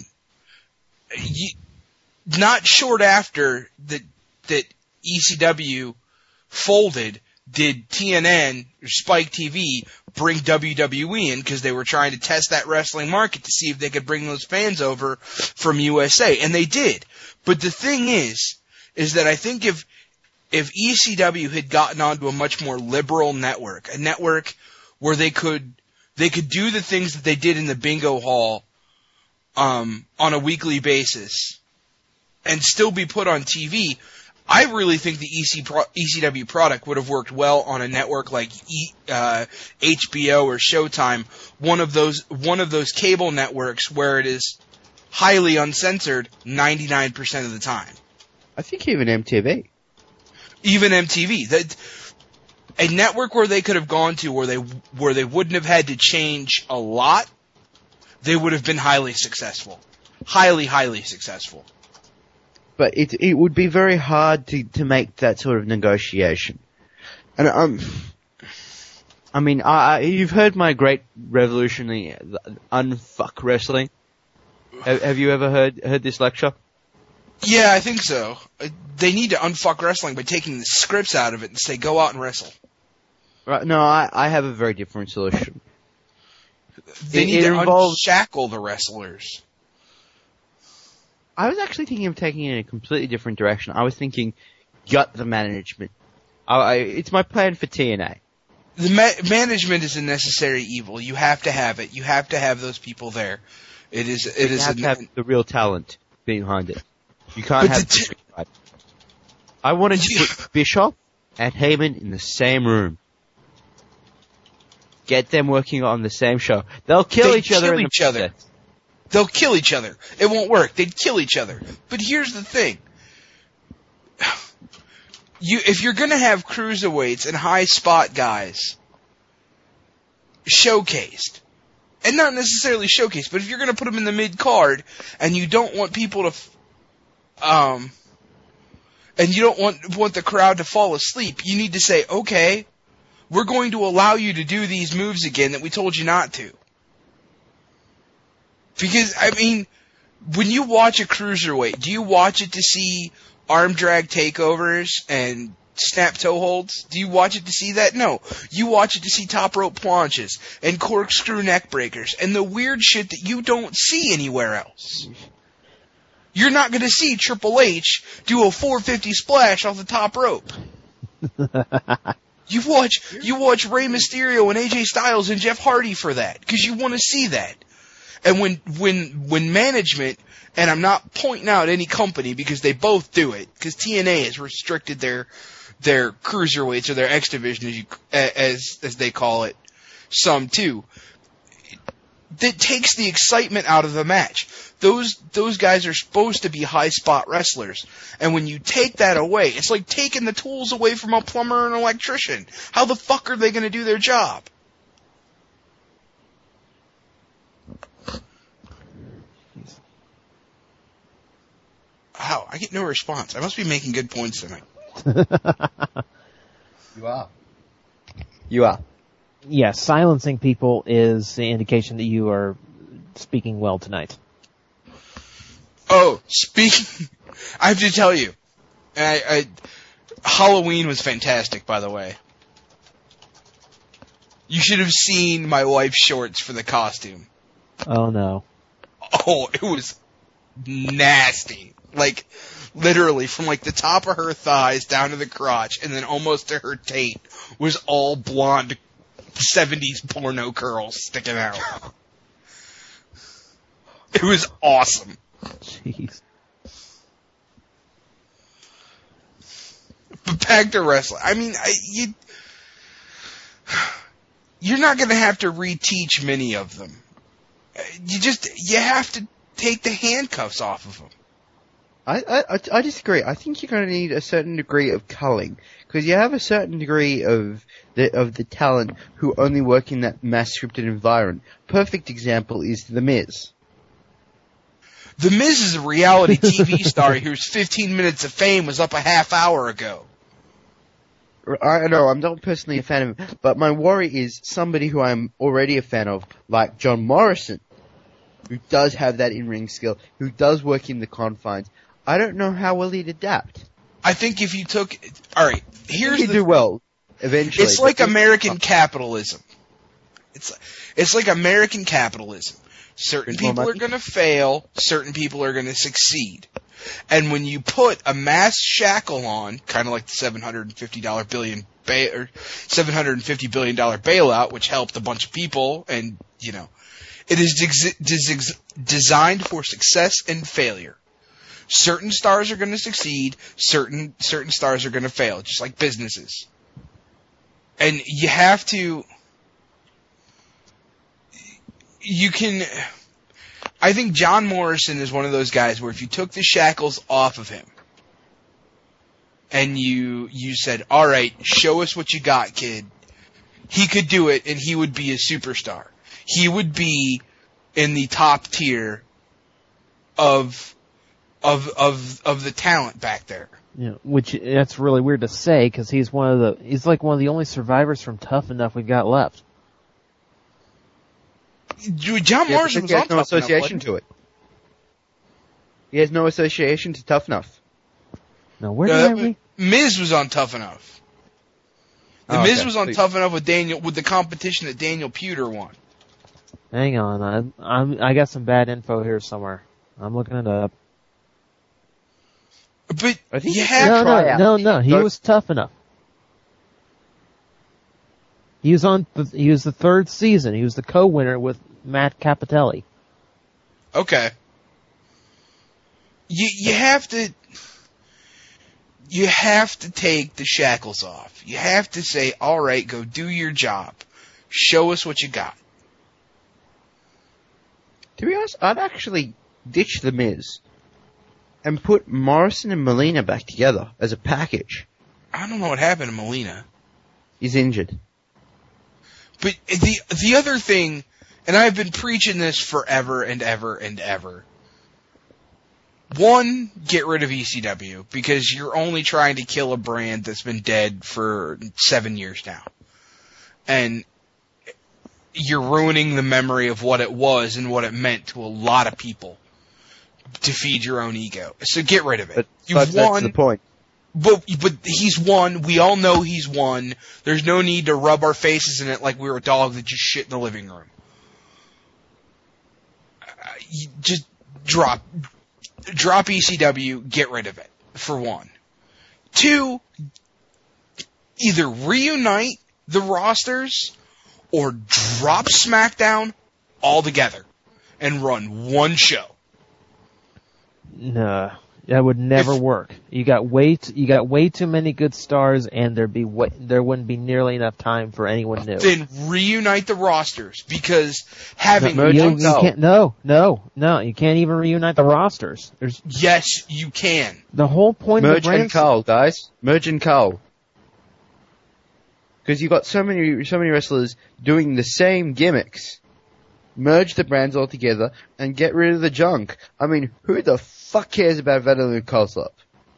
Speaker 14: not short after that ECW folded, did TNN, or Spike TV, bring WWE in because they were trying to test that wrestling market to see if they could bring those fans over from USA. And they did. But the thing is that I think if ECW had gotten onto a much more liberal network, a network where they could do the things that they did in the bingo hall on a weekly basis and still be put on TV, I really think the ECW product would have worked well on a network like HBO or Showtime, one of those cable networks where it is highly uncensored 99% of the time.
Speaker 9: I think even MTV.
Speaker 14: Even MTV. A network where they could have gone to where they wouldn't have had to change a lot, they would have been highly successful. Highly, highly successful.
Speaker 9: But it would be very hard to make that sort of negotiation. And I mean, you've heard my great revolutionary unfuck wrestling. Have you ever heard this lecture?
Speaker 14: Yeah, I think so. They need to unfuck wrestling by taking the scripts out of it and say, go out and wrestle.
Speaker 9: Right? No, I have a very different solution.
Speaker 14: They need to unshackle the wrestlers.
Speaker 9: I was actually thinking of taking it in a completely different direction. I was thinking, gut the management. It's my plan for TNA.
Speaker 14: The management is a necessary evil. You have to have it. You have to have those people there. You have to have
Speaker 9: the real talent behind it. You can't have. I wanted to put Bischoff and Heyman in the same room. Get them working on the same show. They'll kill each other in the process.
Speaker 14: They'll kill each other. It won't work. They'd kill each other. But here's the thing. If you're gonna have cruiserweights and high spot guys showcased, and not necessarily showcased, but if you're gonna put them in the mid card, and you don't want people to, and you don't want the crowd to fall asleep, you need to say, okay, we're going to allow you to do these moves again that we told you not to. Because, I mean, when you watch a cruiserweight, do you watch it to see arm drag takeovers and snap toe holds? Do you watch it to see that? No. You watch it to see top rope planches and corkscrew neck breakers and the weird shit that you don't see anywhere else. You're not going to see Triple H do a 450 splash off the top rope. You watch Rey Mysterio and AJ Styles and Jeff Hardy for that, because you want to see that. And when management, and I'm not pointing out any company because they both do it, because TNA has restricted their cruiserweights or their X division as they call it, some too. That takes the excitement out of the match. Those guys are supposed to be high spot wrestlers, and when you take that away, it's like taking the tools away from a plumber or an electrician. How the fuck are they going to do their job? How? I get no response. I must be making good points tonight.
Speaker 10: You are. Yes, silencing people is the indication that you are speaking well tonight.
Speaker 14: Oh, I have to tell you, Halloween was fantastic, by the way. You should have seen my wife's shorts for the costume.
Speaker 10: Oh, no.
Speaker 14: Oh, it was nasty. Like, literally, from like the top of her thighs down to the crotch, and then almost to her taint, was all blonde 70s porno curls sticking out. It was awesome.
Speaker 10: Jeez.
Speaker 14: But back to wrestling. I mean, you're not going to have to reteach many of them. You have to take the handcuffs off of them.
Speaker 9: I disagree. I think you're going to need a certain degree of culling, because you have a certain degree of the talent who only work in that mass scripted environment. Perfect example is The Miz.
Speaker 14: The Miz is a reality TV star whose 15 minutes of fame was up a half hour ago.
Speaker 9: I know, I'm not personally a fan of him, but my worry is somebody who I'm already a fan of, like John Morrison, who does have that in-ring skill, who does work in the confines. I don't know how well he'd adapt.
Speaker 14: I think if you took... Alright, here's
Speaker 9: he'd do well, eventually.
Speaker 14: It's like American capitalism. It's like American capitalism. Certain people are going to fail, certain people are going to succeed. And when you put a mass shackle on, kind of like the $750 billion bailout, which helped a bunch of people, and, it is designed for success and failure. Certain stars are going to succeed, certain stars are going to fail, just like businesses. And you have to, I think John Morrison is one of those guys where if you took the shackles off of him and you said, all right, show us what you got, kid, he could do it and he would be a superstar. He would be in the top tier of the talent back there.
Speaker 10: Yeah, which that's really weird to say because he's like one of the only survivors from Tough Enough we've got left.
Speaker 14: John Morrison was on
Speaker 15: no association to it. He has no association to Tough Enough.
Speaker 10: No, where did I read?
Speaker 14: Miz was on Tough Enough. Miz was on Tough Enough with the competition that Daniel Puder won.
Speaker 10: Hang on, I got some bad info here somewhere. I'm looking it up.
Speaker 14: But
Speaker 10: you have no. He was Tough Enough. He was the third season. He was the co-winner with Matt Capitelli.
Speaker 14: Okay. You have to take the shackles off. You have to say, all right, go do your job. Show us what you got.
Speaker 15: To be honest, I'd actually ditch The Miz and put Morrison and Molina back together as a package.
Speaker 14: I don't know what happened to Molina.
Speaker 15: He's injured.
Speaker 14: But the other thing, and I've been preaching this forever and ever and ever. One, get rid of ECW, because you're only trying to kill a brand that's been dead for 7 years now. And you're ruining the memory of what it was and what it meant to a lot of people to feed your own ego. So get rid of it.
Speaker 15: You've won. That's the point.
Speaker 14: But he's won. We all know he's won. There's no need to rub our faces in it like we were a dog that just shit in the living room. Just drop ECW, get rid of it, for one. Two, either reunite the rosters or drop SmackDown altogether and run one show.
Speaker 10: No, that would never work. You got way too many good stars, and there wouldn't be nearly enough time for anyone new.
Speaker 14: Then reunite the rosters, because having
Speaker 10: you can't. No, you can't even reunite the rosters.
Speaker 14: Yes, you can.
Speaker 10: The whole point
Speaker 15: of the
Speaker 10: brand
Speaker 15: and cull, guys. Merge and cull. Because you've got so many wrestlers doing the same gimmicks. Merge the brands all together and get rid of the junk. I mean, who the fuck cares about Vladimir Kozlov?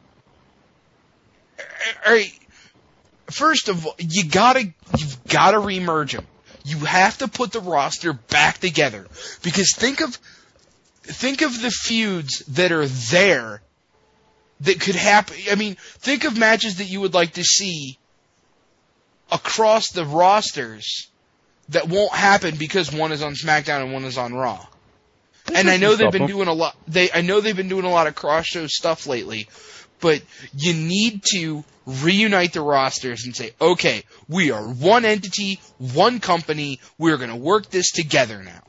Speaker 14: Alright, first of all, you've gotta remerge them. You have to put the roster back together. Because think of the feuds that are there that could happen. I mean, think of matches that you would like to see across the rosters that won't happen because one is on SmackDown and one is on Raw. And I know they've been doing a lot. I know they've been doing a lot of cross-show stuff lately, but you need to reunite the rosters and say, okay, we are one entity, one company. We're going to work this together now.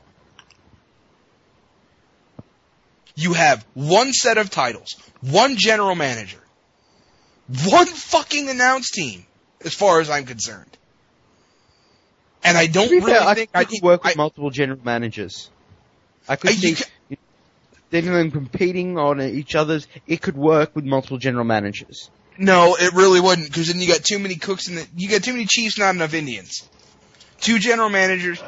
Speaker 14: You have one set of titles, one general manager, one fucking announce team, as far as I'm concerned. And I don't really think
Speaker 15: I could work with multiple general managers. I could see them competing on each other's. It could work with multiple general managers.
Speaker 14: No, it really wouldn't, because then you got too many cooks you got too many chiefs, not enough Indians. Two general managers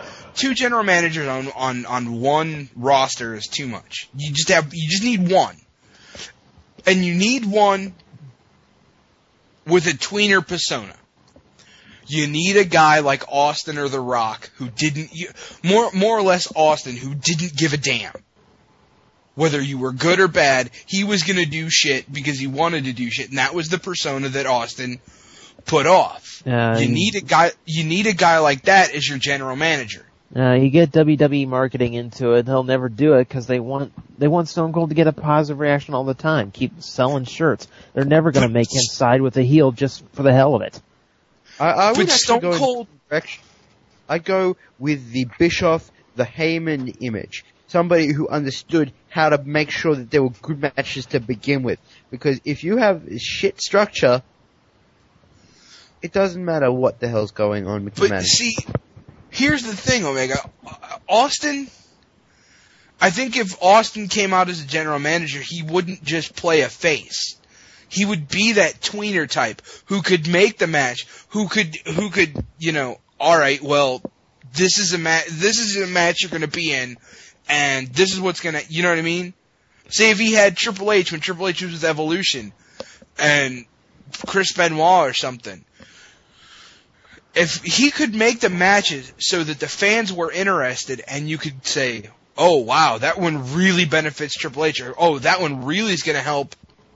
Speaker 14: on one roster is too much. You just need one. And you need one with a tweener persona. You need a guy like Austin or The Rock who more or less Austin, who didn't give a damn. Whether you were good or bad, he was gonna do shit because he wanted to do shit, and that was the persona that Austin put off. You need a guy like that as your general manager.
Speaker 10: You get WWE marketing into it, they'll never do it because they want Stone Cold to get a positive reaction all the time. Keep selling shirts. They're never gonna make him side with the heel just for the hell of it.
Speaker 15: I would Stone Cold. I'd go with the Bischoff, the Heyman image. somebody who understood how to make sure that there were good matches to begin with. Because if you have shit structure, it doesn't matter what the hell's going on with the
Speaker 14: But
Speaker 15: management.
Speaker 14: see, here's the thing, Omega. Austin, I think if Austin came out as a general manager, he wouldn't just play a face. He would be that tweener type who could make the match, who could, all right, well, this is a match you're going to be in, and this is what's going to, you know what I mean? Say if he had Triple H when Triple H was with Evolution, and Chris Benoit or something. If he could make the matches so that the fans were interested, and you could say, oh wow, that one really benefits Triple H, or oh, that one really is going to help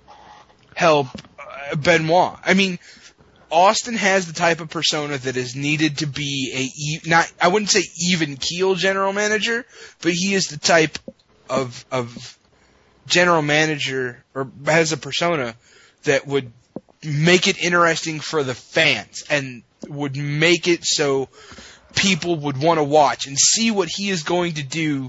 Speaker 14: Benoit. I mean, Austin has the type of persona that is needed to be I wouldn't say even keel general manager, but he is the type of general manager, or has a persona that would make it interesting for the fans and would make it so people would want to watch and see what he is going to do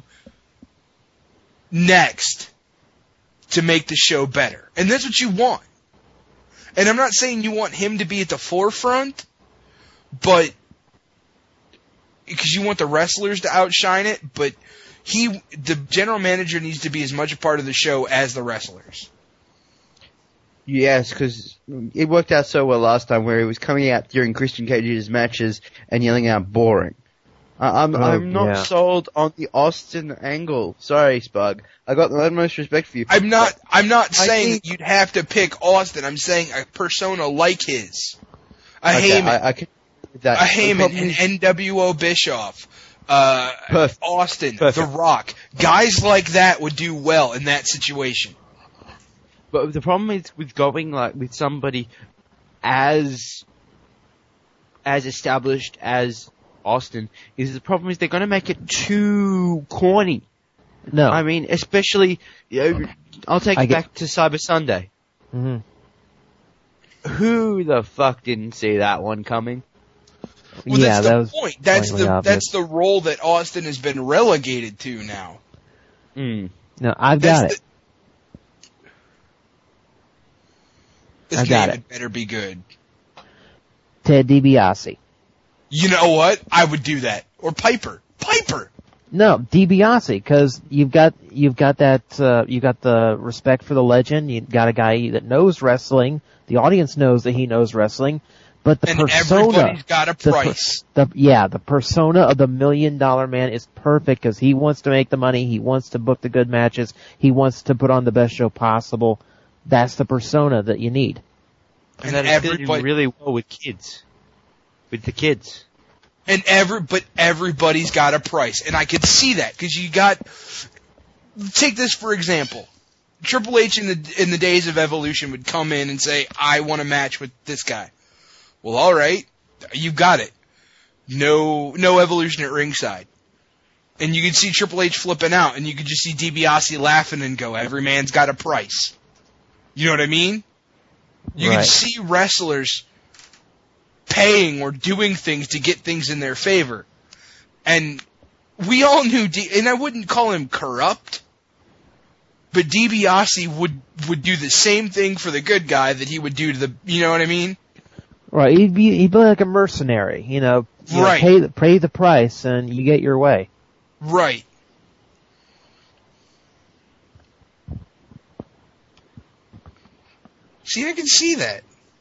Speaker 14: next to make the show better. And that's what you want. And I'm not saying you want him to be at the forefront, but because you want the wrestlers to outshine it, but the general manager needs to be as much a part of the show as the wrestlers.
Speaker 15: Yes, because it worked out so well last time where he was coming out during Christian Cage's matches and yelling out boring. I'm not sold on the Austin angle. Sorry, Spug. I got the utmost respect for you.
Speaker 14: I'm not saying that you'd have to pick Austin. I'm saying a persona like his. A Heyman. A Heyman, an NWO Bischoff. Austin,
Speaker 15: Perfect.
Speaker 14: The Rock. Guys like that would do well in that situation.
Speaker 9: But the problem is with going like with somebody as established as Austin is the problem is they're going to make it too corny.
Speaker 10: No.
Speaker 9: I mean, especially, I'll take it back to Cyber Sunday.
Speaker 10: Mm-hmm.
Speaker 9: Who the fuck didn't see that one coming?
Speaker 14: Well, that's the point. That's the role that Austin has been relegated to now.
Speaker 10: No, I've got it.
Speaker 14: This game better be good.
Speaker 10: Ted DiBiase.
Speaker 14: You know what? I would do that. Or Piper.
Speaker 10: No, DiBiase, because you've got the respect for the legend. You've got a guy that knows wrestling. The audience knows that he knows wrestling. But the persona,
Speaker 14: everybody's got a price.
Speaker 10: The persona of the $1 Million Man is perfect because he wants to make the money. He wants to book the good matches. He wants to put on the best show possible. That's the persona that you need.
Speaker 9: And that is fitting really well with kids. With the kids.
Speaker 14: And everybody's got a price. And I could see that, because you got, take this for example. Triple H in the days of Evolution would come in and say, I want a match with this guy. Well, alright. You got it. No Evolution at ringside. And you could see Triple H flipping out, and you could just see DiBiase laughing and go, every man's got a price. You know what I mean? You can see wrestlers paying or doing things to get things in their favor. And we all knew, and I wouldn't call him corrupt, but DiBiase would do the same thing for the good guy that he would do to the, you know what I mean?
Speaker 10: Right, he'd be like a mercenary, pay the price and you get your way.
Speaker 14: Right. See, I can see that.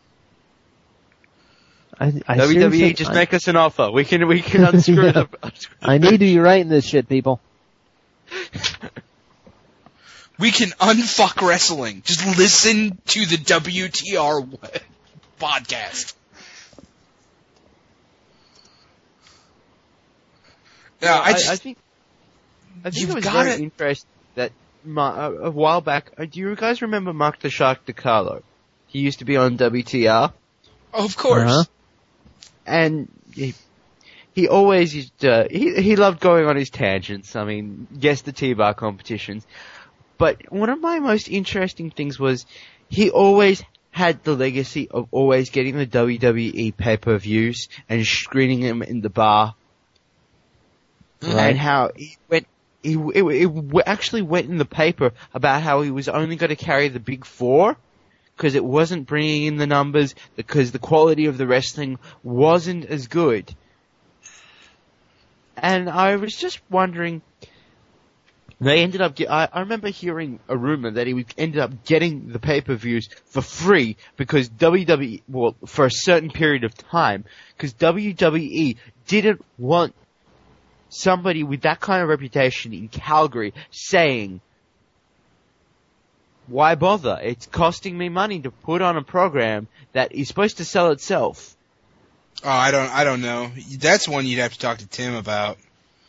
Speaker 9: WWE, just make us an offer. We can unscrew them.
Speaker 10: I need to be writing this shit, people.
Speaker 14: We can unfuck wrestling. Just listen to the WTR podcast. Now,
Speaker 9: I think it was very interesting that a while back. Do you guys remember Mark the Shark DiCarlo? He used to be on WTR.
Speaker 14: Oh, of course.
Speaker 10: Uh-huh.
Speaker 9: And he always used to, he loved going on his tangents. I mean, yes, the T-bar competitions. But one of my most interesting things was he always had the legacy of always getting the WWE pay-per-views and screening them in the bar. Right. And how
Speaker 15: it actually went in the paper about how he was only going to carry the big four because it wasn't bringing in the numbers, because the quality of the wrestling wasn't as good. And I was just wondering, they ended up, I remember hearing a rumor that he ended up getting the pay-per-views for free because WWE, well, for a certain period of time, because WWE didn't want somebody with that kind of reputation in Calgary saying, why bother? It's costing me money to put on a program that is supposed to sell itself.
Speaker 14: Oh, I don't know. That's one you'd have to talk to Tim about.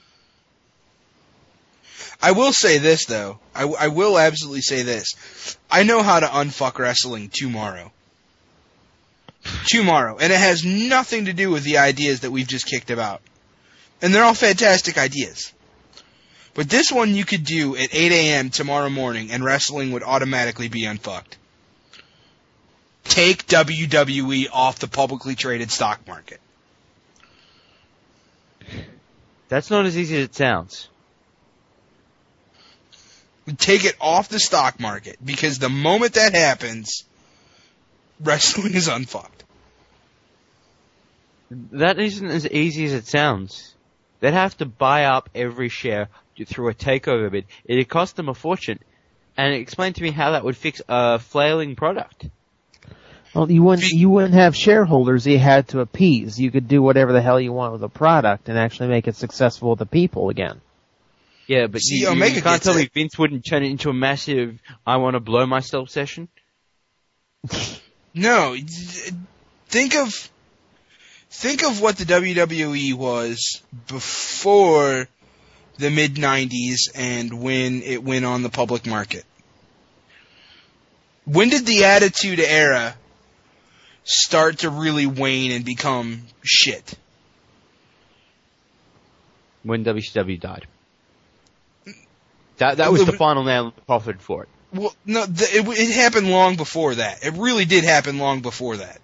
Speaker 14: I will say this, though. I will absolutely say this. I know how to unfuck wrestling tomorrow. Tomorrow. And it has nothing to do with the ideas that we've just kicked about. And they're all fantastic ideas. But this one you could do at 8 a.m. tomorrow morning, and wrestling would automatically be unfucked. Take WWE off the publicly traded stock market.
Speaker 15: That's not as easy as it sounds.
Speaker 14: Take it off the stock market, because the moment that happens, wrestling is unfucked.
Speaker 15: That isn't as easy as it sounds. They'd have to buy up every share through a takeover bid. It'd cost them a fortune. And explain to me how that would fix a flailing product.
Speaker 10: Well, you wouldn't have shareholders you had to appease. You could do whatever the hell you want with the product and actually make it successful with the people again.
Speaker 15: Yeah, but you can't tell me Vince wouldn't turn it into a massive I want to blow myself session?
Speaker 14: No. Think of what the WWE was before the mid-90s and when it went on the public market. When did the Attitude Era start to really wane and become shit?
Speaker 15: When WCW died. That was the final nail in the coffin for it.
Speaker 14: Well, no, it happened long before that. It really did happen long before that.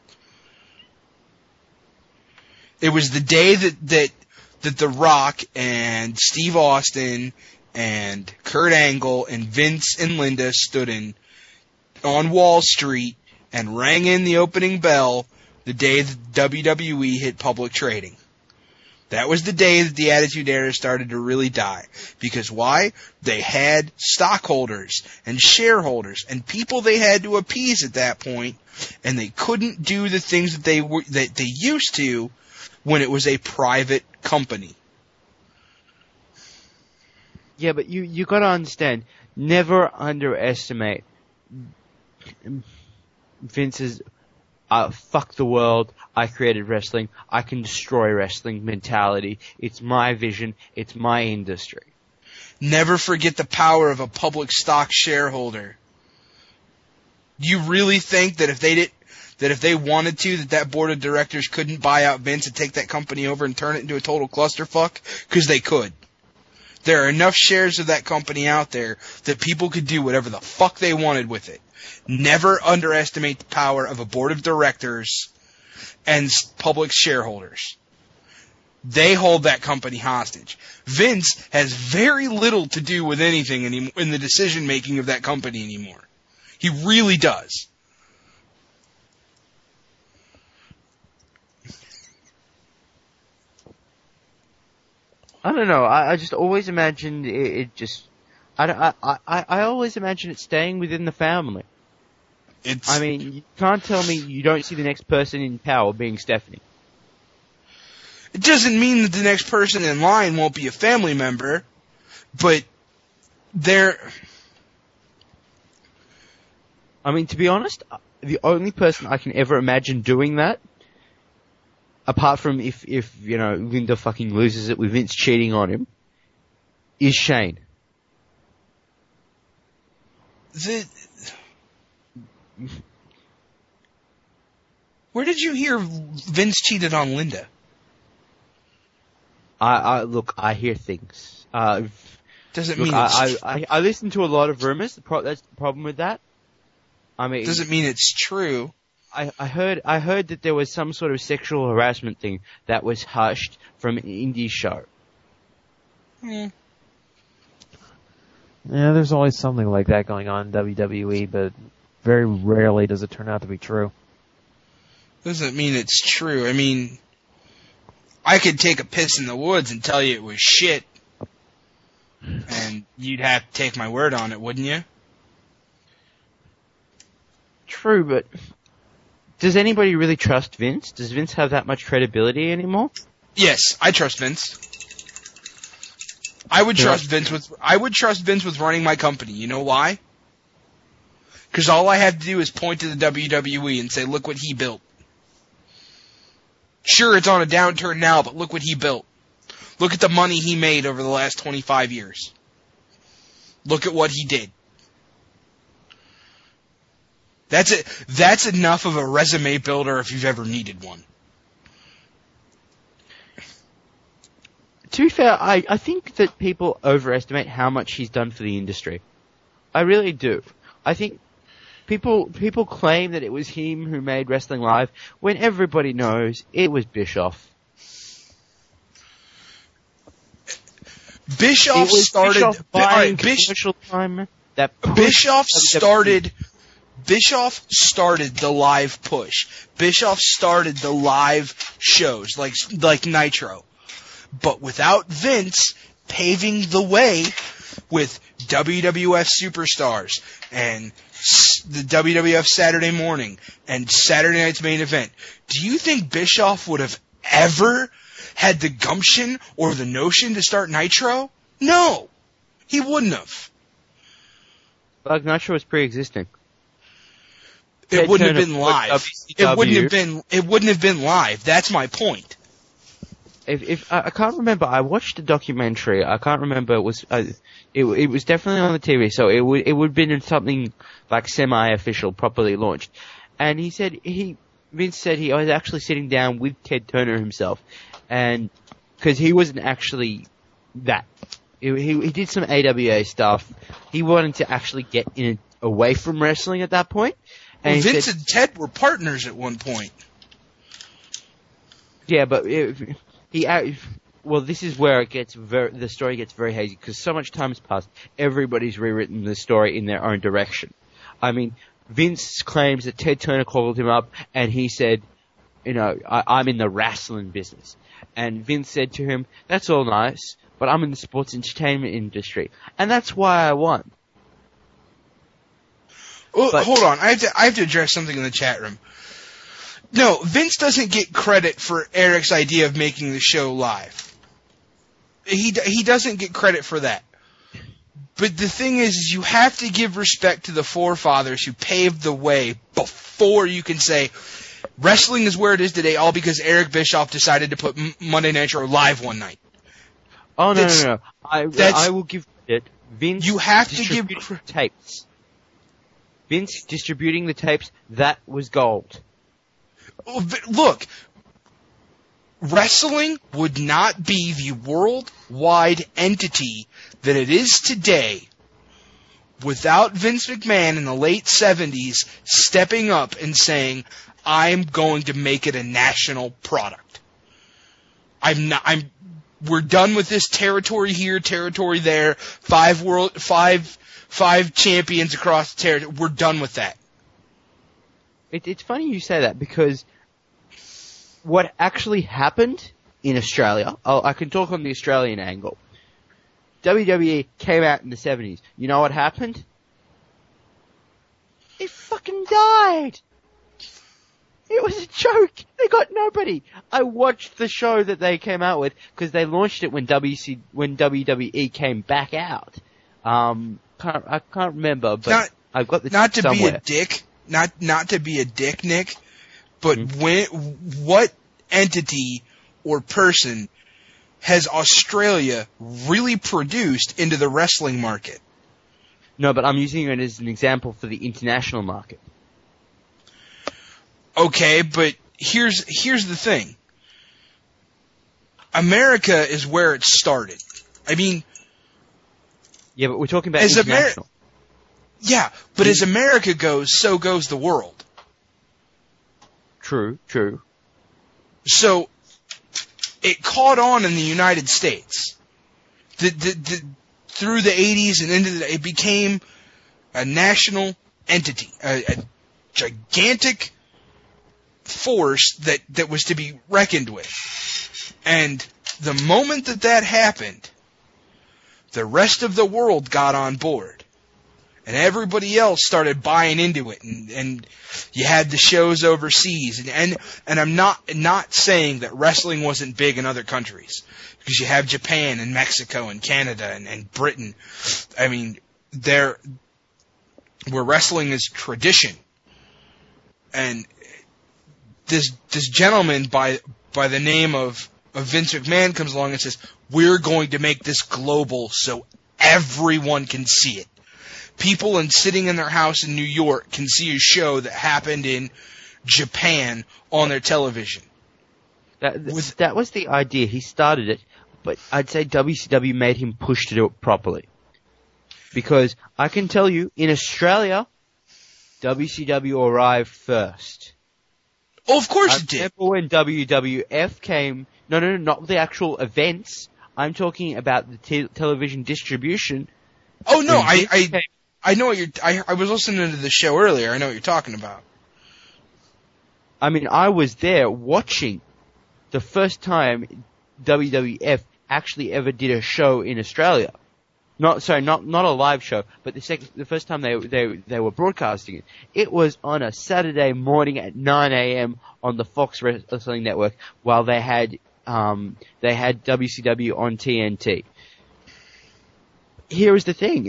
Speaker 14: It was the day that The Rock and Steve Austin and Kurt Angle and Vince and Linda stood on Wall Street and rang in the opening bell the day that WWE hit public trading. That was the day that the Attitude Era started to really die. Because why? They had stockholders and shareholders and people they had to appease at that point, and they couldn't do the things that they used to when it was a private company.
Speaker 15: Yeah, but you gotta understand, never underestimate Vince's fuck the world, I created wrestling, I can destroy wrestling mentality. It's my vision, it's my industry.
Speaker 14: Never forget the power of a public stock shareholder. Do you really think that if they wanted to, that board of directors couldn't buy out Vince and take that company over and turn it into a total clusterfuck? Because they could. There are enough shares of that company out there that people could do whatever the fuck they wanted with it. Never underestimate the power of a board of directors and public shareholders. They hold that company hostage. Vince has very little to do with anything in the decision making of that company anymore. He really does.
Speaker 15: I don't know. I just always imagined it just. I always imagine it staying within the family. I mean, you can't tell me you don't see the next person in power being Stephanie.
Speaker 14: It doesn't mean that the next person in line won't be a family member, but they're.
Speaker 15: I mean, to be honest, the only person I can ever imagine doing that, apart from if Linda fucking loses it with Vince cheating on him, is Shane.
Speaker 14: Where did you hear Vince cheated on Linda?
Speaker 15: Look, I hear things.
Speaker 14: Doesn't mean it's
Speaker 15: I listen to a lot of rumors. That's the problem with that. I mean,
Speaker 14: doesn't mean it's true.
Speaker 15: I heard that there was some sort of sexual harassment thing that was hushed from an indie show.
Speaker 10: Yeah, there's always something like that going on in WWE, but very rarely does it turn out to be true.
Speaker 14: Doesn't mean it's true. I mean, I could take a piss in the woods and tell you it was shit, and you'd have to take my word on it, wouldn't you?
Speaker 9: True, but does anybody really trust Vince? Does Vince have that much credibility anymore?
Speaker 14: Yes, I trust Vince. I would trust Vince with running my company. You know why? Because all I have to do is point to the WWE and say, look what he built. Sure, it's on a downturn now, but look what he built. Look at the money he made over the last 25 years. Look at what he did. That's it. That's enough of a resume builder if you've ever needed one.
Speaker 9: To be fair, I think that people overestimate how much he's done for the industry. I really do. I think people claim that it was him who made Wrestling Live when everybody knows it was Bischoff.
Speaker 14: Bischoff started the live push. Bischoff started the live shows like Nitro. But without Vince paving the way with WWF Superstars and the WWF Saturday Morning and Saturday Night's Main Event, do you think Bischoff would have ever had the gumption or the notion to start Nitro? No, he wouldn't have.
Speaker 9: Like Nitro was pre-existing.
Speaker 14: It wouldn't have been live. It wouldn't have been live. That's my point.
Speaker 9: If I can't remember, I watched a documentary. I can't remember. It was definitely on the TV, so it would have been something like semi-official, properly launched. And Vince said he was actually sitting down with Ted Turner himself, and because he wasn't actually that, he did some AWA stuff. He wanted to actually get away from wrestling at that point. And
Speaker 14: Vince and Ted were partners at one point.
Speaker 9: Yeah, but this is where the story gets very hazy, because so much time has passed. Everybody's rewritten the story in their own direction. I mean, Vince claims that Ted Turner called him up and he said, I'm in the wrestling business. And Vince said to him, that's all nice, but I'm in the sports entertainment industry. And that's why I won.
Speaker 14: Well, hold on. I have to address something in the chat room. No, Vince doesn't get credit for Eric's idea of making the show live. He doesn't get credit for that. But the thing is you have to give respect to the forefathers who paved the way before you can say wrestling is where it is today, all because Eric Bischoff decided to put Monday Nitro live one night.
Speaker 9: Oh, no. I will give it. Vince,
Speaker 14: you have to give
Speaker 9: tapes. Vince distributing the tapes, that was gold.
Speaker 14: Look, wrestling would not be the worldwide entity that it is today without Vince McMahon in the late 70s stepping up and saying, I'm going to make it a national product. We're done with this territory here, territory there, five champions across the territory. We're done with that.
Speaker 9: It's funny you say that, because what actually happened in Australia, I can talk on the Australian angle. WWE came out in the 70s. You know what happened? It fucking died. It was a joke. They got nobody. I watched the show that they came out with because they launched it when WWE came back out. I can't remember, but I've got the
Speaker 14: not to
Speaker 9: somewhere.
Speaker 14: Be a dick. Not to be a dick, Nick, but what entity or person has Australia really produced into the wrestling market?
Speaker 9: No, but I'm using it as an example for the international market.
Speaker 14: Okay, but here's the thing. America is where it started. I mean...
Speaker 9: Yeah, but we're talking about international.
Speaker 14: Yeah, but as America goes, so goes the world.
Speaker 9: True.
Speaker 14: So, it caught on in the United States. The through the 80s and it became a national entity, a gigantic force that was to be reckoned with. And the moment that happened, the rest of the world got on board. And everybody else started buying into it, and you had the shows overseas, and I'm not saying that wrestling wasn't big in other countries, because you have Japan and Mexico and Canada and Britain. I mean, where wrestling is tradition, and this gentleman by the name of Vince McMahon comes along and says, we're going to make this global so everyone can see it. People sitting in their house in New York can see a show that happened in Japan on their television.
Speaker 9: That was the idea. He started it, but I'd say WCW made him push to do it properly. Because I can tell you, in Australia, WCW arrived first.
Speaker 14: Oh, of course it did.
Speaker 9: I remember when WWF came. No, not the actual events. I'm talking about the television distribution.
Speaker 14: Oh no, I know what I was listening to the show earlier. I know what you're talking about.
Speaker 9: I mean, I was there watching the first time WWF actually ever did a show in Australia. Not a live show, but the first time they were broadcasting it. It was on a Saturday morning at 9 a.m. on the Fox Wrestling Network, while they had WCW on TNT. Here is the thing.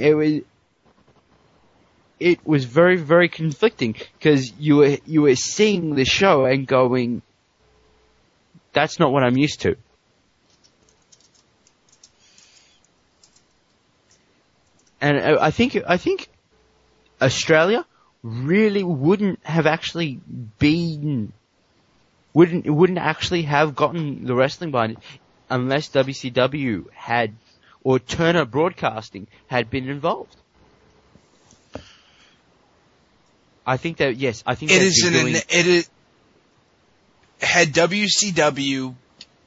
Speaker 9: It was very, very conflicting, because you were seeing the show and going, that's not what I'm used to. And I think Australia really wouldn't have actually have gotten the wrestling behind it unless WCW or Turner Broadcasting had been involved. I think that, yes, I think
Speaker 14: had WCW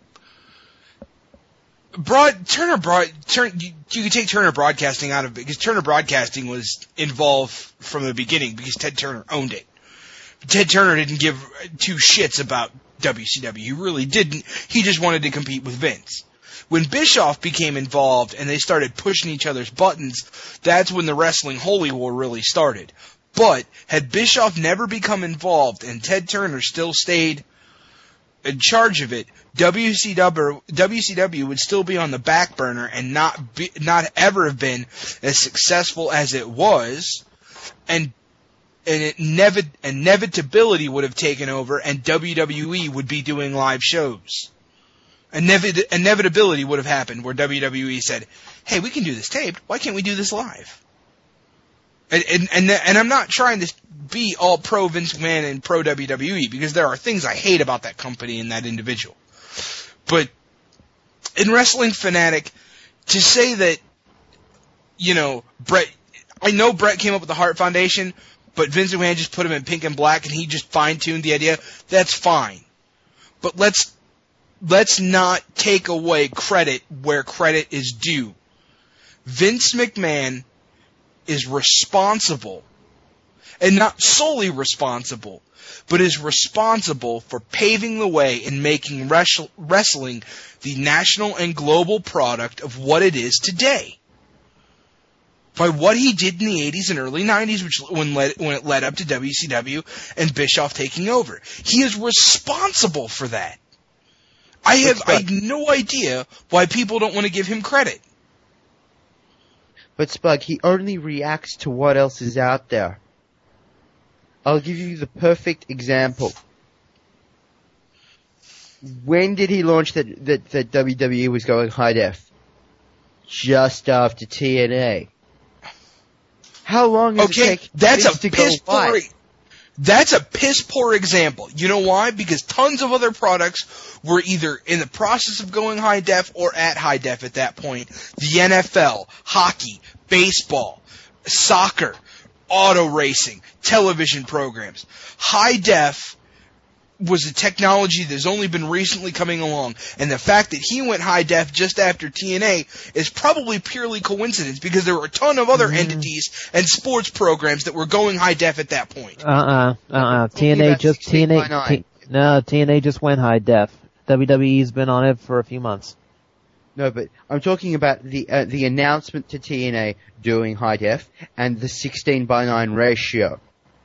Speaker 14: you could take Turner Broadcasting out of it, because Turner Broadcasting was involved from the beginning because Ted Turner owned it. Ted Turner didn't give two shits about WCW. He really didn't. He just wanted to compete with Vince. When Bischoff became involved and they started pushing each other's buttons, that's when the wrestling holy war really started. But had Bischoff never become involved and Ted Turner still stayed in charge of it, WCW would still be on the back burner and not ever have been as successful as it was, and inevitability would have taken over, and WWE would be doing live shows. Inevitability would have happened where WWE said, "Hey, we can do this taped. Why can't we do this live?" And I'm not trying to be all pro Vince McMahon and pro WWE, because there are things I hate about that company and that individual. But in Wrestling Fanatic, to say that, Brett, I know Brett came up with the Hart Foundation, but Vince McMahon just put him in pink and black and he just fine-tuned the idea, that's fine. But let's not take away credit where credit is due. Vince McMahon is responsible, and not solely responsible, but is responsible for paving the way and making wrestling the national and global product of what it is today. By what he did in the 80s and early 90s, when it led up to WCW and Bischoff taking over. He is responsible for that. I have no idea why people don't want to give him credit.
Speaker 15: But Spug, he only reacts to what else is out there. I'll give you the perfect example. When did he launch that WWE was going high def? Just after TNA. How long does it take to go live?
Speaker 14: That's a piss poor example. You know why? Because tons of other products were either in the process of going high def or at high def at that point. The NFL, hockey, baseball, soccer, auto racing, television programs. High def was a technology that's only been recently coming along. And the fact that he went high def just after TNA is probably purely coincidence, because there were a ton of other entities and sports programs that were going high def at that point.
Speaker 10: TNA just went high def. WWE's been on it for a few months.
Speaker 15: No, but I'm talking about the announcement to TNA doing high def and the 16:9 ratio.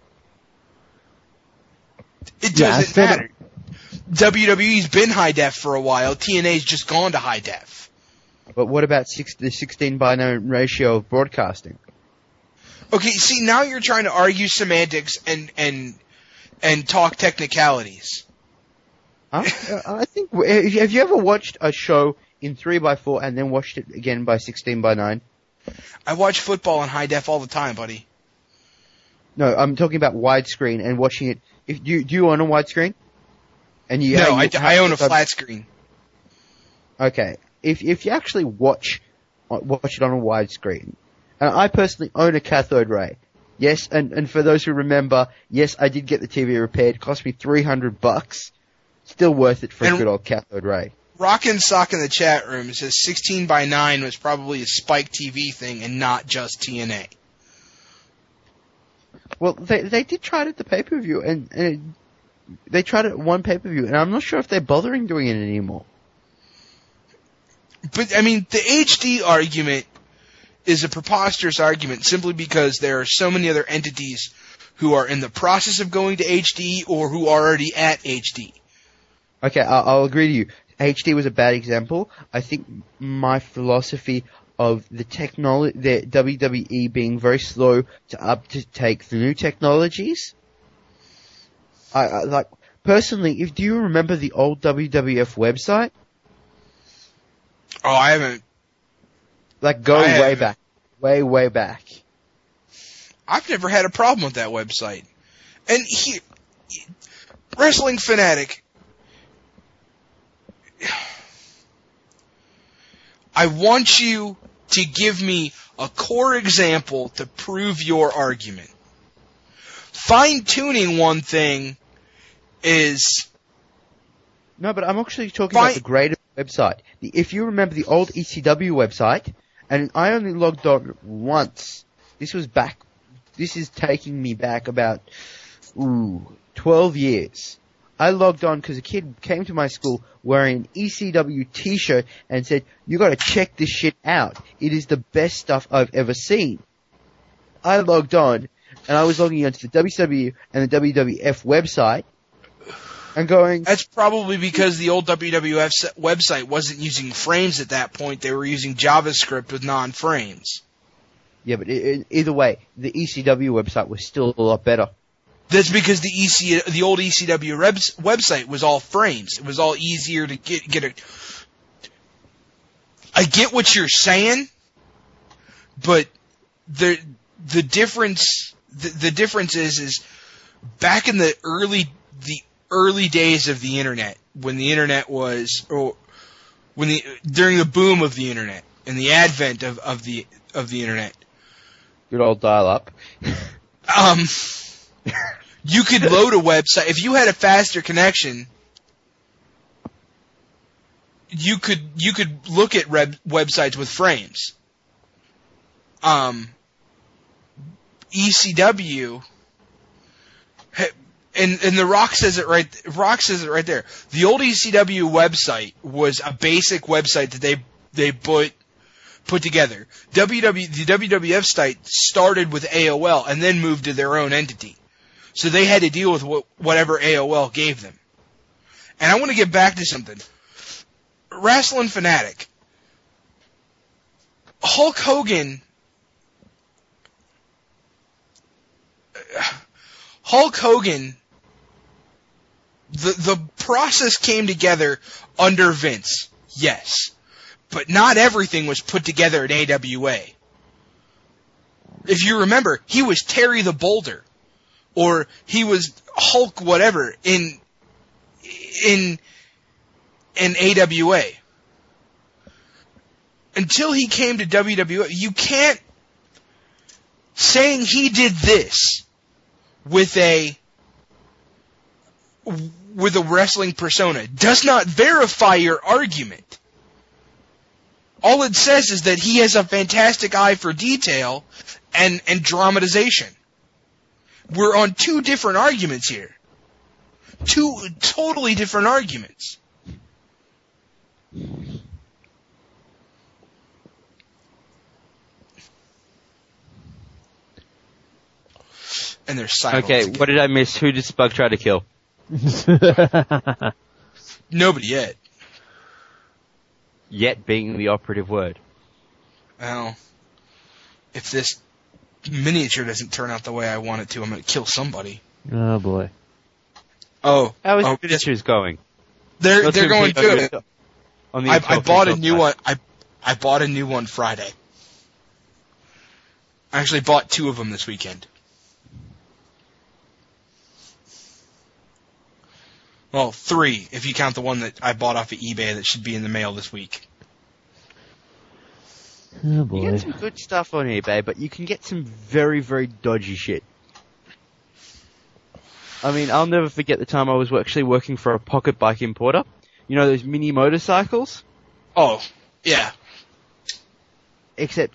Speaker 14: It doesn't matter. WWE's been high def for a while. TNA's just gone to high def.
Speaker 15: But what about the 16:9 ratio of broadcasting?
Speaker 14: Okay, see, now you're trying to argue semantics and talk technicalities.
Speaker 15: I think, have you ever watched a show in 3x4 and then watched it again by 16:9?
Speaker 14: I watch football in high def all the time, buddy.
Speaker 15: No, I'm talking about widescreen and watching it. Do you own a widescreen?
Speaker 14: No, I own a flat screen.
Speaker 15: Okay, if you actually watch it on a widescreen, and I personally own a cathode ray. Yes, and for those who remember, yes, I did get the TV repaired. It cost me $300. Still worth it for a good old cathode ray.
Speaker 14: Rockin' Sock in the chat room says 16:9 was probably a Spike TV thing and not just TNA.
Speaker 15: Well, they did try it at the pay-per-view, and they tried it at one pay-per-view, and I'm not sure if they're bothering doing it anymore.
Speaker 14: But, I mean, the HD argument is a preposterous argument simply because there are so many other entities who are in the process of going to HD or who are already at HD.
Speaker 15: Okay, I'll agree to you. HD was a bad example. I think my philosophy of the WWE being very slow to take the new technologies. I like, personally, do you remember the old WWF website?
Speaker 14: Oh, I haven't.
Speaker 15: Like, way back. Way back.
Speaker 14: I've never had a problem with that website. And Wrestling Fanatic, I want you to give me a core example to prove your argument. Fine-tuning one thing is...
Speaker 15: No, but I'm actually talking about the greater website. If you remember the old ECW website, and I only logged on once. This is taking me back about 12 years. I logged on because a kid came to my school wearing an ECW t-shirt and said, "You gotta check this shit out. It is the best stuff I've ever seen." I logged on, and I was logging onto the WCW and the WWF website, and going...
Speaker 14: That's probably because the old WWF website wasn't using frames at that point. They were using JavaScript with non-frames.
Speaker 15: Yeah, but either way, the ECW website was still a lot better.
Speaker 14: That's because the old ECW website was all frames. It was all easier to get a... I get what you're saying, but the difference is back in the early days of the internet, when the internet was, during the boom of the internet and the advent of the internet.
Speaker 15: Good old dial-up.
Speaker 14: You could load a website. If you had a faster connection, you could look at websites with frames. ECW, and the Rock says it right there. The old ECW website was a basic website that they put together. The WWF site started with AOL and then moved to their own entity. So they had to deal with whatever AOL gave them. And I want to get back to something. Wrestling Fanatic. Hulk Hogan, the process came together under Vince, yes. But not everything was put together at AWA. If you remember, he was Terry the Boulder. Or he was Hulk whatever in AWA. Until he came to WWE, you can't... Saying he did this with with a wrestling persona does not verify your argument. All it says is that he has a fantastic eye for detail and dramatization. We're on two different arguments here. Two totally different arguments. And there's silence.
Speaker 9: Okay, what did I miss? Who did Spug try to kill?
Speaker 14: Nobody yet.
Speaker 9: Yet being the operative word.
Speaker 14: Well, if this miniature doesn't turn out the way I want it to, I'm going to kill somebody.
Speaker 10: Oh boy.
Speaker 14: Oh.
Speaker 9: How is the miniatures going?
Speaker 14: They're going good. I bought a new one. I bought a new one Friday. I actually bought 2 of them this weekend. Well, 3, if you count the one that I bought off of eBay that should be in the mail this week.
Speaker 10: Oh boy.
Speaker 9: You get some good stuff on eBay, but you can get some very, very dodgy shit. I mean, I'll never forget the time I was actually working for a pocket bike importer. You know those mini motorcycles?
Speaker 14: Oh, yeah.
Speaker 9: Except,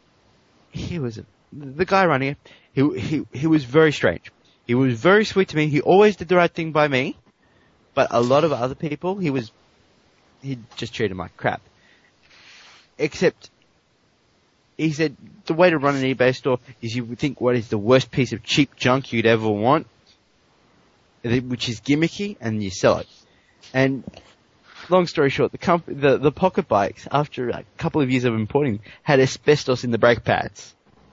Speaker 9: the guy running it, he was very strange. He was very sweet to me. He always did the right thing by me. But a lot of other people, he just treated them like crap. Except, he said, the way to run an eBay store is you would think what is the worst piece of cheap junk you'd ever want, which is gimmicky, and you sell it. And, long story short, the pocket bikes, after a couple of years of importing, had asbestos in the brake pads.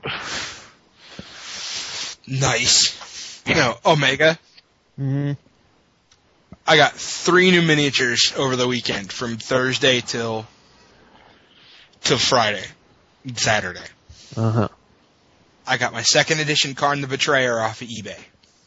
Speaker 14: Nice. Omega.
Speaker 10: Mm-hmm.
Speaker 14: I got 3 new miniatures over the weekend, from Thursday till Friday, Saturday.
Speaker 10: Uh-huh.
Speaker 14: I got my 2nd edition Karn the Betrayer off of eBay.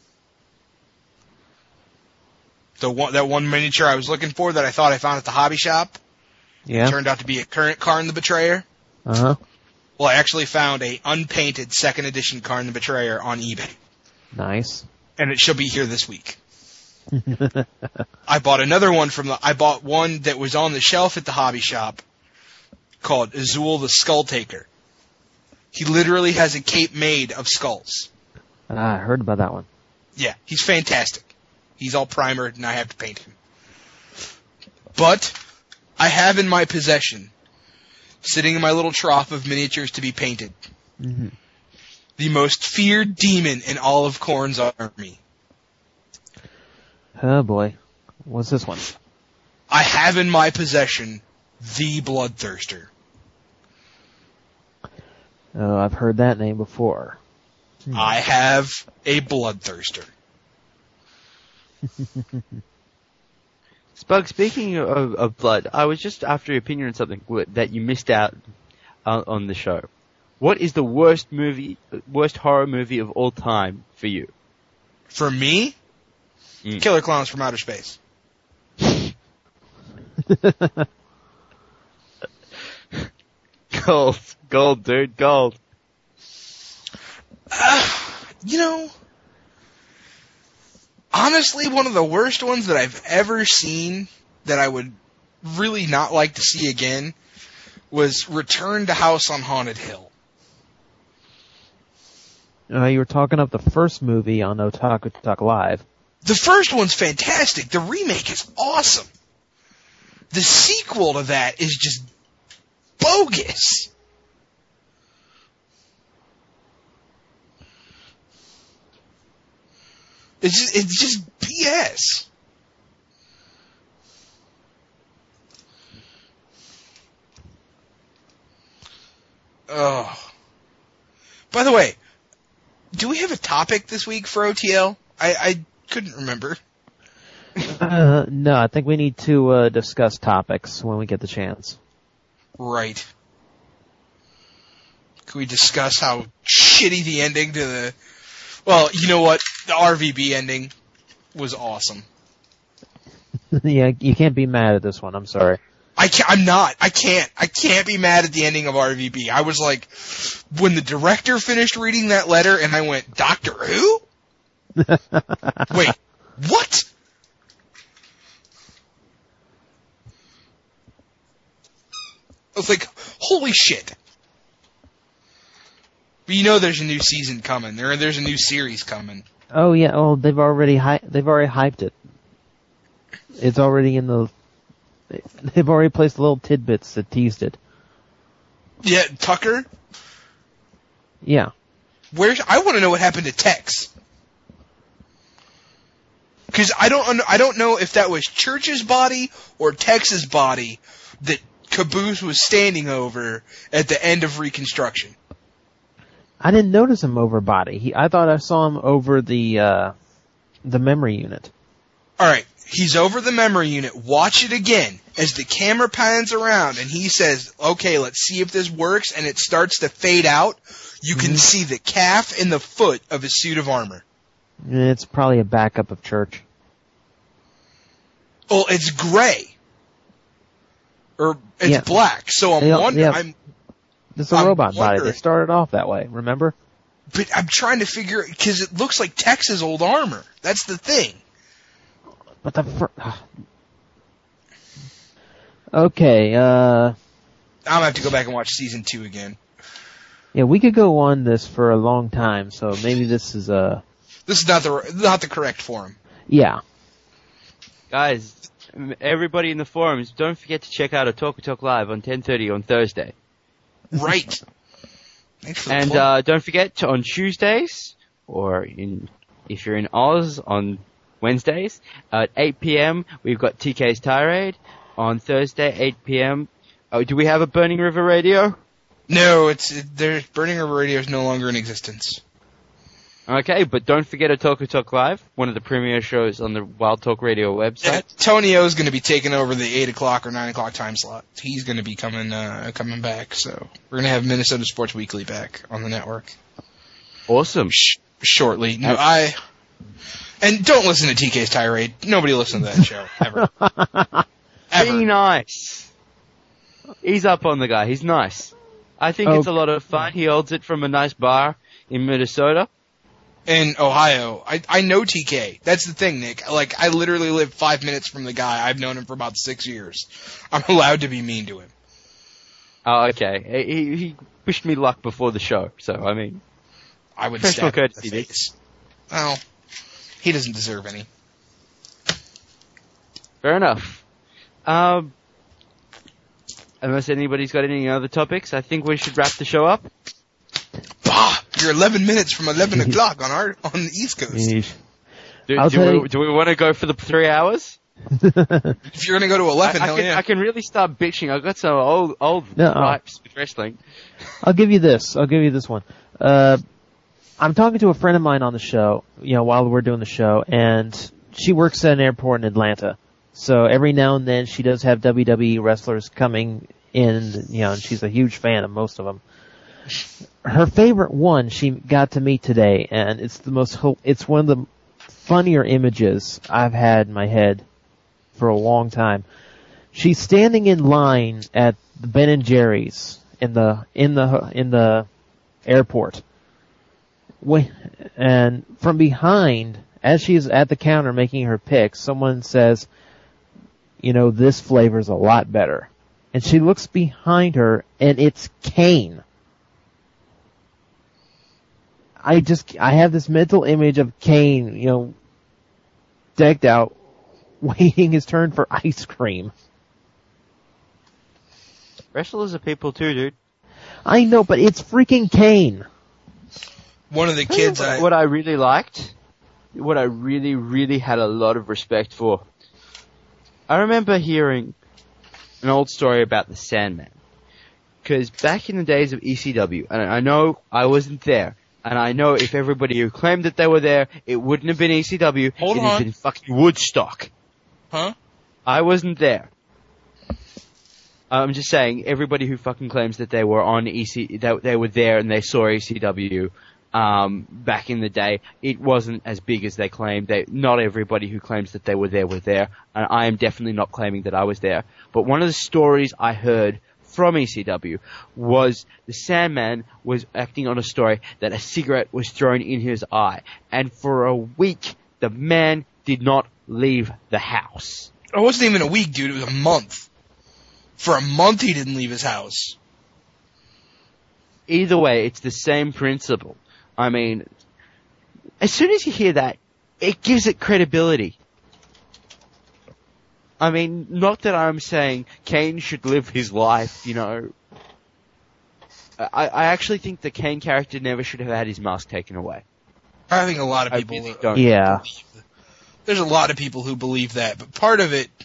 Speaker 14: That one miniature I was looking for that I thought I found at the hobby shop, turned out to be a current Karn the Betrayer.
Speaker 10: Uh-huh.
Speaker 14: Well, I actually found a unpainted 2nd edition Karn the Betrayer on eBay.
Speaker 10: Nice.
Speaker 14: And it should be here this week. I bought another one I bought one that was on the shelf at the hobby shop called Azul the Skull Taker. He literally has a cape made of skulls.
Speaker 10: I heard about that one.
Speaker 14: Yeah, he's fantastic. He's all primered and I have to paint him. But I have in my possession, sitting in my little trough of miniatures to be painted, the most feared demon in all of Khorne's army.
Speaker 10: Oh boy. What's this one?
Speaker 14: I have in my possession the Bloodthirster.
Speaker 10: Oh, I've heard that name before.
Speaker 14: I have a Bloodthirster.
Speaker 9: Spug, speaking of blood, I was just after your opinion on something that you missed out on the show. What is the worst horror movie of all time for you?
Speaker 14: For me? Killer Clowns from Outer Space.
Speaker 9: Gold, dude, gold.
Speaker 14: Honestly, one of the worst ones that I've ever seen that I would really not like to see again was Return to House on Haunted Hill.
Speaker 10: You were talking up the first movie on Otaku Talk Live.
Speaker 14: The first one's fantastic. The remake is awesome. The sequel to that is just bogus. It's just BS. Oh. By the way, do we have a topic this week for OTL? I couldn't remember.
Speaker 10: No, I think we need to discuss topics when we get the chance.
Speaker 14: Right. Can we discuss how shitty the ending to the... Well, you know what? The RVB ending was awesome.
Speaker 10: Yeah, you can't be mad at this one. I'm sorry.
Speaker 14: I'm not. I can't be mad at the ending of RVB. I was like, when the director finished reading that letter and I went, Doctor Who? Wait, what? I was like, holy shit. But you know there's a new season coming. There's a new series coming.
Speaker 10: Oh yeah, they've already hyped it. It's already in the... They've already placed little tidbits that teased it.
Speaker 14: Yeah, Tucker?
Speaker 10: Yeah.
Speaker 14: I want to know what happened to Tex. Because I don't know if that was Church's body or Tex's body that Caboose was standing over at the end of Reconstruction.
Speaker 10: I didn't notice him over body. I thought I saw him over the memory unit.
Speaker 14: Alright, he's over the memory unit. Watch it again as the camera pans around and he says, okay, let's see if this works, and it starts to fade out. You can see the calf and the foot of his suit of armor.
Speaker 10: It's probably a backup of Church.
Speaker 14: Well, it's gray. Or it's black, so I'm wondering...
Speaker 10: It's a robot body. They started off that way, remember?
Speaker 14: But I'm trying to figure... Because it looks like Tex's old armor. That's the thing.
Speaker 10: But okay,
Speaker 14: I'm gonna have to go back and watch season 2 again.
Speaker 10: Yeah, we could go on this for a long time, so maybe this is
Speaker 14: This is not the correct forum.
Speaker 10: Yeah.
Speaker 9: Guys, everybody in the forums, don't forget to check out Otaku Talk Live on 10:30 on Thursday.
Speaker 14: Right.
Speaker 9: And don't forget on Tuesdays, or if you're in Oz, on Wednesdays at 8 p.m. we've got TK's Tirade. On Thursday 8 p.m. Oh, do we have a Burning River Radio?
Speaker 14: No, Burning River Radio is no longer in existence.
Speaker 9: Okay, but don't forget Otaku Talk Live, one of the premier shows on the Wild Talk Radio website.
Speaker 14: Yeah, Tony O is going to be taking over the 8 o'clock or 9 o'clock time slot. He's going to be coming back, so we're going to have Minnesota Sports Weekly back on the network.
Speaker 9: Awesome.
Speaker 14: Shortly. No, and don't listen to TK's Tirade. Nobody listens to that show, ever.
Speaker 9: Be nice. He's up on the guy. He's nice. I think it's a lot of fun. He holds it from a nice bar in Minnesota.
Speaker 14: In Ohio. I know TK. That's the thing, Nick. Like, I literally live 5 minutes from the guy. I've known him for about 6 years. I'm allowed to be mean to him.
Speaker 9: Oh, okay. He wished me luck before the show, so, I mean...
Speaker 14: I would stab him in the face. Well, he doesn't deserve any.
Speaker 9: Fair enough. Unless anybody's got any other topics, I think we should wrap the show up.
Speaker 14: Bah! You're 11 minutes from 11 o'clock on the East Coast.
Speaker 9: Do we want to go for the 3 hours?
Speaker 14: If you're going to go to 11,
Speaker 9: I can really start bitching. I've got some old gripes with wrestling.
Speaker 10: I'll give you this one. I'm talking to a friend of mine on the show, while we're doing the show, and she works at an airport in Atlanta. So every now and then she does have WWE wrestlers coming in, and she's a huge fan of most of them. Her favorite one she got to meet today, and it's one of the funnier images I've had in my head for a long time. She's standing in line at the Ben & Jerry's in the airport. And from behind, as she's at the counter making her picks, someone says, this flavor's a lot better. And she looks behind her, and it's Kane. I have this mental image of Kane, decked out, waiting his turn for ice cream.
Speaker 9: Wrestlers are people too, dude.
Speaker 10: I know, but it's freaking Kane.
Speaker 14: One of the kids
Speaker 9: what I really liked, what I really, really had a lot of respect for. I remember hearing an old story about the Sandman. Because back in the days of ECW, and I know I wasn't there, and I know if everybody who claimed that they were there, it wouldn't have been ECW, it had been fucking Woodstock.
Speaker 14: Huh?
Speaker 9: I wasn't there. I'm just saying, everybody who fucking claims that they were on that they were there and they saw ECW, back in the day, it wasn't as big as they claimed. Not everybody who claims that they were there, and I am definitely not claiming that I was there. But one of the stories I heard from ECW was the Sandman was acting on a story that a cigarette was thrown in his eye, and for a week the man did not leave the house.
Speaker 14: It wasn't even a week, dude. It was a month. For a month he didn't leave his house.
Speaker 9: Either way, it's the same principle. I mean, as soon as you hear that, it gives it credibility. I mean, not that I'm saying Kane should live his life, you know. I actually think the Kane character never should have had his mask taken away.
Speaker 14: I think a lot of people
Speaker 9: really don't.
Speaker 10: Yeah.
Speaker 14: There's a lot of people who believe that, but part of it,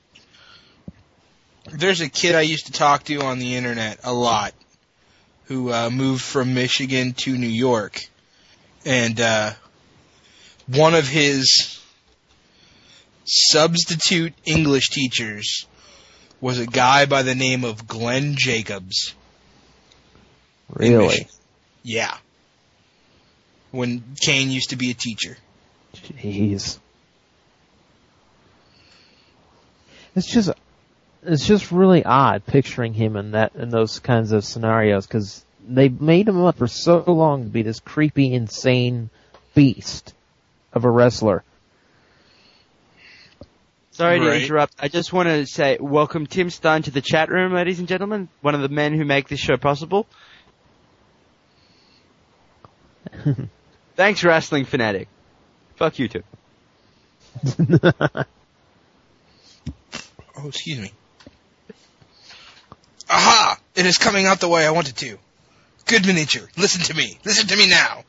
Speaker 14: there's a kid I used to talk to on the internet a lot who moved from Michigan to New York, and one of his substitute English teachers was a guy by the name of Glenn Jacobs.
Speaker 10: Really?
Speaker 14: Yeah. When Kane used to be a teacher.
Speaker 10: Jeez. It's just really odd picturing him in those kinds of scenarios, because they made him up for so long to be this creepy, insane beast of a wrestler.
Speaker 9: Sorry to interrupt. I just want to say welcome Tim Stein to the chat room, ladies and gentlemen. One of the men who make this show possible. Thanks, Wrestling Fanatic. Fuck you too.
Speaker 14: Oh, excuse me. Aha! It is coming out the way I want it to. Good miniature. Listen to me. Listen to me now.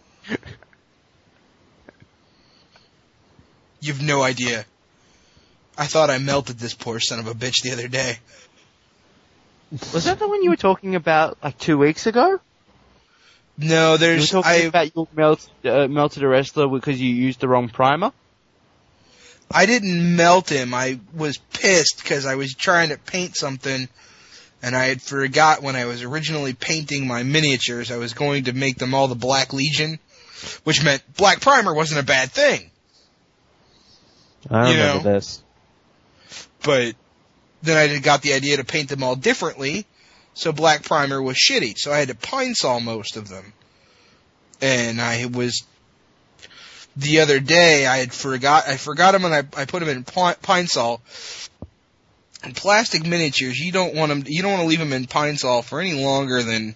Speaker 14: You've no idea. I thought I melted this poor son of a bitch the other day.
Speaker 9: Was that the one you were talking about like 2 weeks ago?
Speaker 14: No, there's...
Speaker 9: You were talking about you melted a wrestler because you used the wrong primer?
Speaker 14: I didn't melt him. I was pissed because I was trying to paint something, and I had forgot when I was originally painting my miniatures, I was going to make them all the Black Legion, which meant black primer wasn't a bad thing.
Speaker 10: I remember this.
Speaker 14: But then I got the idea to paint them all differently, so black primer was shitty. So I had to Pine Sol most of them. And the other day I forgot them and I put them in Pine Sol. And plastic miniatures, you don't want to leave them in Pine Sol for any longer than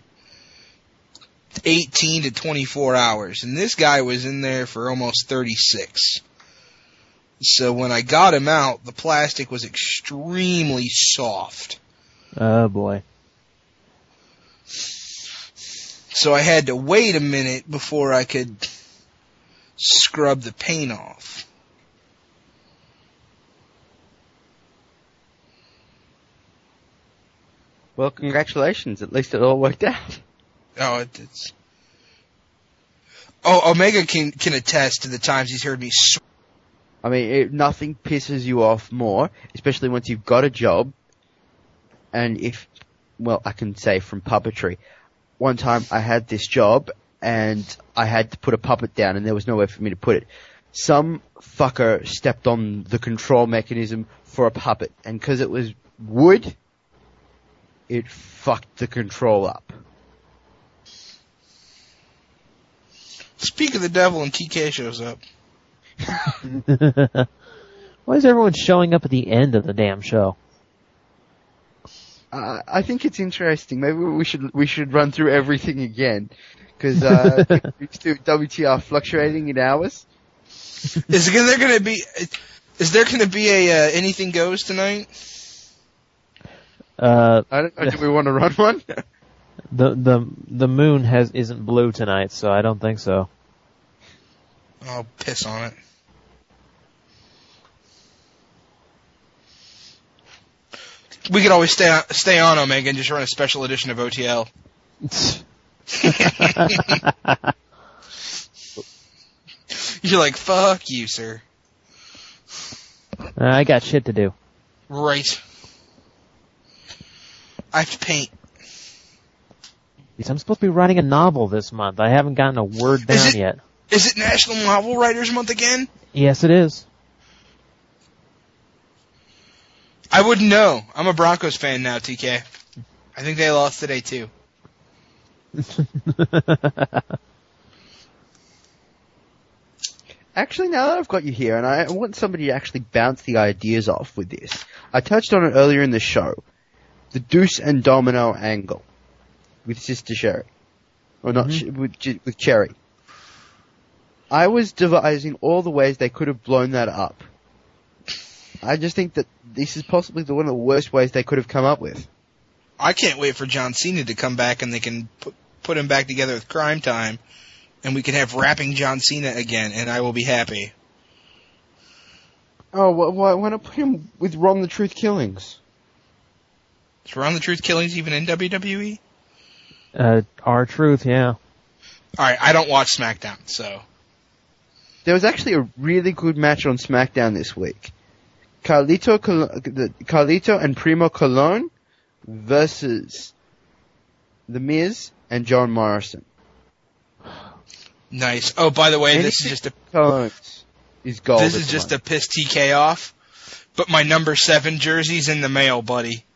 Speaker 14: 18 to 24 hours. And this guy was in there for almost 36. So when I got him out, the plastic was extremely soft.
Speaker 10: Oh boy.
Speaker 14: So I had to wait a minute before I could scrub the paint off.
Speaker 9: Well, congratulations. At least it all worked out.
Speaker 14: Oh, it's... Oh, Omega can attest to the times he's heard me
Speaker 15: I mean, nothing pisses you off more, especially once you've got a job. And I can say from puppetry. One time I had this job and I had to put a puppet down and there was nowhere for me to put it. Some fucker stepped on the control mechanism for a puppet, and because it was wood, it fucked the control up.
Speaker 14: Speak of the devil and TK shows up.
Speaker 10: Why is everyone showing up at the end of the damn show?
Speaker 15: I think it's interesting. Maybe we should run through everything again, because WTR fluctuating in hours.
Speaker 14: Is there going to be a Anything Goes tonight?
Speaker 15: I don't know. Do we want to run one?
Speaker 10: The moon isn't blue tonight, so I don't think so.
Speaker 14: I'll piss on it. We could always stay on Omega and just run a special edition of OTL. You're like, fuck you, sir.
Speaker 10: I got shit to do.
Speaker 14: Right. I have to paint.
Speaker 10: I'm supposed to be writing a novel this month. I haven't gotten a word down yet.
Speaker 14: Is it National Novel Writers Month again?
Speaker 10: Yes, it is.
Speaker 14: I wouldn't know. I'm a Broncos fan now, TK. I think they lost today, too.
Speaker 15: Actually, now that I've got you here, and I want somebody to actually bounce the ideas off with this. I touched on it earlier in the show. the Deuce and Domino angle with Sister Sherry. Or not, with Cherry. I was devising all the ways they could have blown that up. I just think that this is possibly one of the worst ways they could have come up with.
Speaker 14: I can't wait for John Cena to come back and they can put him back together with Crime Time, and we can have rapping John Cena again, and I will be happy.
Speaker 15: Oh, why not put him with Ron the Truth Killings?
Speaker 14: Is Ron the Truth Killings even in WWE?
Speaker 10: R-Truth, yeah.
Speaker 14: Alright, I don't watch SmackDown, so.
Speaker 15: There was actually a really good match on SmackDown this week. Carlito and Primo Colon versus The Miz and John Morrison.
Speaker 14: Nice. Oh, by the way, this is just a piss TK off. But my number 7 jersey's in the mail, buddy.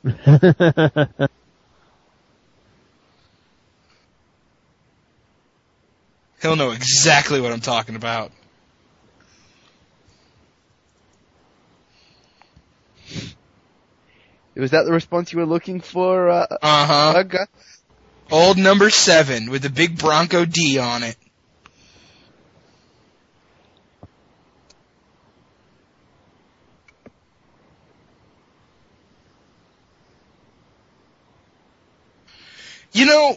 Speaker 14: He'll know exactly what I'm talking about.
Speaker 15: Was that the response you were looking for?
Speaker 14: Okay. Old number 7 with the big Bronco D on it. You know,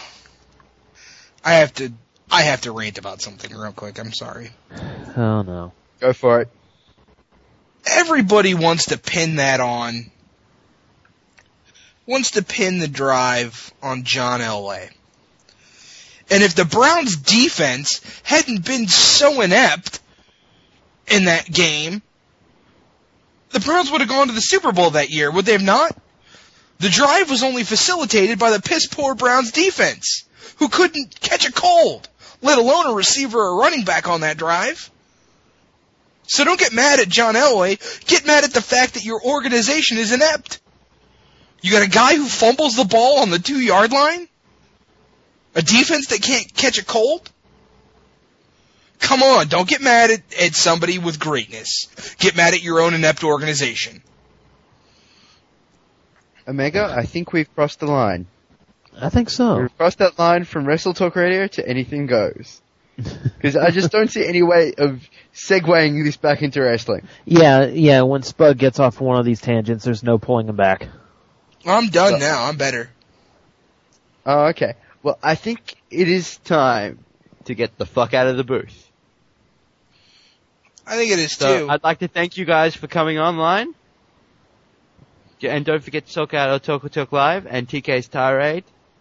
Speaker 14: I have to rant about something real quick. I'm sorry.
Speaker 10: Oh no.
Speaker 15: Go for it.
Speaker 14: Everybody wants to pin that on. Wants to pin the drive on John Elway. And if the Browns defense hadn't been so inept in that game, the Browns would have gone to the Super Bowl that year, would they have not? The drive was only facilitated by the piss-poor Browns defense, who couldn't catch a cold, let alone a receiver or running back on that drive. So don't get mad at John Elway. Get mad at the fact that your organization is inept. You got a guy who fumbles the ball on the 2-yard line? A defense that can't catch a cold? Come on, don't get mad at somebody with greatness. Get mad at your own inept organization.
Speaker 15: Omega, I think we've crossed the line.
Speaker 10: I think so.
Speaker 15: We've crossed that line from Wrestle Talk Radio to anything goes. Because I just don't see any way of segueing this back into wrestling.
Speaker 10: Yeah, when Spud gets off one of these tangents, there's no pulling him back.
Speaker 14: I'm done now. I'm better.
Speaker 15: Oh, okay. Well, I think it is time
Speaker 9: to get the fuck out of the booth.
Speaker 14: I think it is
Speaker 9: so
Speaker 14: too.
Speaker 9: I'd like to thank you guys for coming online. And don't forget to check out Otaku Talk Live and TK's Tirade.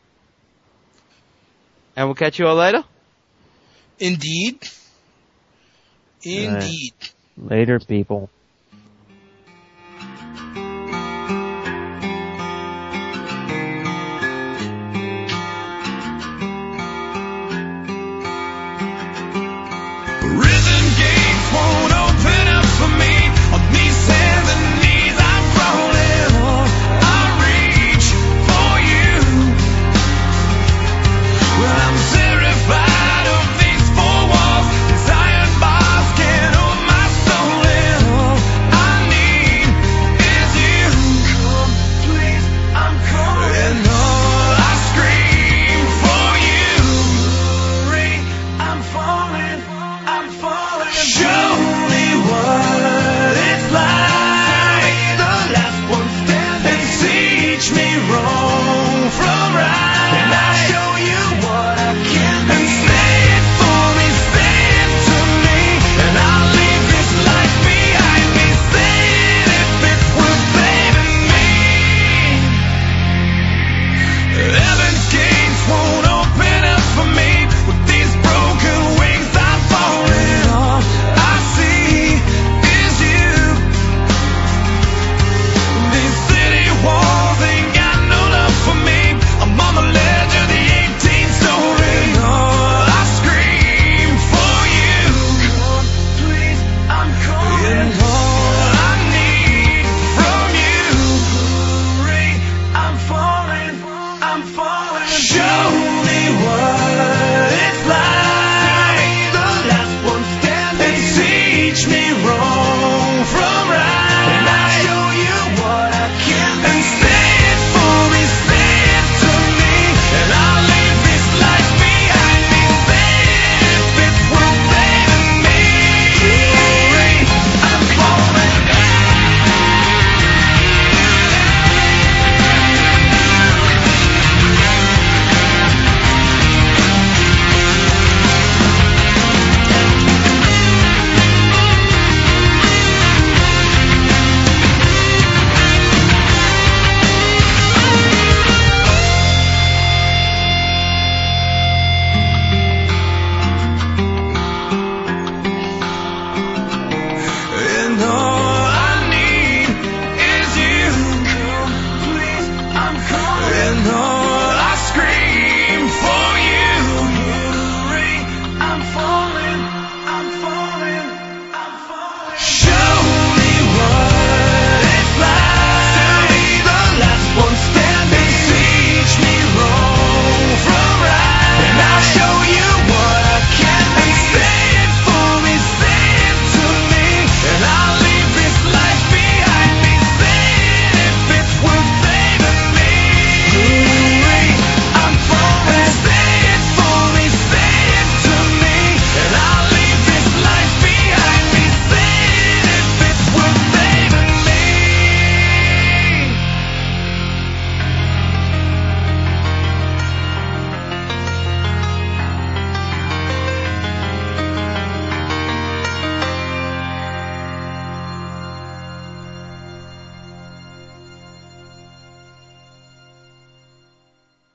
Speaker 9: And we'll catch you all later.
Speaker 14: Indeed. Indeed.
Speaker 10: Right. Later, people.
Speaker 12: Prison gates won't open up for me. On these hands and knees I'm crawling. I reach for you. Well, I'm terrified of these 4 walls. These iron bars can't hold my soul in. All I need is you. Come, please, I'm calling. And all I scream for you. I'm falling. Show me what it's like. The last one standing. And teach me wrong from right. And I'll show you what I can be. And say it for me, say it to me. And I'll leave this life behind me. Say it if it's worth saving me. Heaven's gates won't open up for me. With these broken wings I'm falling. Walls ain't got no love for me. I'm on the ledge of the 18th story. Oh, I scream for you. Come, please, I'm calling. And all I need from you. Hurry, I'm falling. Show me what